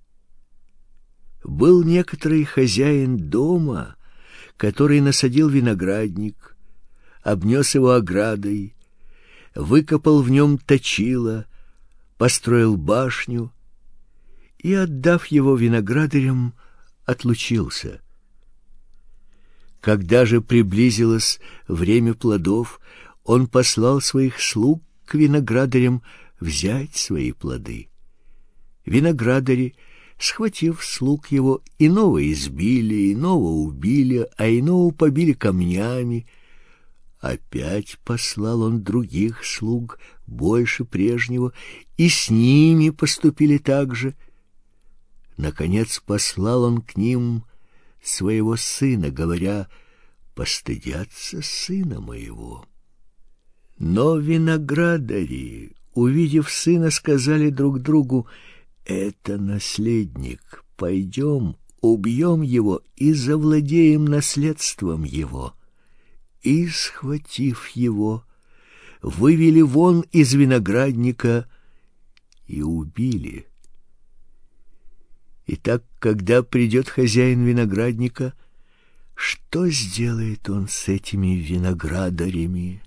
Был некоторый хозяин дома, который насадил виноградник, обнес его оградой, выкопал в нем точило, построил башню и, отдав его виноградарям, отлучился. Когда же приблизилось время плодов, он послал своих слуг к виноградарям взять свои плоды. Виноградари, схватив слуг его, иного избили, иного убили, а иного побили камнями. Опять послал он других слуг, больше прежнего, и с ними поступили так же. Наконец послал он к ним своего сына, говоря: постыдятся сына моего. Но виноградари, увидев сына, сказали друг другу: это наследник, пойдем, убьем его и завладеем наследством его. И, схватив его, вывели вон из виноградника и убили. Итак, когда придет хозяин виноградника, что сделает он с этими виноградарями?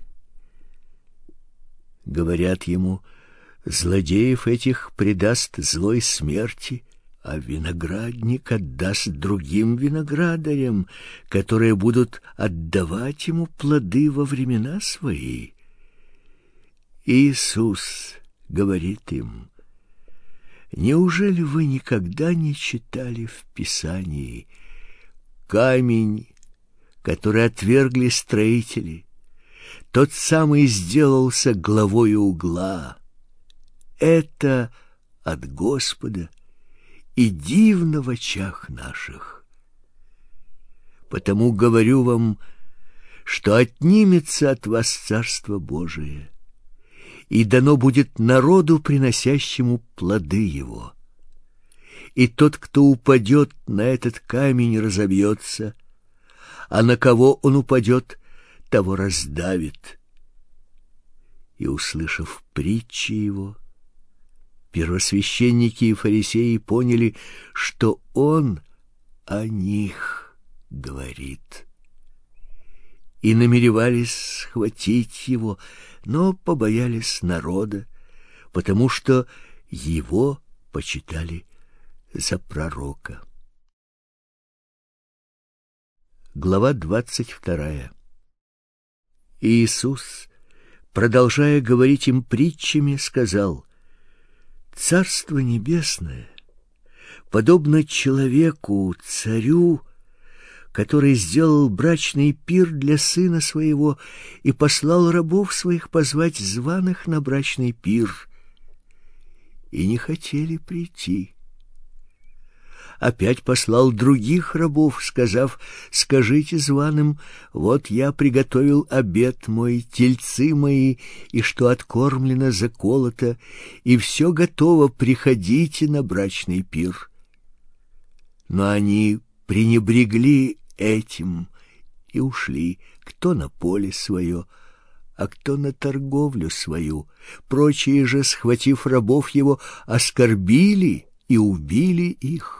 Говорят ему: злодеев этих предаст злой смерти, а виноградник отдаст другим виноградарям, которые будут отдавать ему плоды во времена свои. Иисус говорит им: неужели вы никогда не читали в Писании: камень, который отвергли строители, тот самый сделался главою угла? Это от Господа, и дивно в очах наших. Потому говорю вам, что отнимется от вас Царство Божие, и дано будет народу, приносящему плоды его. и тот, кто упадет на этот камень, разобьется, а на кого он упадет, того раздавит. И, услышав притчи его, первосвященники и фарисеи поняли, что он о них говорит, и намеревались схватить его, но побоялись народа, потому что его почитали за пророка. Глава двадцать вторая. Иисус, продолжая говорить им притчами, сказал: «Царство небесное подобно человеку, царю, который сделал брачный пир для сына своего и послал рабов своих позвать званых на брачный пир, и не хотели прийти. Опять послал других рабов, сказав: скажите званым: вот я приготовил обед мой, тельцы мои, и что откормлено, заколото, и все готово, приходите на брачный пир. Но они пренебрегли этим и ушли, кто на поле свое, а кто на торговлю свою. Прочие же, схватив рабов его, оскорбили и убили их.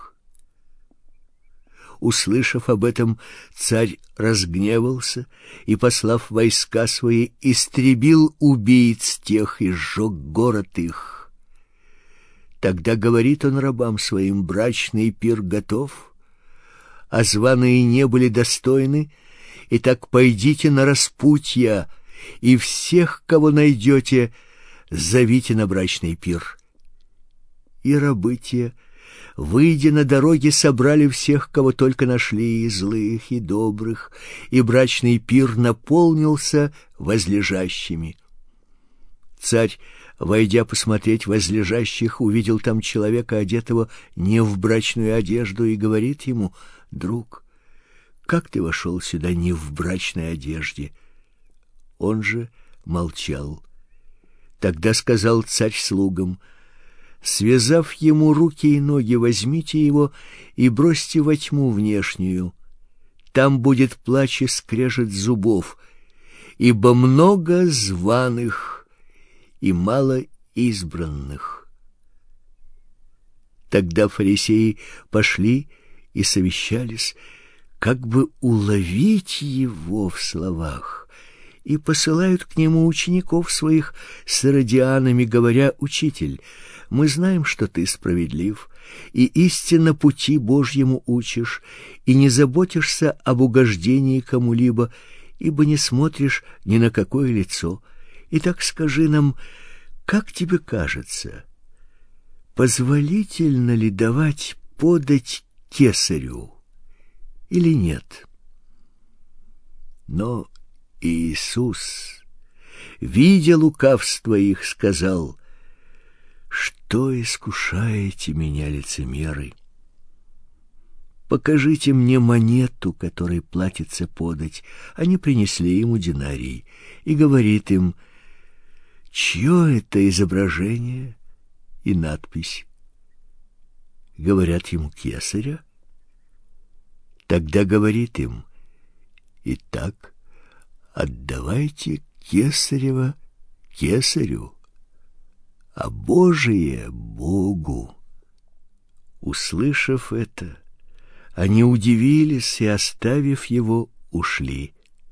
Услышав об этом, царь разгневался и, послав войска свои, истребил убийц тех и сжег город их. Тогда говорит он рабам своим: брачный пир готов, а званые не были достойны, итак пойдите на распутья, и всех, кого найдете, зовите на брачный пир. И рабы те, выйдя на дороги, собрали всех, кого только нашли, и злых, и добрых, и брачный пир наполнился возлежащими. Царь, войдя посмотреть возлежащих, увидел там человека, одетого не в брачную одежду, и говорит ему: друг, как ты вошел сюда не в брачной одежде? Он же молчал. Тогда сказал царь слугам: связав ему руки и ноги, возьмите его и бросьте во тьму внешнюю. Там будет плач и скрежет зубов, ибо много званых и мало избранных. Тогда фарисеи пошли и совещались, как бы уловить его в словах, и посылают к нему учеников своих с иродианами, говоря: учитель, мы знаем, что ты справедлив и истинно пути Божьему учишь, и не заботишься об угождении кому-либо, ибо не смотришь ни на какое лицо. Итак, скажи нам, как тебе кажется, позволительно ли давать подать кесарю или нет? Но Иисус, видя лукавство их, сказал: что искушаете меня, лицемеры? Покажите мне монету, которой платится подать. Они принесли ему динарий, и говорит им: чье это изображение и надпись? Говорят ему: кесаря. Тогда говорит им: итак, отдавайте кесарева кесарю, а Божие Богу. Услышав это, они удивились и, оставив его, ушли.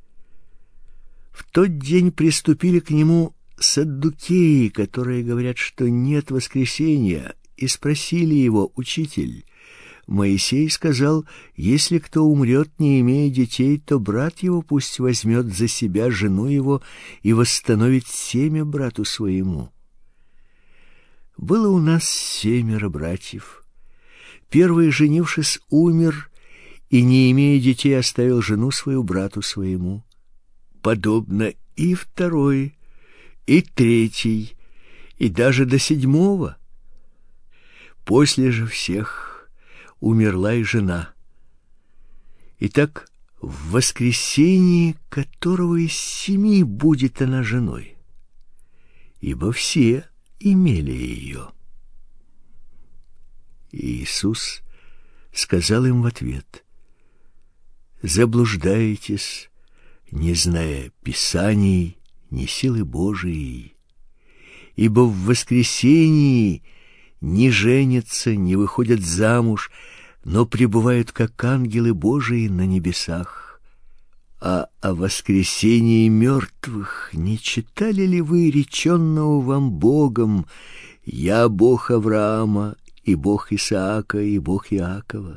В тот день приступили к нему саддукеи, которые говорят, что нет воскресения, и спросили его: учитель, Моисей сказал: если кто умрет, не имея детей, то брат его пусть возьмет за себя жену его и восстановит семя брату своему. Было у нас семеро братьев. Первый, женившись, умер, и, не имея детей, оставил жену свою брату своему. Подобно и второй, и третий, и даже до седьмого. После же всех умерла и жена. Итак, в воскресении которого из семи будет она женой? Ибо все имели ее. И Иисус сказал им в ответ: заблуждаетесь, не зная Писаний, ни силы Божией, ибо в воскресении не женятся, не выходят замуж, но пребывают как ангелы Божии на небесах. А о воскресении мертвых не читали ли вы реченного вам Богом: «Я Бог Авраама, и Бог Исаака, и Бог Иакова»?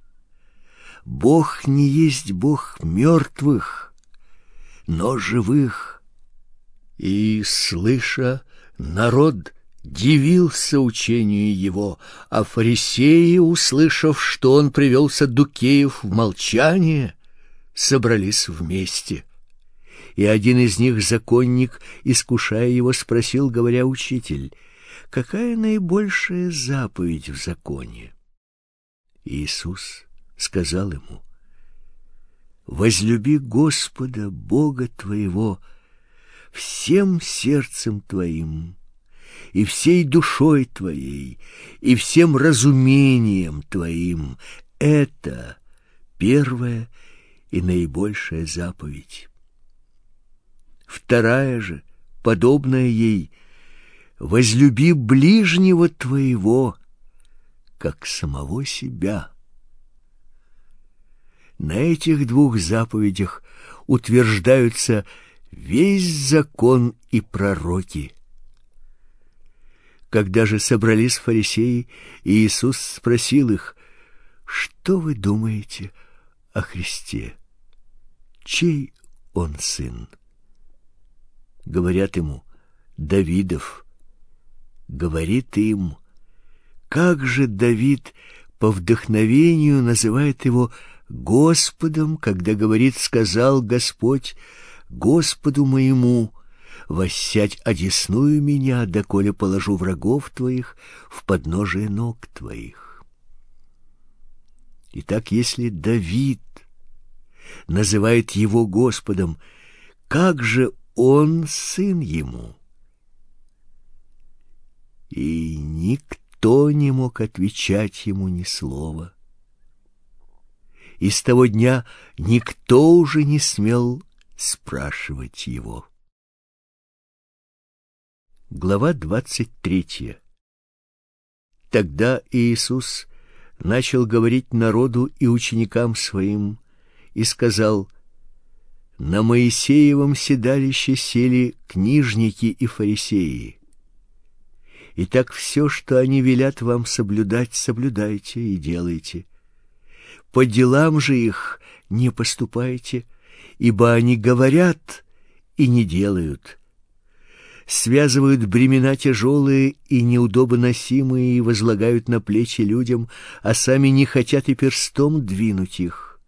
Бог не есть Бог мертвых, но живых. И, слыша, народ дивился учению его, а фарисеи, услышав, что он привел саддукеев в молчание, собрались вместе. И один из них, законник, искушая его, спросил, говоря: «Учитель, какая наибольшая заповедь в законе?» Иисус сказал ему: возлюби Господа Бога твоего всем сердцем твоим, и всей душой твоей, и всем разумением твоим. Это первая и наибольшая заповедь. Вторая же, подобная ей: возлюби ближнего твоего, как самого себя. На этих двух заповедях утверждаются весь закон и пророки. Когда же собрались фарисеи, Иисус спросил их: что вы думаете о Христе? Чей он сын? Говорят ему: Давидов. Говорит им: как же Давид по вдохновению называет его Господом, когда говорит: сказал Господь Господу моему: воссядь одесную меня, доколе положу врагов твоих в подножие ног твоих. Итак, если Давид называет его Господом, как же он сын ему? И никто не мог отвечать ему ни слова. И с того дня никто уже не смел спрашивать его. Глава двадцать третья. Тогда Иисус начал говорить народу и ученикам своим и сказал: на Моисеевом седалище сели книжники и фарисеи. Итак, все, что они велят вам соблюдать, соблюдайте и делайте. По делам же их не поступайте, ибо они говорят и не делают. Связывают бремена тяжелые и неудобоносимые и возлагают на плечи людям, а сами не хотят и перстом двинуть их.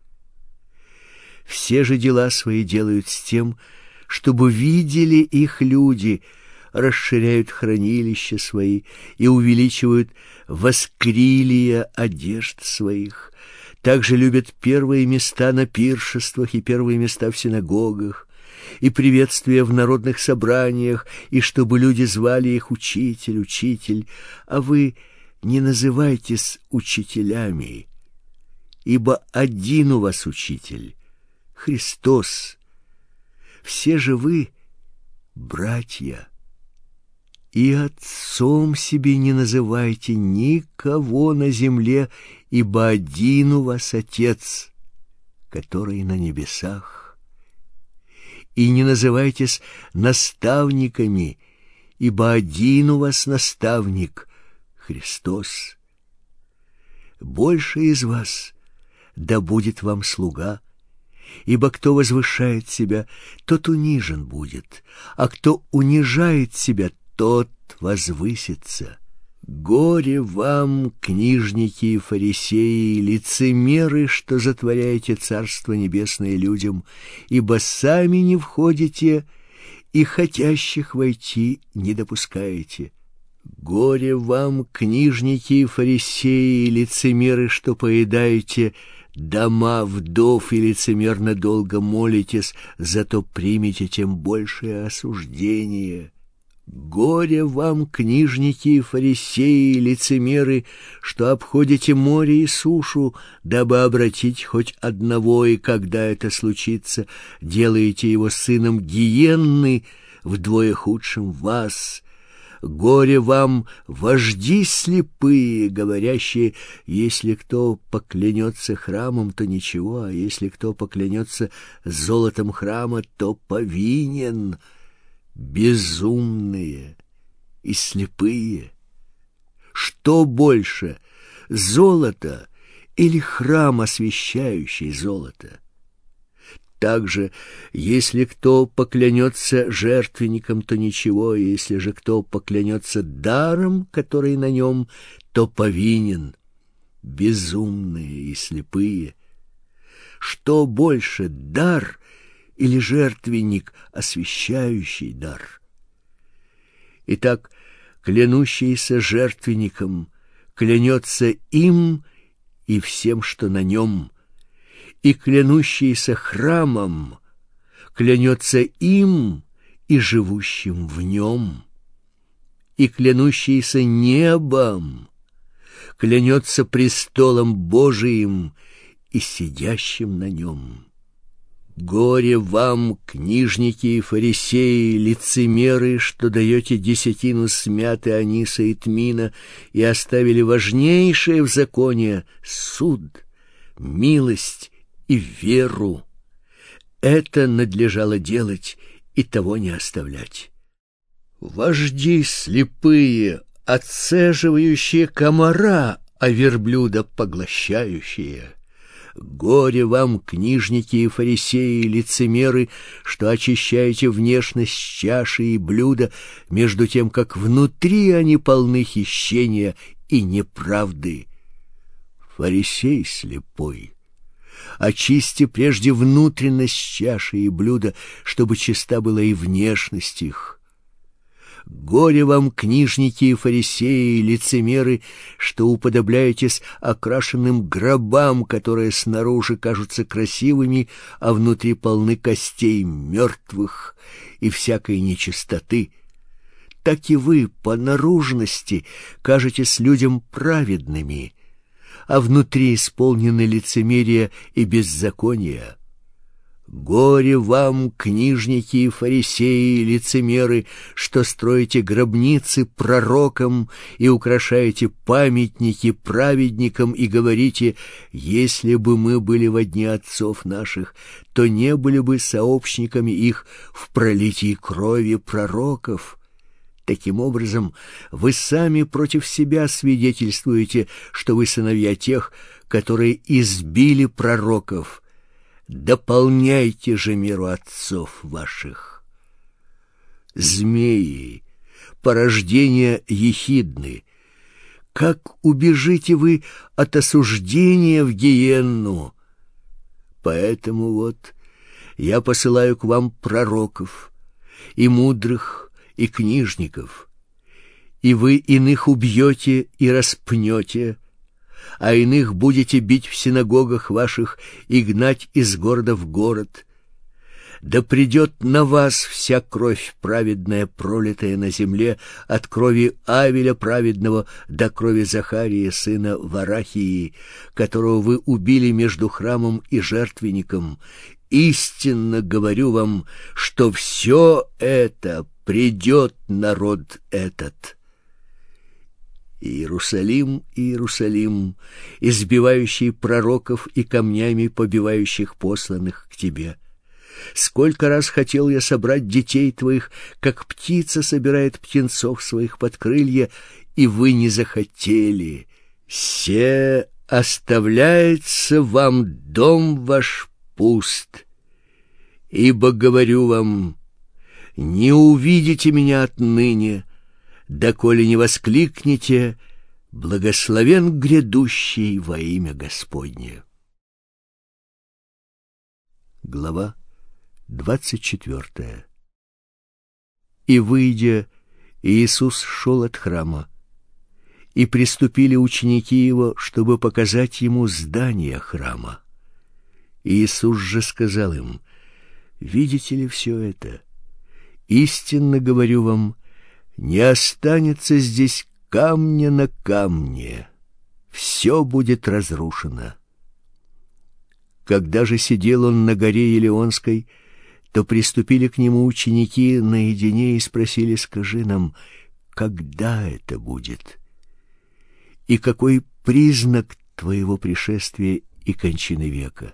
Все же дела свои делают с тем, чтобы видели их люди, расширяют хранилища свои и увеличивают воскрилия одежд своих. Также любят первые места на пиршествах и первые места в синагогах, и приветствия в народных собраниях, и чтобы люди звали их учитель, учитель, а вы не называйтесь учителями, ибо один у вас учитель — Христос. Все же вы братья. И отцом себе не называйте никого на земле, ибо один у вас Отец, который на небесах. И не называйтесь наставниками, ибо один у вас наставник, Христос. Больше из вас да будет вам слуга, ибо кто возвышает себя, тот унижен будет, а кто унижает себя, тот возвысится. Горе вам, книжники и фарисеи, лицемеры, что затворяете Царство Небесное людям, ибо сами не входите и хотящих войти не допускаете. Горе вам, книжники и фарисеи, лицемеры, что поедаете дома вдов и лицемерно долго молитесь, зато примете тем большее осуждение. Горе вам, книжники и фарисеи, лицемеры, что обходите море и сушу, дабы обратить хоть одного, и когда это случится, делаете его сыном гиенны, вдвое худшим вас. Горе вам, вожди слепые, говорящие: если кто поклянется храмом, то ничего, а если кто поклянется золотом храма, то повинен. Безумные и слепые! Что больше, золото или храм, освящающий золото? Также, если кто поклянется жертвенником, то ничего, если же кто поклянется даром, который на нем, то повинен. Безумные и слепые! Что больше, дар или жертвенник, освящающий дар? Итак, клянущийся жертвенником клянется им и всем, что на нем, и клянущийся храмом клянется им и живущим в нем, и клянущийся небом клянется престолом Божиим и сидящим на нем. Горе вам, книжники и фарисеи, лицемеры, что даете десятину с мяты, аниса и тмина, и оставили важнейшее в законе — суд, милость и веру. Это надлежало делать и того не оставлять. Вожди слепые, отцеживающие комара, а верблюда поглощающие! Горе вам, книжники и фарисеи, лицемеры, что очищаете внешность чаши и блюда, между тем, как внутри они полны хищения и неправды. Фарисей слепой, очисти прежде внутренность чаши и блюда, чтобы чиста была и внешность их. Горе вам, книжники и фарисеи, лицемеры, что уподобляетесь окрашенным гробам, которые снаружи кажутся красивыми, а внутри полны костей мертвых и всякой нечистоты. Так и вы по наружности кажетесь людям праведными, а внутри исполнены лицемерия и беззакония. Горе вам, книжники и фарисеи, лицемеры, что строите гробницы пророкам и украшаете памятники праведникам и говорите: если бы мы были во дни отцов наших, то не были бы сообщниками их в пролитии крови пророков. Таким образом, вы сами против себя свидетельствуете, что вы сыновья тех, которые избили пророков. Дополняйте же меру отцов ваших. Змеи, порождения ехидны, как убежите вы от осуждения в гиенну? Поэтому вот я посылаю к вам пророков, и мудрых, и книжников, и вы иных убьете и распнете, а иных будете бить в синагогах ваших и гнать из города в город. Да придет на вас вся кровь праведная, пролитая на земле, от крови Авеля праведного до крови Захария, сына Варахии, которого вы убили между храмом и жертвенником. Истинно говорю вам, что все это придет народ этот. Иерусалим, Иерусалим, избивающий пророков и камнями побивающих посланных к тебе! Сколько раз хотел я собрать детей твоих, как птица собирает птенцов своих под крылья, и вы не захотели. Се оставляется вам дом ваш пуст, ибо говорю вам, не увидите меня отныне, доколе не воскликнете: благословен грядущий во имя Господне. Глава двадцать четвертая. И, выйдя, Иисус шел от храма, и приступили ученики его, чтобы показать ему здание храма. Иисус же сказал им: видите ли все это? Истинно говорю вам, Не останется здесь камня на камне, все будет разрушено. Когда же сидел он на горе Елеонской, то приступили к нему ученики наедине и спросили: «Скажи нам, когда это будет? И какой признак твоего пришествия и кончины века?»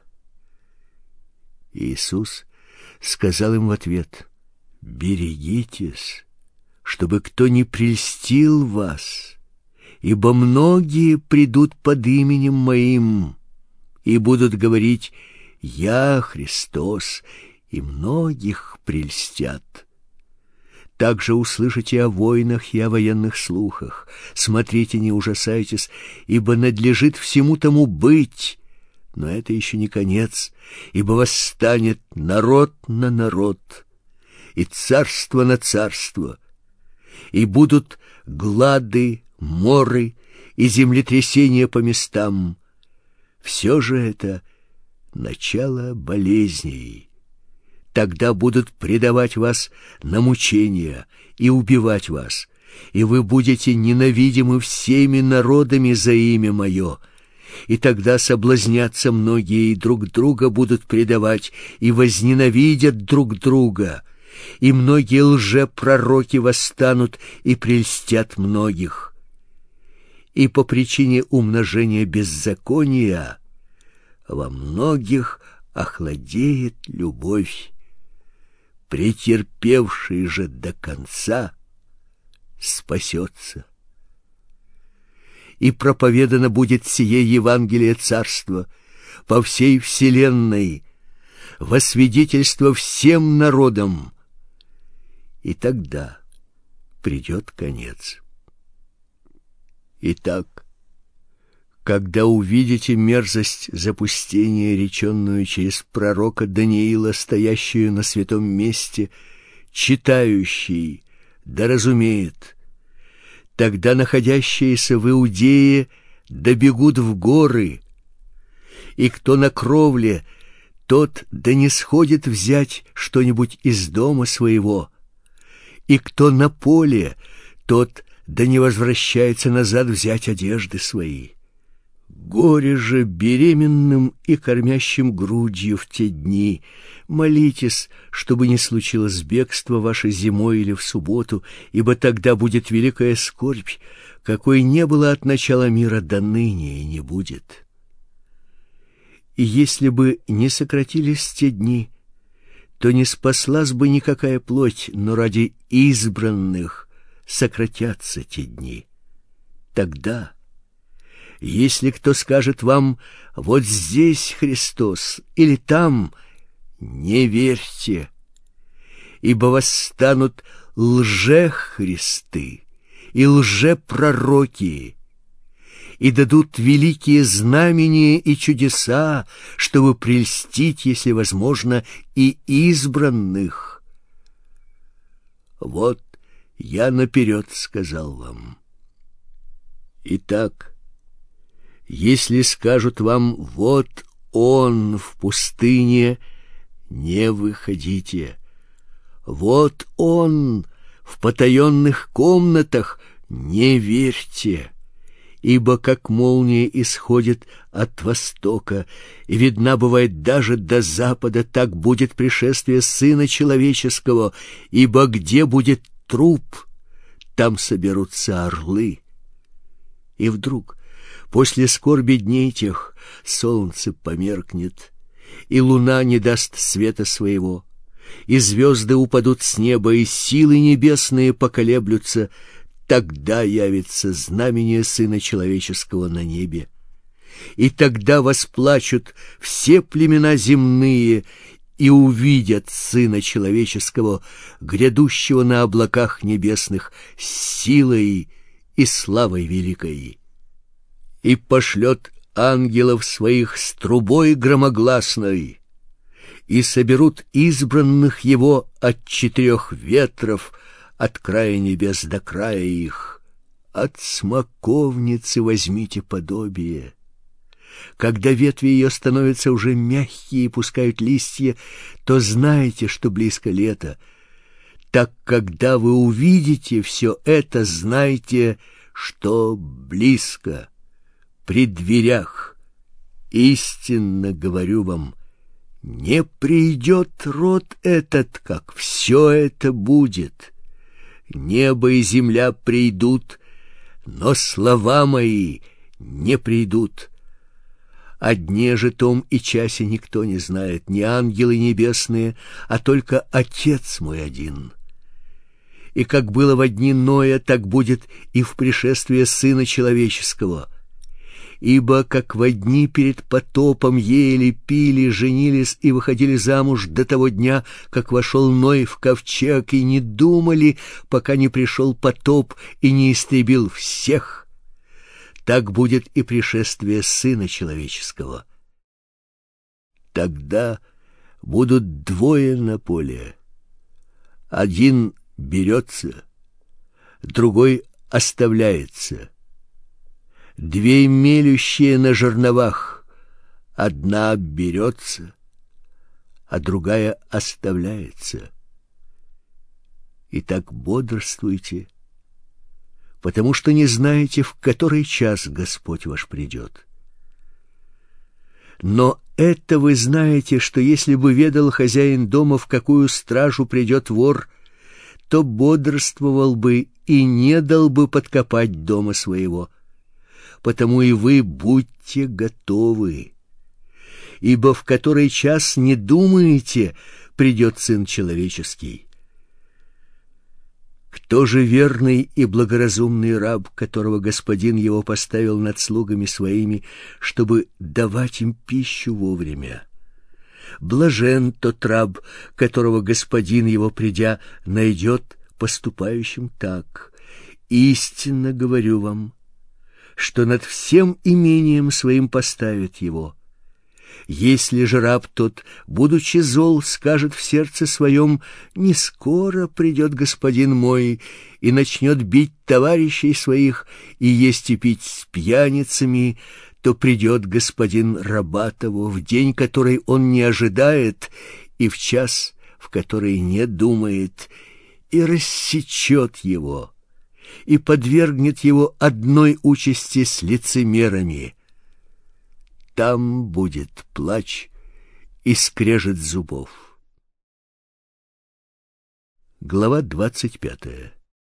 Иисус сказал им в ответ: «Берегитесь, чтобы кто не прельстил вас, ибо многие придут под именем Моим и будут говорить: Я Христос, и многих прельстят. Также услышите о войнах и о военных слухах. Смотрите, не ужасайтесь, ибо надлежит всему тому быть. Но это еще не конец, ибо восстанет народ на народ, и царство на царство, и будут глады, моры и землетрясения по местам. Все же это начало болезней. Тогда будут предавать вас на мучения и убивать вас, и вы будете ненавидимы всеми народами за имя Мое. И тогда соблазнятся многие, и друг друга будут предавать, и возненавидят друг друга. И многие лжепророки восстанут и прельстят многих. И по причине умножения беззакония во многих охладеет любовь. Претерпевший же до конца спасется. И проповедано будет сие Евангелие Царства по всей вселенной, во свидетельство всем народам, и тогда придет конец. Итак, когда увидите мерзость запустения, реченную через пророка Даниила, стоящую на святом месте, читающий да разумеет, тогда находящиеся в Иудее добегут в горы, и кто на кровле, тот да не сходит взять что-нибудь из дома своего, и кто на поле, тот да не возвращается назад взять одежды свои. Горе же беременным и кормящим грудью в те дни. Молитесь, чтобы не случилось бегство ваше зимой или в субботу, ибо тогда будет великая скорбь, какой не было от начала мира до ныне и не будет. И если бы не сократились те дни, то не спаслась бы никакая плоть, но ради избранных сократятся те дни. Тогда, если кто скажет вам: вот здесь Христос, или там, не верьте, ибо восстанут лжехристы и лжепророки, и дадут великие знамения и чудеса, чтобы прельстить, если возможно, и избранных. Вот я наперед сказал вам. Итак, если скажут вам: вот он в пустыне, не выходите. Вот он в потаенных комнатах, не верьте. Ибо как молния исходит от востока и видна бывает даже до запада, так будет пришествие Сына Человеческого. Ибо где будет труп, там соберутся орлы. И вдруг, после скорби дней тех, солнце померкнет, и луна не даст света своего, и звезды упадут с неба, и силы небесные поколеблются. Тогда явится знамение Сына Человеческого на небе, и тогда восплачут все племена земные и увидят Сына Человеческого, грядущего на облаках небесных с силой и славой великой. И пошлет ангелов своих с трубой громогласной, и соберут избранных его от четырех ветров, от края небес до края их. От смоковницы возьмите подобие. Когда ветви ее становятся уже мягкие и пускают листья, то знайте, что близко лето. Так когда вы увидите все это, знайте, что близко, при дверях. Истинно говорю вам, не придет род этот, как все это будет. Небо и земля придут, но слова мои не придут. О дне же том и часе никто не знает, ни ангелы небесные, а только Отец мой один. И как было во дни Ноя, так будет и в пришествии Сына Человеческого. Ибо как во дни перед потопом ели, пили, женились и выходили замуж до того дня, как вошел Ной в ковчег, и не думали, пока не пришел потоп и не истребил всех, так будет и пришествие Сына Человеческого. Тогда будут двое на поле. Один берется, другой оставляется. Две мелющие на жерновах, одна берется, а другая оставляется. Итак, бодрствуйте, потому что не знаете, в который час Господь ваш придет. Но это вы знаете, что если бы ведал хозяин дома, в какую стражу придет вор, то бодрствовал бы и не дал бы подкопать дома своего. Потому и вы будьте готовы, ибо в который час не думаете, придет Сын Человеческий. Кто же верный и благоразумный раб, которого господин его поставил над слугами своими, чтобы давать им пищу вовремя? Блажен тот раб, которого господин его, придя, найдет поступающим так. Истинно говорю вам, что над всем имением своим поставит его. Если же раб тот, будучи зол, скажет в сердце своем: «Не скоро придет господин мой», и начнет бить товарищей своих и есть и пить с пьяницами, то придет господин раба того в день, который он не ожидает, и в час, в который не думает, и рассечет его, и подвергнет его одной участи с лицемерами. Там будет плач и скрежет зубов. Глава двадцать пятая.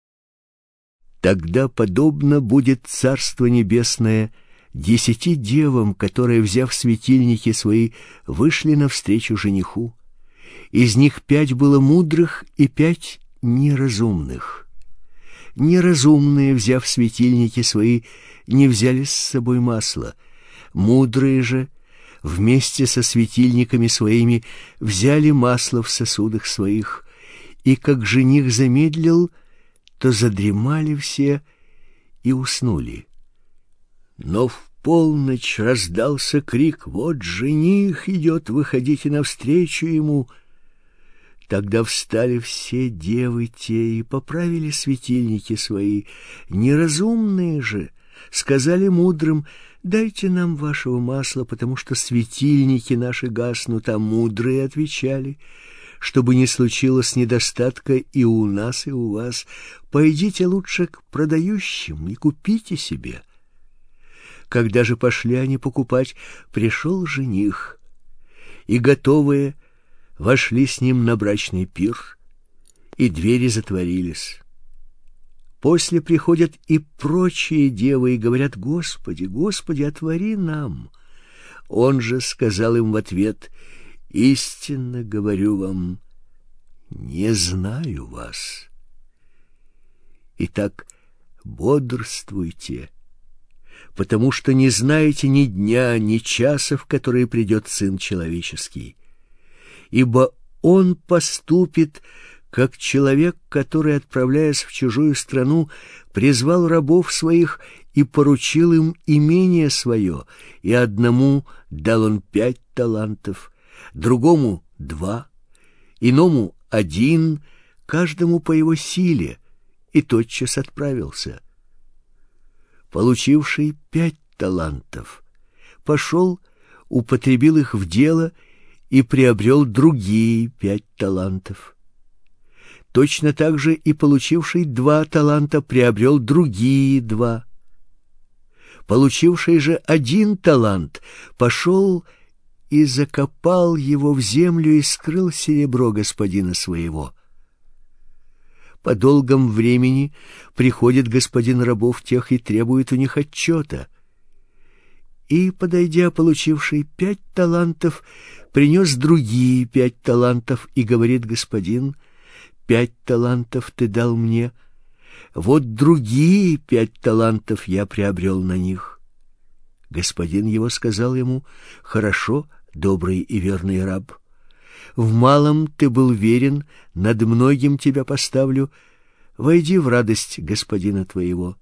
Тогда подобно будет Царство Небесное десяти девам, которые, взяв светильники свои, вышли навстречу жениху. Из них пять было мудрых и пять неразумных. Неразумные, взяв светильники свои, не взяли с собой масла. Мудрые же вместе со светильниками своими взяли масло в сосудах своих, и как жених замедлил, то задремали все и уснули. Но в полночь раздался крик: «Вот жених идет, выходите навстречу ему!» Тогда встали все девы те и поправили светильники свои. Неразумные же сказали мудрым: «Дайте нам вашего масла, потому что светильники наши гаснут». А мудрые отвечали: «Чтобы не случилось недостатка и у нас, и у вас, пойдите лучше к продающим и купите себе». Когда же пошли они покупать, пришел жених, и готовые вошли с ним на брачный пир, и двери затворились. После приходят и прочие девы и говорят: «Господи, Господи, отвори нам». Он же сказал им в ответ: «Истинно говорю вам, не знаю вас». Итак, бодрствуйте, потому что не знаете ни дня, ни часа, в который придет Сын Человеческий. Ибо Он поступит, как человек, который, отправляясь в чужую страну, призвал рабов своих и поручил им имение свое, и одному дал он пять талантов, другому — два, иному — один, каждому по его силе, и тотчас отправился. Получивший пять талантов пошел, употребил их в дело и приобрел другие пять талантов. точно так же и получивший два таланта приобрел другие два. Получивший же один талант пошел и закопал его в землю и скрыл серебро господина своего. По долгом времени приходит господин рабов тех и требует у них отчета. И, подойдя, получивший пять талантов, принес другие пять талантов и говорит: господин, пять талантов ты дал мне, вот другие пять талантов я приобрел на них. Господин его сказал ему: хорошо, добрый и верный раб, в малом ты был верен, над многим тебя поставлю, войди в радость господина твоего.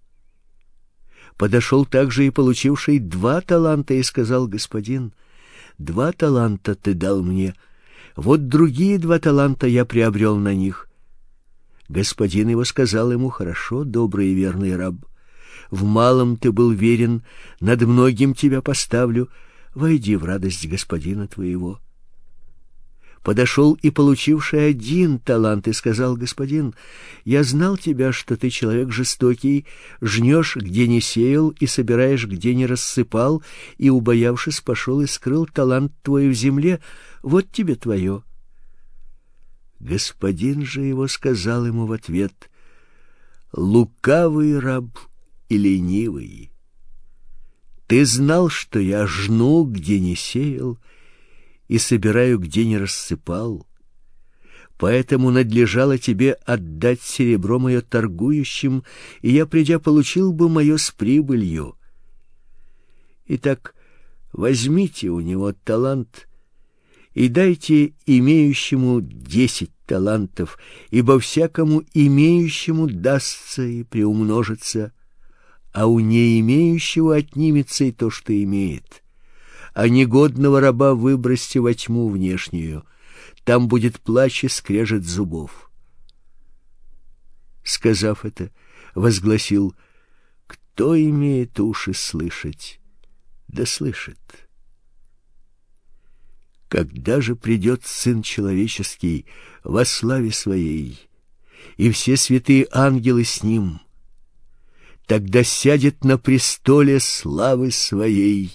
Подошел также и получивший два таланта и сказал: господин, два таланта ты дал мне, вот другие два таланта я приобрел на них. Господин его сказал ему: хорошо, добрый и верный раб, в малом ты был верен, над многим тебя поставлю, войди в радость господина твоего. Подошел и получивший один талант и сказал: господин, я знал тебя, что ты человек жестокий, жнешь, где не сеял, и собираешь, где не рассыпал, и, убоявшись, пошел и скрыл талант твой в земле, вот тебе твое. Господин же его сказал ему в ответ: лукавый раб и ленивый, ты знал, что я жну, где не сеял, и собираю, где не рассыпал, поэтому надлежало тебе отдать серебро мое торгующим, и я, придя, получил бы мое с прибылью. Итак, возьмите у него талант и дайте имеющему десять талантов, ибо всякому имеющему дастся и приумножится, а у не имеющего отнимется и то, что имеет. А негодного раба выбросьте во тьму внешнюю, там будет плач и скрежет зубов. Сказав это, возгласил: кто имеет уши слышать, да слышит. Когда же придет Сын Человеческий во славе Своей, и все святые ангелы с Ним, тогда сядет на престоле славы Своей,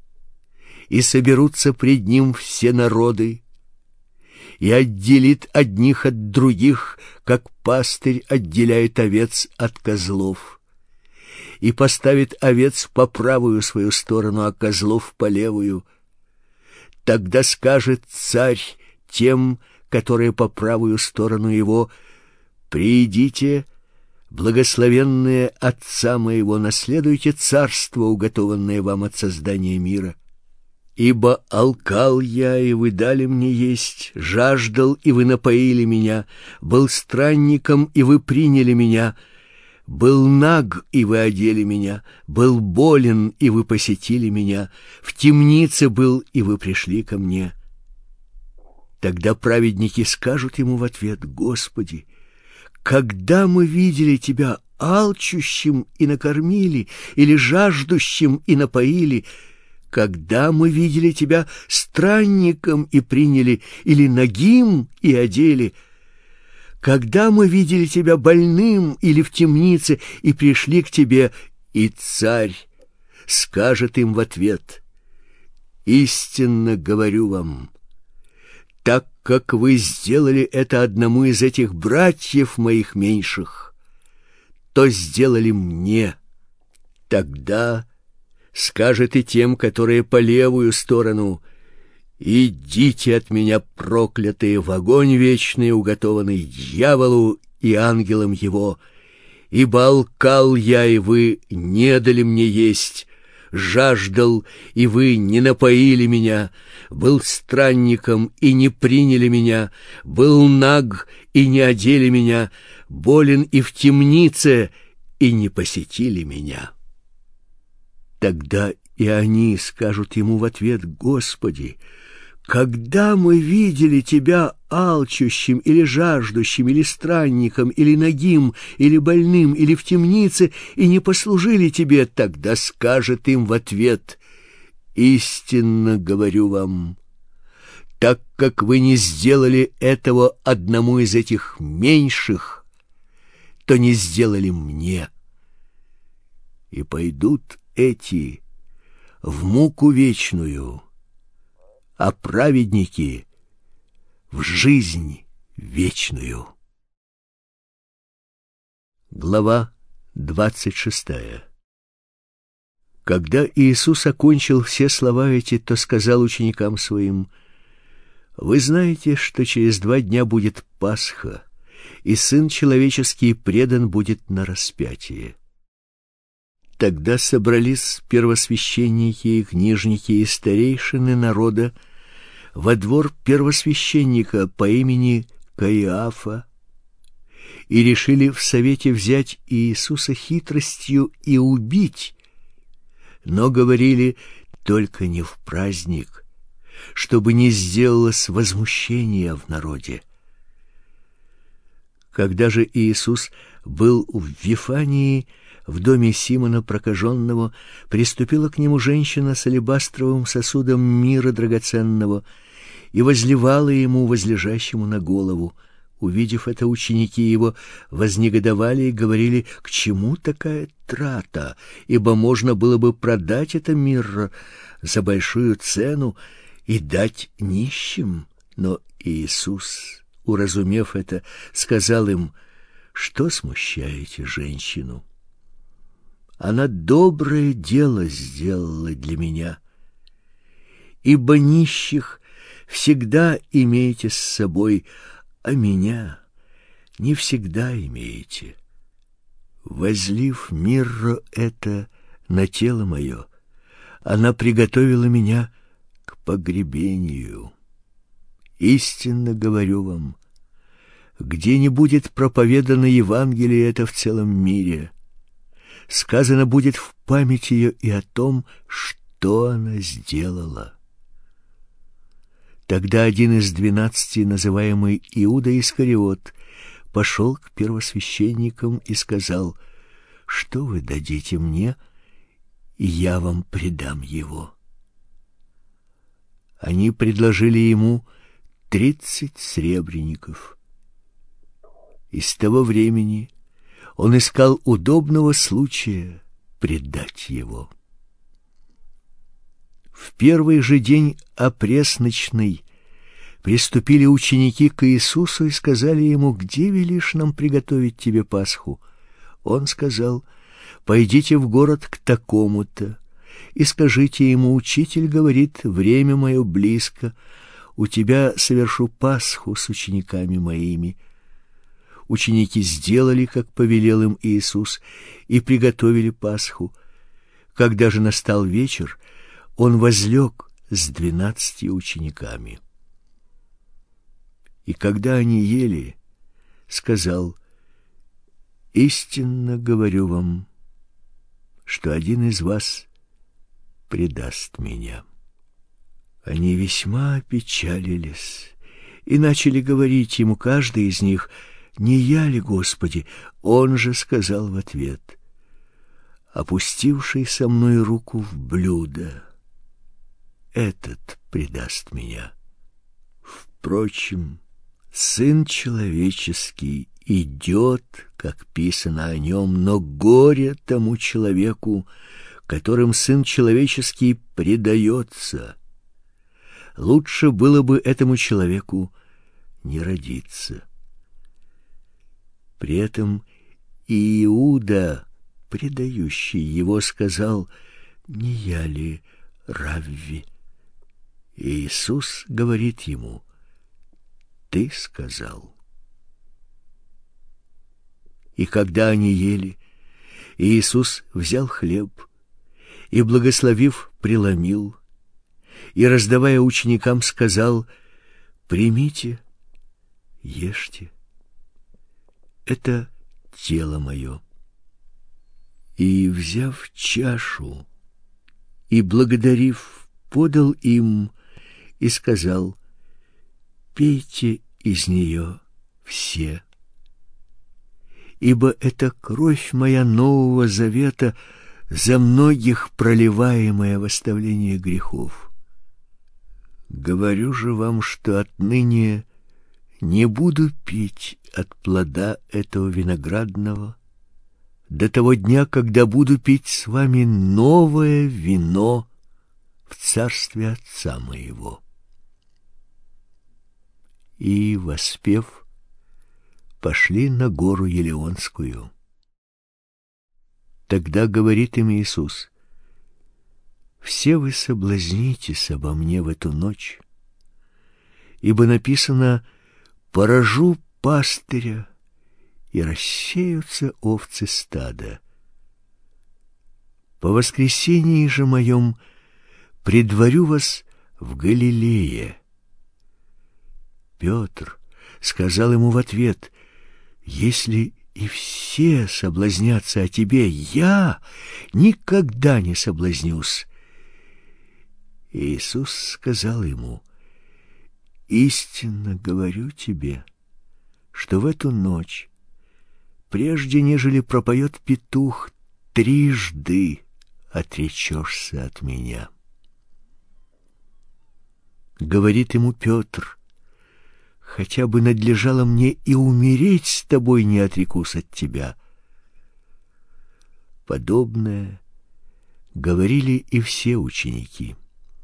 и соберутся пред Ним все народы, и отделит одних от других, как пастырь отделяет овец от козлов, и поставит овец по правую свою сторону, а козлов по левую. Тогда скажет царь тем, которые по правую сторону его: «Придите, благословенные Отца моего, наследуйте царство, уготованное вам от создания мира. Ибо алкал я, и вы дали мне есть, жаждал, и вы напоили меня, был странником, и вы приняли меня, был наг, и вы одели меня, был болен, и вы посетили меня, в темнице был, и вы пришли ко мне». Тогда праведники скажут ему в ответ: «Господи, когда мы видели Тебя алчущим и накормили, или жаждущим и напоили? Когда мы видели Тебя странником и приняли, или нагим и одели? Когда мы видели Тебя больным или в темнице и пришли к Тебе?» И царь скажет им в ответ: «Истинно говорю вам, так как вы сделали это одному из этих братьев моих меньших, то сделали мне». Тогда скажет и тем, которые по левую сторону: «Идите от меня, проклятые, в огонь вечный, уготованный дьяволу и ангелам его, ибо алкал я, и вы не дали мне есть, жаждал, и вы не напоили меня, был странником, и не приняли меня, был наг, и не одели меня, болен и в темнице, и не посетили меня». Тогда и они скажут ему в ответ: «Господи, когда мы видели Тебя алчущим или жаждущим, или странником, или нагим, или больным, или в темнице, и не послужили Тебе?» Тогда скажет им в ответ: «Истинно говорю вам, так как вы не сделали этого одному из этих меньших, то не сделали мне. И пойдут эти в муку вечную, а праведники в жизнь вечную. Глава двадцать шестая. Когда Иисус окончил все слова эти, то сказал ученикам своим: «Вы знаете, что через два дня будет Пасха, и Сын Человеческий предан будет на распятие». Тогда собрались первосвященники и книжники и старейшины народа во двор первосвященника по имени Каиафа и решили в совете взять Иисуса хитростью и убить, но говорили: только не в праздник, чтобы не сделалось возмущения в народе. Когда же Иисус был в Вифании, в доме Симона прокаженного, приступила к нему женщина с алебастровым сосудом мира драгоценного и возливала ему, возлежащему на голову. Увидев это, ученики его вознегодовали и говорили: к чему такая трата, ибо можно было бы продать это мирро за большую цену и дать нищим. Но Иисус, уразумев это, сказал им: что смущаете женщину? Она доброе дело сделала для меня. Ибо нищих всегда имеете с собой, а меня не всегда имеете. Возлив мирро это на тело мое, она приготовила меня к погребению. Истинно говорю вам, где не будет проповедано Евангелие это в целом мире, сказано будет в память ее и о том, что она сделала. Тогда один из двенадцати, называемый Иуда Искариот, пошел к первосвященникам и сказал: что вы дадите мне, и я вам предам его. Они предложили ему тридцать сребреников. И с того времени он искал удобного случая предать его. В первый же день опресночный приступили ученики к Иисусу и сказали ему: где велишь нам приготовить тебе Пасху? Он сказал: пойдите в город к такому-то и скажите ему: учитель говорит, время мое близко, у тебя совершу Пасху с учениками моими. Ученики сделали, как повелел им Иисус, и приготовили Пасху. Когда же настал вечер, он возлег с двенадцатью учениками. И когда они ели, сказал: истинно говорю вам, что один из вас предаст меня. Они весьма опечалились и начали говорить ему, каждый из них: не я ли, Господи? Он же сказал в ответ: опустивший со мной руку в блюдо, этот предаст меня. Впрочем, Сын Человеческий идет, как писано о нем, но горе тому человеку, которым Сын Человеческий предается. Лучше было бы этому человеку не родиться. При этом Иуда, предающий его, сказал: не я ли, Равви? И Иисус говорит ему: ты сказал. И когда они ели, Иисус взял хлеб и, благословив, преломил, и, раздавая ученикам, сказал: примите, ешьте. Это тело мое. И, взяв чашу и благодарив, подал им и сказал: пейте из нее все, ибо это кровь моя нового завета, за многих проливаемая в оставление грехов. Говорю же вам, что отныне не буду пить от плода этого виноградного до того дня, когда буду пить с вами новое вино в царстве Отца моего». И, воспев, пошли на гору Елеонскую. Тогда говорит им Иисус: «Все вы соблазнитесь обо мне в эту ночь, ибо написано: поражу пастыря, и рассеются овцы стада. По воскресении же моем предварю вас в Галилее». Петр сказал ему в ответ: «Если и все соблазнятся о тебе, я никогда не соблазнюсь». Иисус сказал ему: «Истинно говорю тебе, что в эту ночь, прежде нежели пропоет петух, трижды отречешься от меня». Говорит ему Петр: «Хотя бы надлежало мне и умереть с тобой, не отрекусь от тебя». Подобное говорили и все ученики.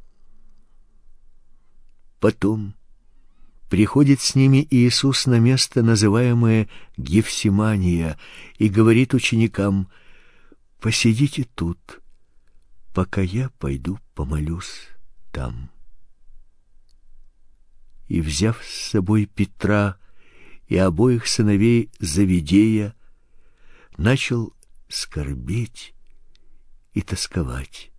Потом приходит с ними Иисус на место, называемое Гефсимания, и говорит ученикам: «Посидите тут, пока я пойду помолюсь там». И, взяв с собой Петра и обоих сыновей Завидея, начал скорбеть и тосковать.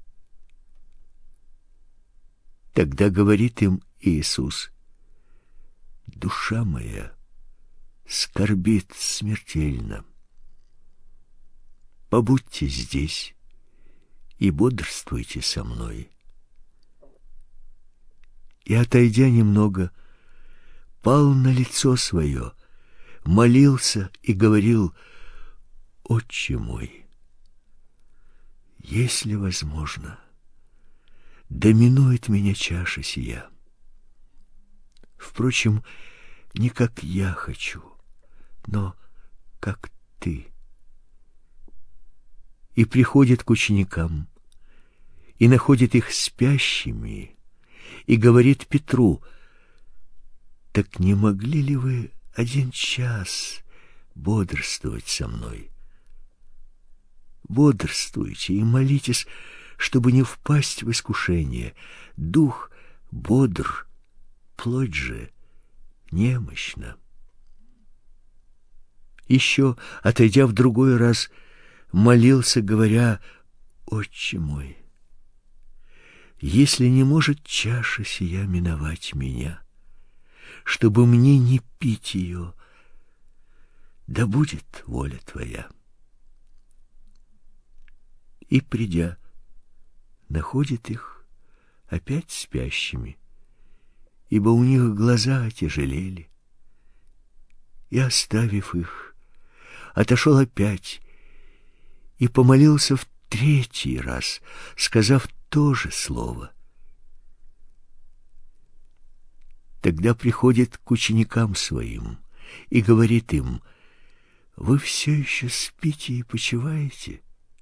Тогда говорит им Иисус: «Душа моя скорбит смертельно. Побудьте здесь и бодрствуйте со мной». И, отойдя немного, пал на лицо свое, молился и говорил: «Отче мой, если возможно, да минует меня чаша сия. Впрочем, не как я хочу, но как ты». И приходит к ученикам, и находит их спящими, и говорит Петру: «Так не могли ли вы один час бодрствовать со мной? Бодрствуйте и молитесь, чтобы не впасть в искушение. Дух бодр, плоть же немощна». Еще, отойдя в другой раз, молился, говоря: «Отче мой, если не может чаша сия миновать меня, чтобы мне не пить ее, да будет воля твоя». И, придя, находит их опять спящими, ибо у них глаза отяжелели. И, оставив их, отошел опять и помолился в третий раз, сказав то же слово. Тогда приходит к ученикам своим и говорит им: «Вы все еще спите и почиваете?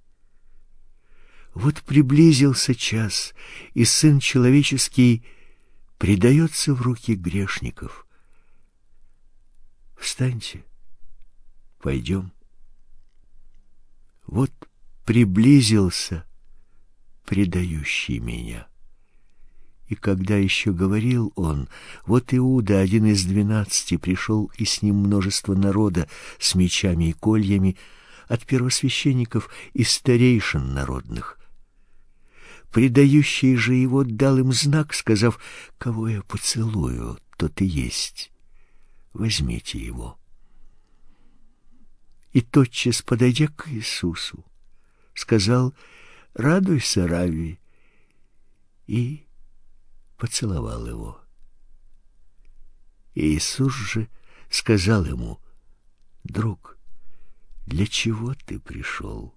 Вот приблизился час, и Сын Человеческий предается в руки грешников. Встаньте, пойдем». Вот приблизился предающий меня. И когда еще говорил он, вот Иуда, один из двенадцати, пришел, и с ним множество народа с мечами и кольями, от первосвященников и старейшин народных. Предающий же его дал им знак, сказав: «Кого я поцелую, тот и есть. Возьмите его». И тотчас, подойдя к Иисусу, сказал: «Радуйся, Равви», и поцеловал его. Иисус же сказал ему: «Друг, для чего ты пришел?»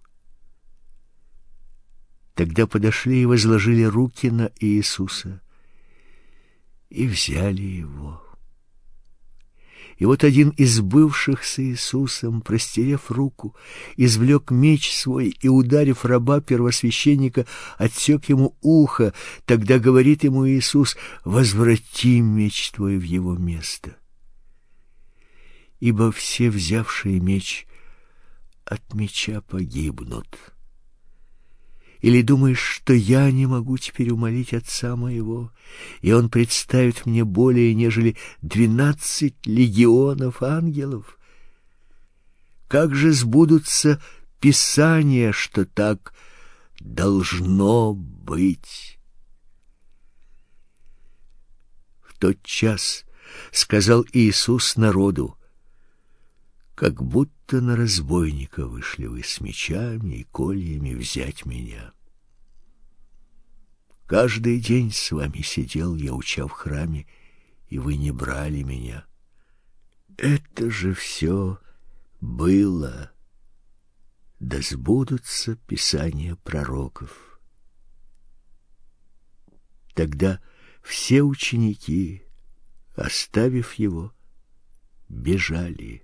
Тогда подошли и возложили руки на Иисуса, и взяли его. И вот один из бывших с Иисусом, простерев руку, извлек меч свой и, ударив раба первосвященника, отсек ему ухо. Тогда говорит ему Иисус: «Возврати меч твой в его место». Ибо все, взявшие меч, от меча погибнут. Или думаешь, что я не могу теперь умолить Отца моего, и Он представит мне более, нежели двенадцать легионов ангелов? Как же сбудутся Писания, что так должно быть? В тот час сказал Иисус народу: «Как будто на разбойника вышли вы с мечами и кольями взять меня. Каждый день с вами сидел я, уча в храме, и вы не брали меня. Это же все было, да сбудутся писания пророков». Тогда все ученики, оставив его, бежали.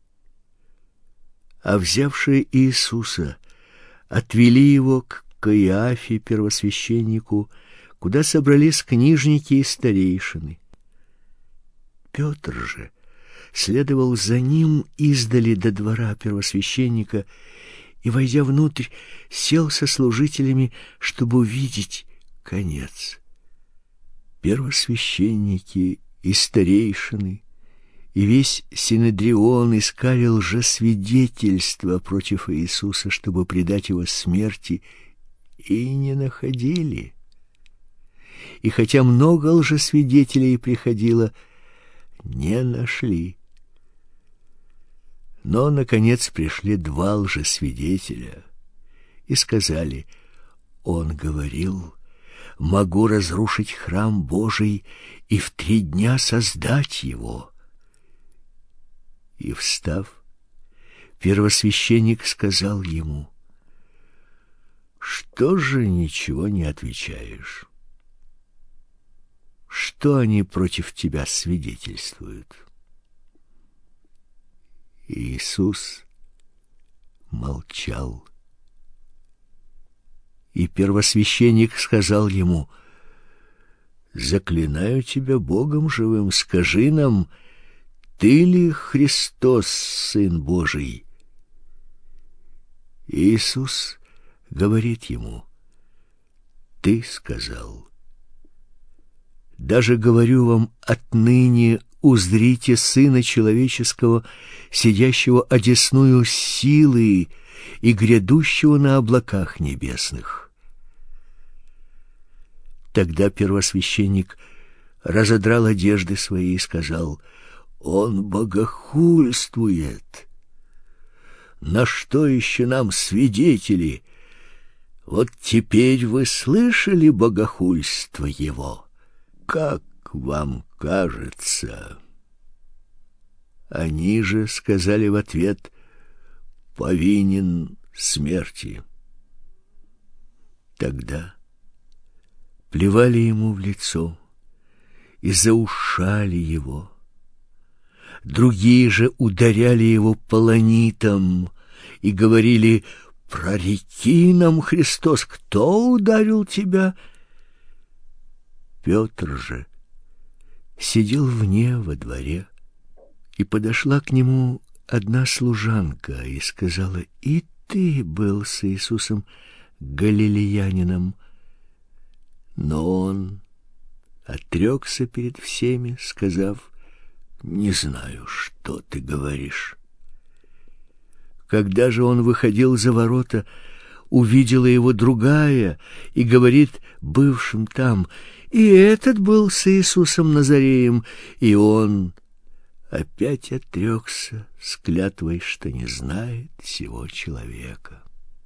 А взявшие Иисуса отвели его к Каиафе, первосвященнику, куда собрались книжники и старейшины. Петр же следовал за ним издали до двора первосвященника и, войдя внутрь, сел со служителями, чтобы увидеть конец. Первосвященники и старейшины и весь Синедрион искали лжесвидетельства против Иисуса, чтобы предать его смерти, и не находили. И хотя много лжесвидетелей приходило, не нашли. Но, наконец, пришли два лжесвидетеля и сказали: «Он говорил: могу разрушить храм Божий и в три дня создать его». И, встав, первосвященник сказал ему: «Что же ничего не отвечаешь? Что они против тебя свидетельствуют?» Иисус молчал. И первосвященник сказал ему: «Заклинаю тебя Богом живым, скажи нам, ты ли Христос, Сын Божий?» Иисус говорит ему: «Ты сказал. Даже говорю вам, отныне узрите Сына Человеческого, сидящего одесную силы и грядущего на облаках небесных». Тогда первосвященник разодрал одежды свои и сказал: «Он богохульствует! На что еще нам свидетели? Вот теперь вы слышали богохульство его. Как вам кажется?» Они же сказали в ответ: «Повинен смерти». Тогда плевали ему в лицо и заушали его. Другие же ударяли его полонитом и говорили: «Прореки нам, Христос, кто ударил тебя?» Петр же сидел вне во дворе, и подошла к нему одна служанка и сказала: «И ты был с Иисусом Галилеянином». Но он отрекся перед всеми, сказав: «Не знаю, что ты говоришь». Когда же он выходил за ворота, увидела его другая и говорит бывшим там: «И этот был с Иисусом Назареем». И он опять отрекся с клятвой, что не знает сего человека.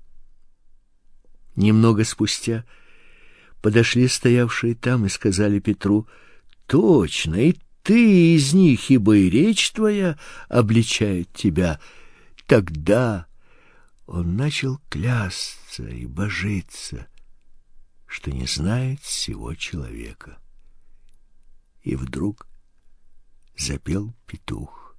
Немного спустя подошли стоявшие там и сказали Петру: «Точно, и ты из них, ибо и речь твоя обличает тебя». Тогда он начал клясться и божиться, что не знает сего человека. И вдруг запел петух.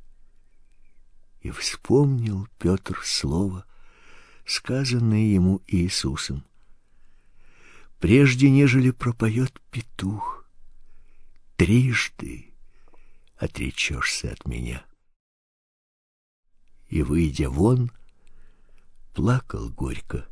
И вспомнил Петр слово, сказанное ему Иисусом: прежде нежели пропоет петух, трижды отречешься от меня. И, выйдя вон, плакал горько.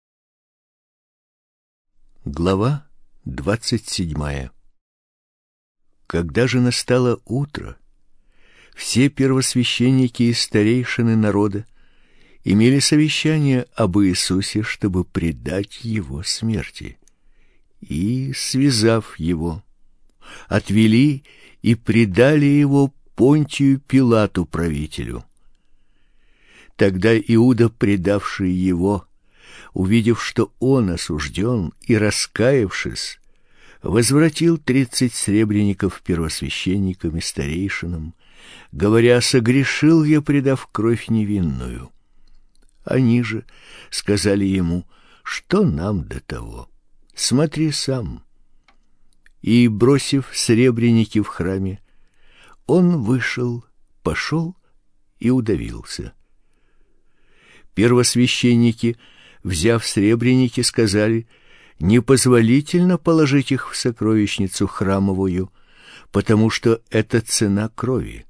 Глава двадцать седьмая. Когда же настало утро, все первосвященники и старейшины народа имели совещание об Иисусе, чтобы предать его смерти. И, связав его, отвели и предали его Понтию Пилату, правителю. Тогда Иуда, предавший его, увидев, что он осужден, и раскаявшись, возвратил тридцать сребреников первосвященникам и старейшинам, говоря: согрешил я, предав кровь невинную. Они же сказали ему: что нам до того? Смотри сам. И, бросив сребреники в храме, он вышел, пошел и удавился. Первосвященники, взяв сребреники, сказали: непозволительно положить их в сокровищницу храмовую, потому что это цена крови.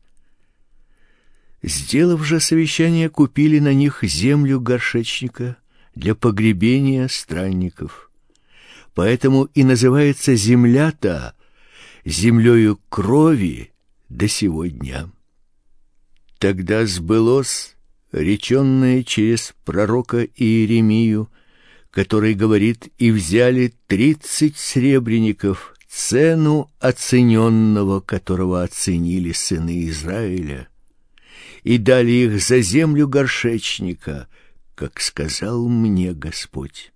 Сделав же совещание, купили на них землю горшечника для погребения странников. Поэтому и называется земля-то землею крови до сего дня. Тогда сбылось реченное через пророка Иеремию, который говорит: и взяли тридцать сребреников, цену оцененного, которого оценили сыны Израиля, и дали их за землю горшечника, как сказал мне Господь.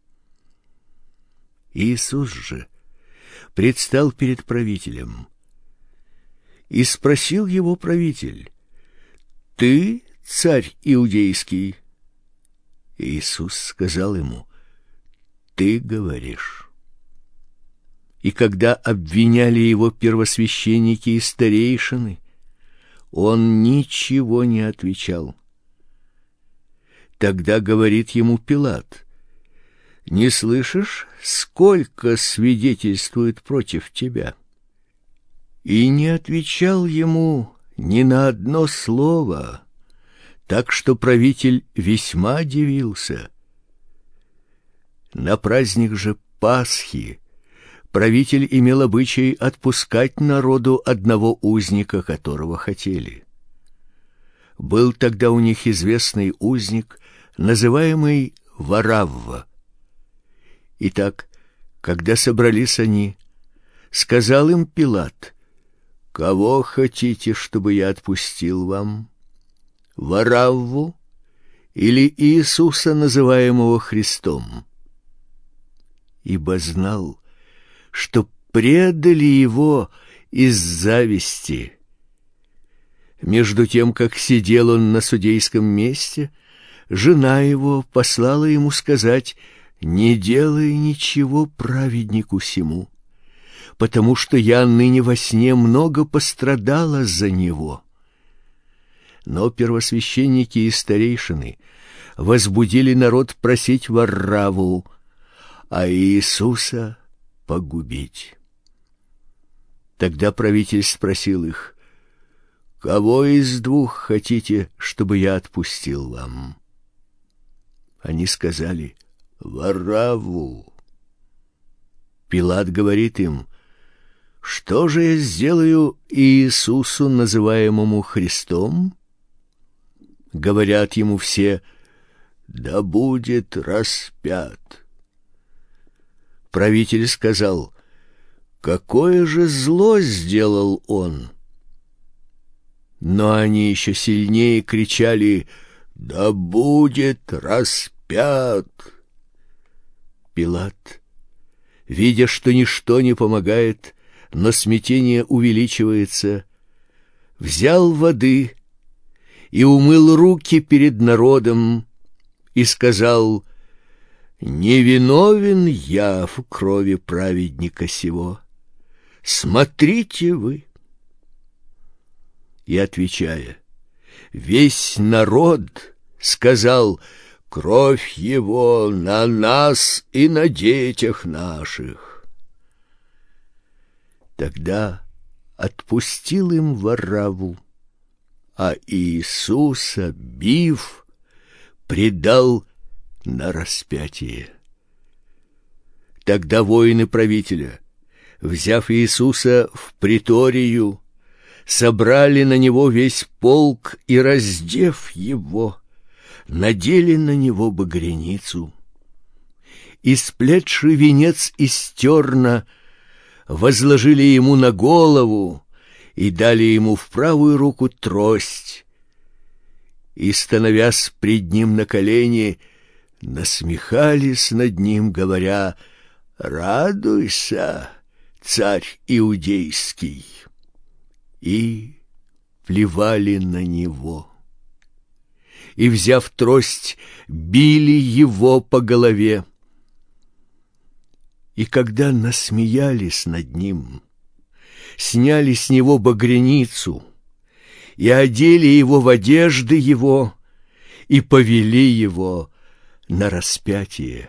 Иисус же предстал перед правителем, и спросил его правитель: ты царь иудейский? Иисус сказал ему: ты говоришь. И когда обвиняли его первосвященники и старейшины, он ничего не отвечал. Тогда говорит ему Пилат: не слышишь, сколько свидетельствует против тебя? И не отвечал ему ни на одно слово, так что правитель весьма дивился. На праздник же Пасхи правитель имел обычай отпускать народу одного узника, которого хотели. Был тогда у них известный узник, называемый Варавва. Итак, когда собрались они, сказал им Пилат: кого хотите, чтобы я отпустил вам? Варавву или Иисуса, называемого Христом? Ибо знал, что предали его из зависти. Между тем, как сидел он на судейском месте, жена его послала ему сказать: не делай ничего праведнику сему, потому что я ныне во сне много пострадала за него. Но первосвященники и старейшины возбудили народ просить Варавву, а Иисуса погубить. Тогда правитель спросил их: кого из двух хотите, чтобы я отпустил вам? Они сказали: Варавву. Пилат говорит им: что же я сделаю Иисусу, называемому Христом? Говорят ему все: да будет распят. Правитель сказал: какое же зло сделал он? Но они еще сильнее кричали: да будет распят. Пилат, видя, что ничто не помогает, но смятение увеличивается, взял воды и умыл руки перед народом и сказал: не виновен я в крови праведника сего. смотрите вы. И, отвечая, весь народ сказал: кровь его на нас и на детях наших. Тогда отпустил им Варавву, а Иисуса, бив, предал на распятие. Тогда воины правителя, взяв Иисуса в приторию, собрали на него весь полк и, раздев его, надели на него багряницу, и, сплетший венец из терна, возложили ему на голову и дали ему в правую руку трость, и, становясь пред ним на колени, насмехались над ним, говоря: «Радуйся, царь иудейский!» И плевали на него. И, взяв трость, били его по голове. И когда насмеялись над ним, сняли с него багряницу и одели его в одежды его и повели его на распятие.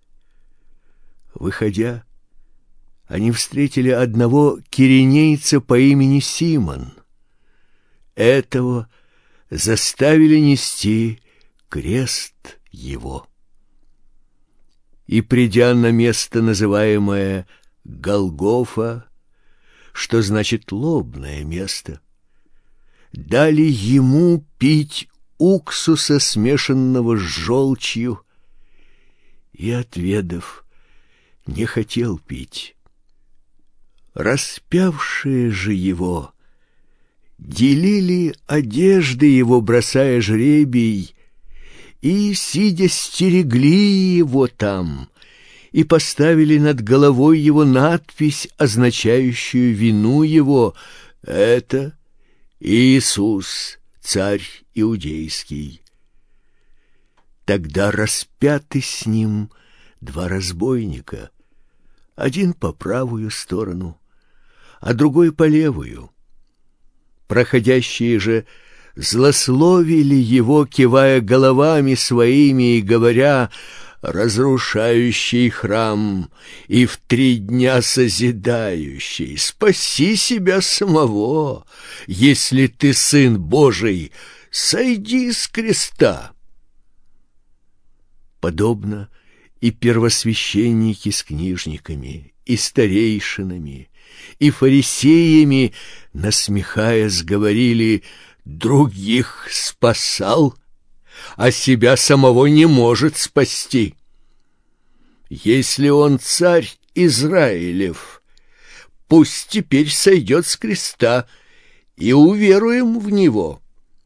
Выходя, они встретили одного киринейца по имени Симон. Этого заставили нести крест его. И, придя на место, называемое Голгофа, что значит лобное место, дали ему пить уксуса, смешанного с желчью, и, отведав, не хотел пить. Распявшие же его делили одежды его, бросая жребий, и, сидя, стерегли его там, и поставили над головой его надпись, означающую вину его: «Это Иисус, царь иудейский». Тогда распяты с ним два разбойника, один по правую сторону, а другой по левую. Проходящие же злословили его, кивая головами своими и говоря: «Разрушающий храм и в три дня созидающий, спаси себя самого, если ты Сын Божий, сойди с креста». Подобно и первосвященники с книжниками, и старейшинами, и фарисеями, насмехаясь, говорили: «Других спасал, а себя самого не может спасти. Если он царь Израилев, пусть теперь сойдет с креста, и уверуем в него.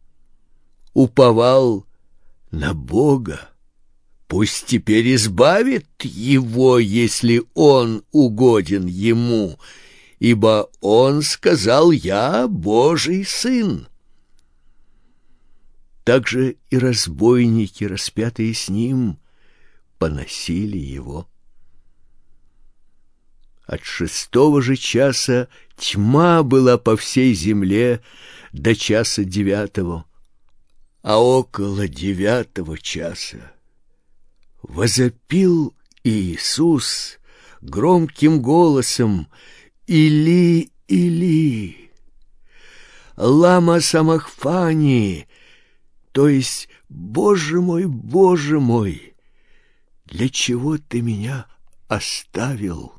Уповал на Бога, пусть теперь избавит его, если он угоден ему, ибо он сказал: «Я Божий сын». Также и разбойники, распятые с ним, поносили его. От шестого же часа тьма была по всей земле до часа девятого, а около девятого часа возопил Иисус громким голосом: «Или, Или, лама самахфани», то есть: «Боже мой, Боже мой, для чего ты меня оставил?»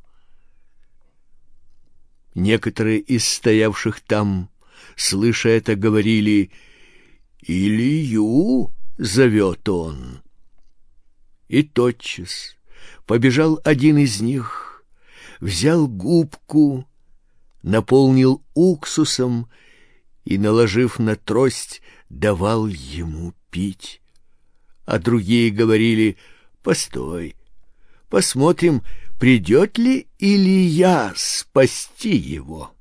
Некоторые из стоявших там, слыша это, говорили: «Илью зовет он». И тотчас побежал один из них, взял губку, наполнил уксусом и, наложив на трость, давал ему пить. А другие говорили: «Постой, посмотрим, придет ли Илия спасти его».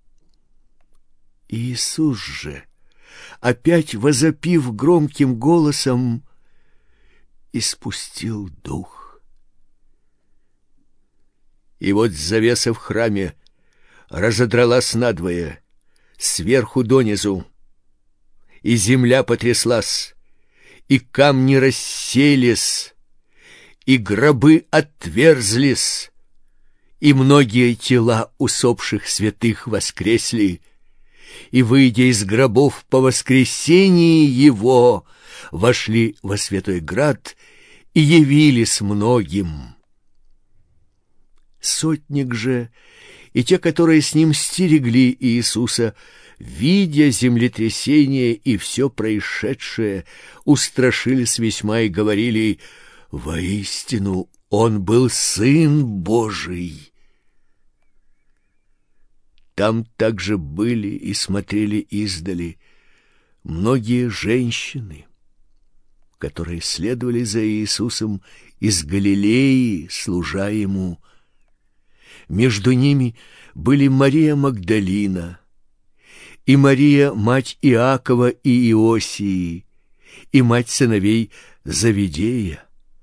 Иисус же, опять возопив громким голосом, испустил дух. И вот завеса в храме разодралась надвое, сверху донизу, и земля потряслась, и камни расселись, и гробы отверзлись, и многие тела усопших святых воскресли, и, выйдя из гробов по воскресении его, вошли во святой град и явились многим. Сотник же и те, которые с ним стерегли Иисуса, видя землетрясение и все происшедшее, устрашились весьма и говорили: «Воистину, он был Сын Божий». Там также были и смотрели издали многие женщины, которые следовали за Иисусом из Галилеи, служа Ему. Между ними были Мария Магдалина, и Мария, мать Иакова и Иосии, и мать сыновей Завидея.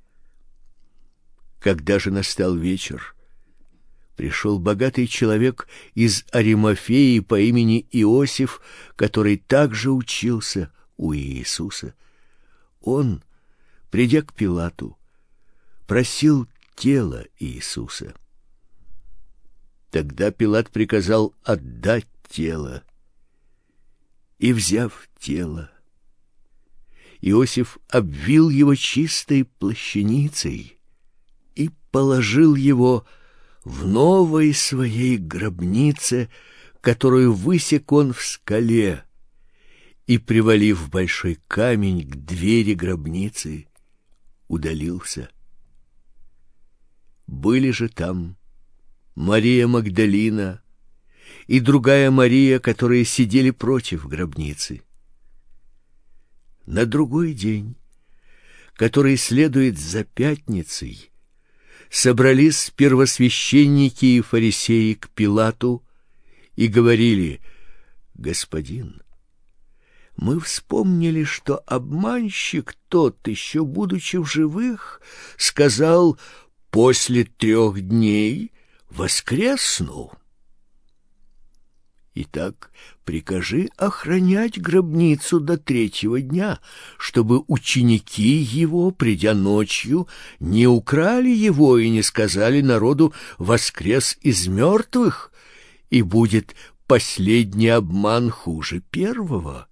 Когда же настал вечер, пришел богатый человек из Аримафеи по имени Иосиф, который также учился у Иисуса. Он, придя к Пилату, просил тело Иисуса. Тогда Пилат приказал отдать тело. И, взяв тело, Иосиф обвил его чистой плащаницей и положил его в новой своей гробнице, которую высек он в скале, и, привалив большой камень к двери гробницы, удалился. Были же там Мария Магдалина и другая Мария, которые сидели против гробницы. На другой день, который следует за пятницей, собрались первосвященники и фарисеи к Пилату и говорили: «Господин, мы вспомнили, что обманщик тот, еще будучи в живых, сказал: после трех дней воскресну. Итак, прикажи охранять гробницу до третьего дня, чтобы ученики его, придя ночью, не украли его и не сказали народу: воскрес из мертвых, и будет последний обман хуже первого».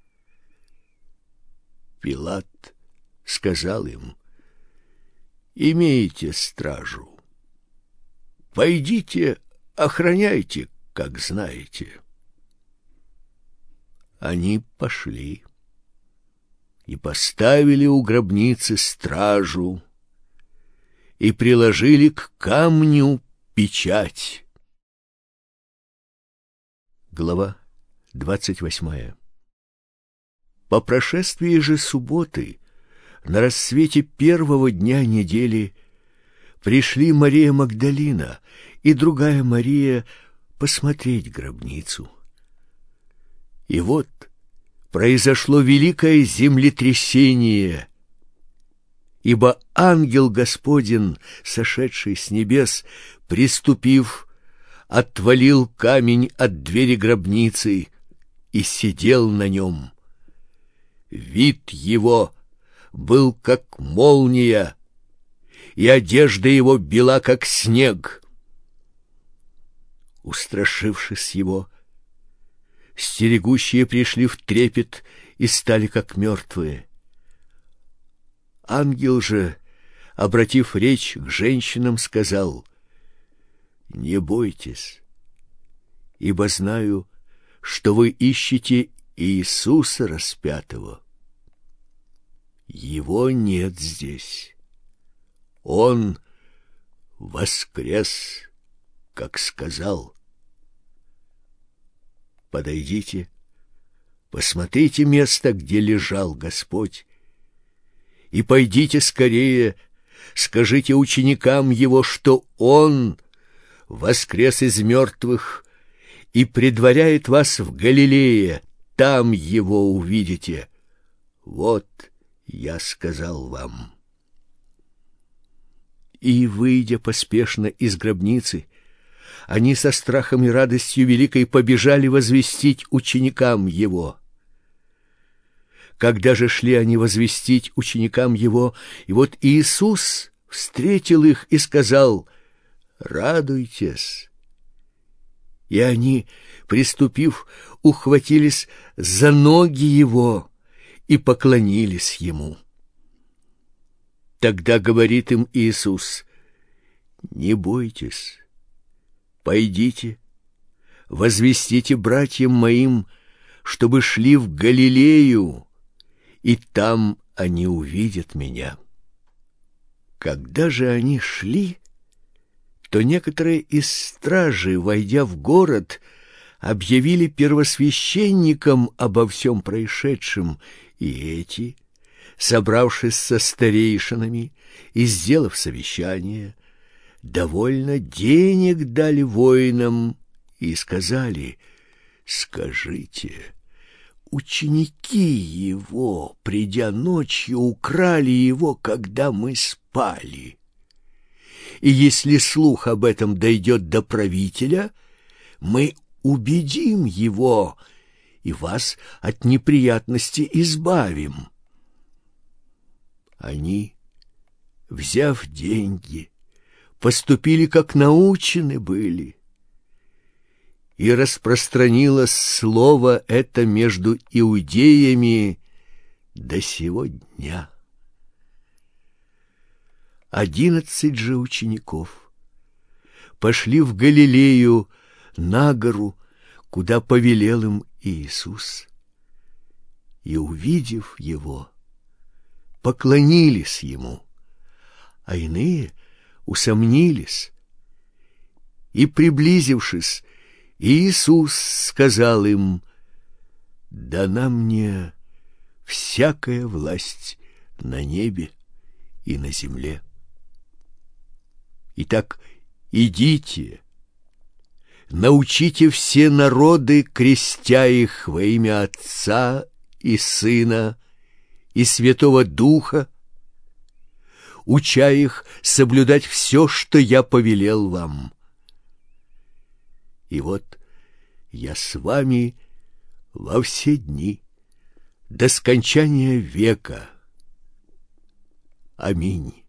Пилат сказал им: «Имейте стражу. Пойдите, охраняйте, как знаете». Они пошли и поставили у гробницы стражу и приложили к камню печать. Глава двадцать восьмая. По прошествии же субботы, на рассвете первого дня недели, пришли Мария Магдалина и другая Мария посмотреть гробницу. И вот произошло великое землетрясение, ибо ангел Господень, сошедший с небес, приступив, отвалил камень от двери гробницы и сидел на нем. Вид его был как молния, и одежда его бела, как снег. Устрашившись его, стерегущие пришли в трепет и стали как мертвые. Ангел же, обратив речь к женщинам, сказал: «Не бойтесь, ибо знаю, что вы ищете Иисуса распятого. Его нет здесь. Он воскрес, как сказал. Подойдите, посмотрите место, где лежал Господь, и пойдите скорее, скажите ученикам Его, что Он воскрес из мертвых и предваряет вас в Галилее, там Его увидите. Вот я сказал вам». И, выйдя поспешно из гробницы, они со страхом и радостью великой побежали возвестить ученикам его. Когда же шли они возвестить ученикам его, и вот Иисус встретил их и сказал: «Радуйтесь». И они, приступив, ухватились за ноги его и поклонились ему. Тогда говорит им Иисус: «Не бойтесь, пойдите, возвестите братьям моим, чтобы шли в Галилею, и там они увидят меня». Когда же они шли, то некоторые из стражи, войдя в город, объявили первосвященникам обо всем происшедшем, и эти, собравшись со старейшинами и сделав совещание, довольно денег дали воинам и сказали: «Скажите, ученики его, придя ночью, украли его, когда мы спали. И если слух об этом дойдет до правителя, мы убедим его и вас от неприятности избавим». Они, взяв деньги, поступили, как научены были. И распространилось слово это между иудеями до сего дня. Одиннадцать же учеников пошли в Галилею на гору, куда повелел им Иисус, и, увидев его, поклонились ему, а иные усомнились. И, приблизившись, Иисус сказал им: «Дана мне всякая власть на небе и на земле. Итак, идите, научите все народы, крестя их во имя Отца и Сына и Святого Духа, уча их соблюдать все, что я повелел вам. И вот я с вами во все дни, до скончания века. Аминь».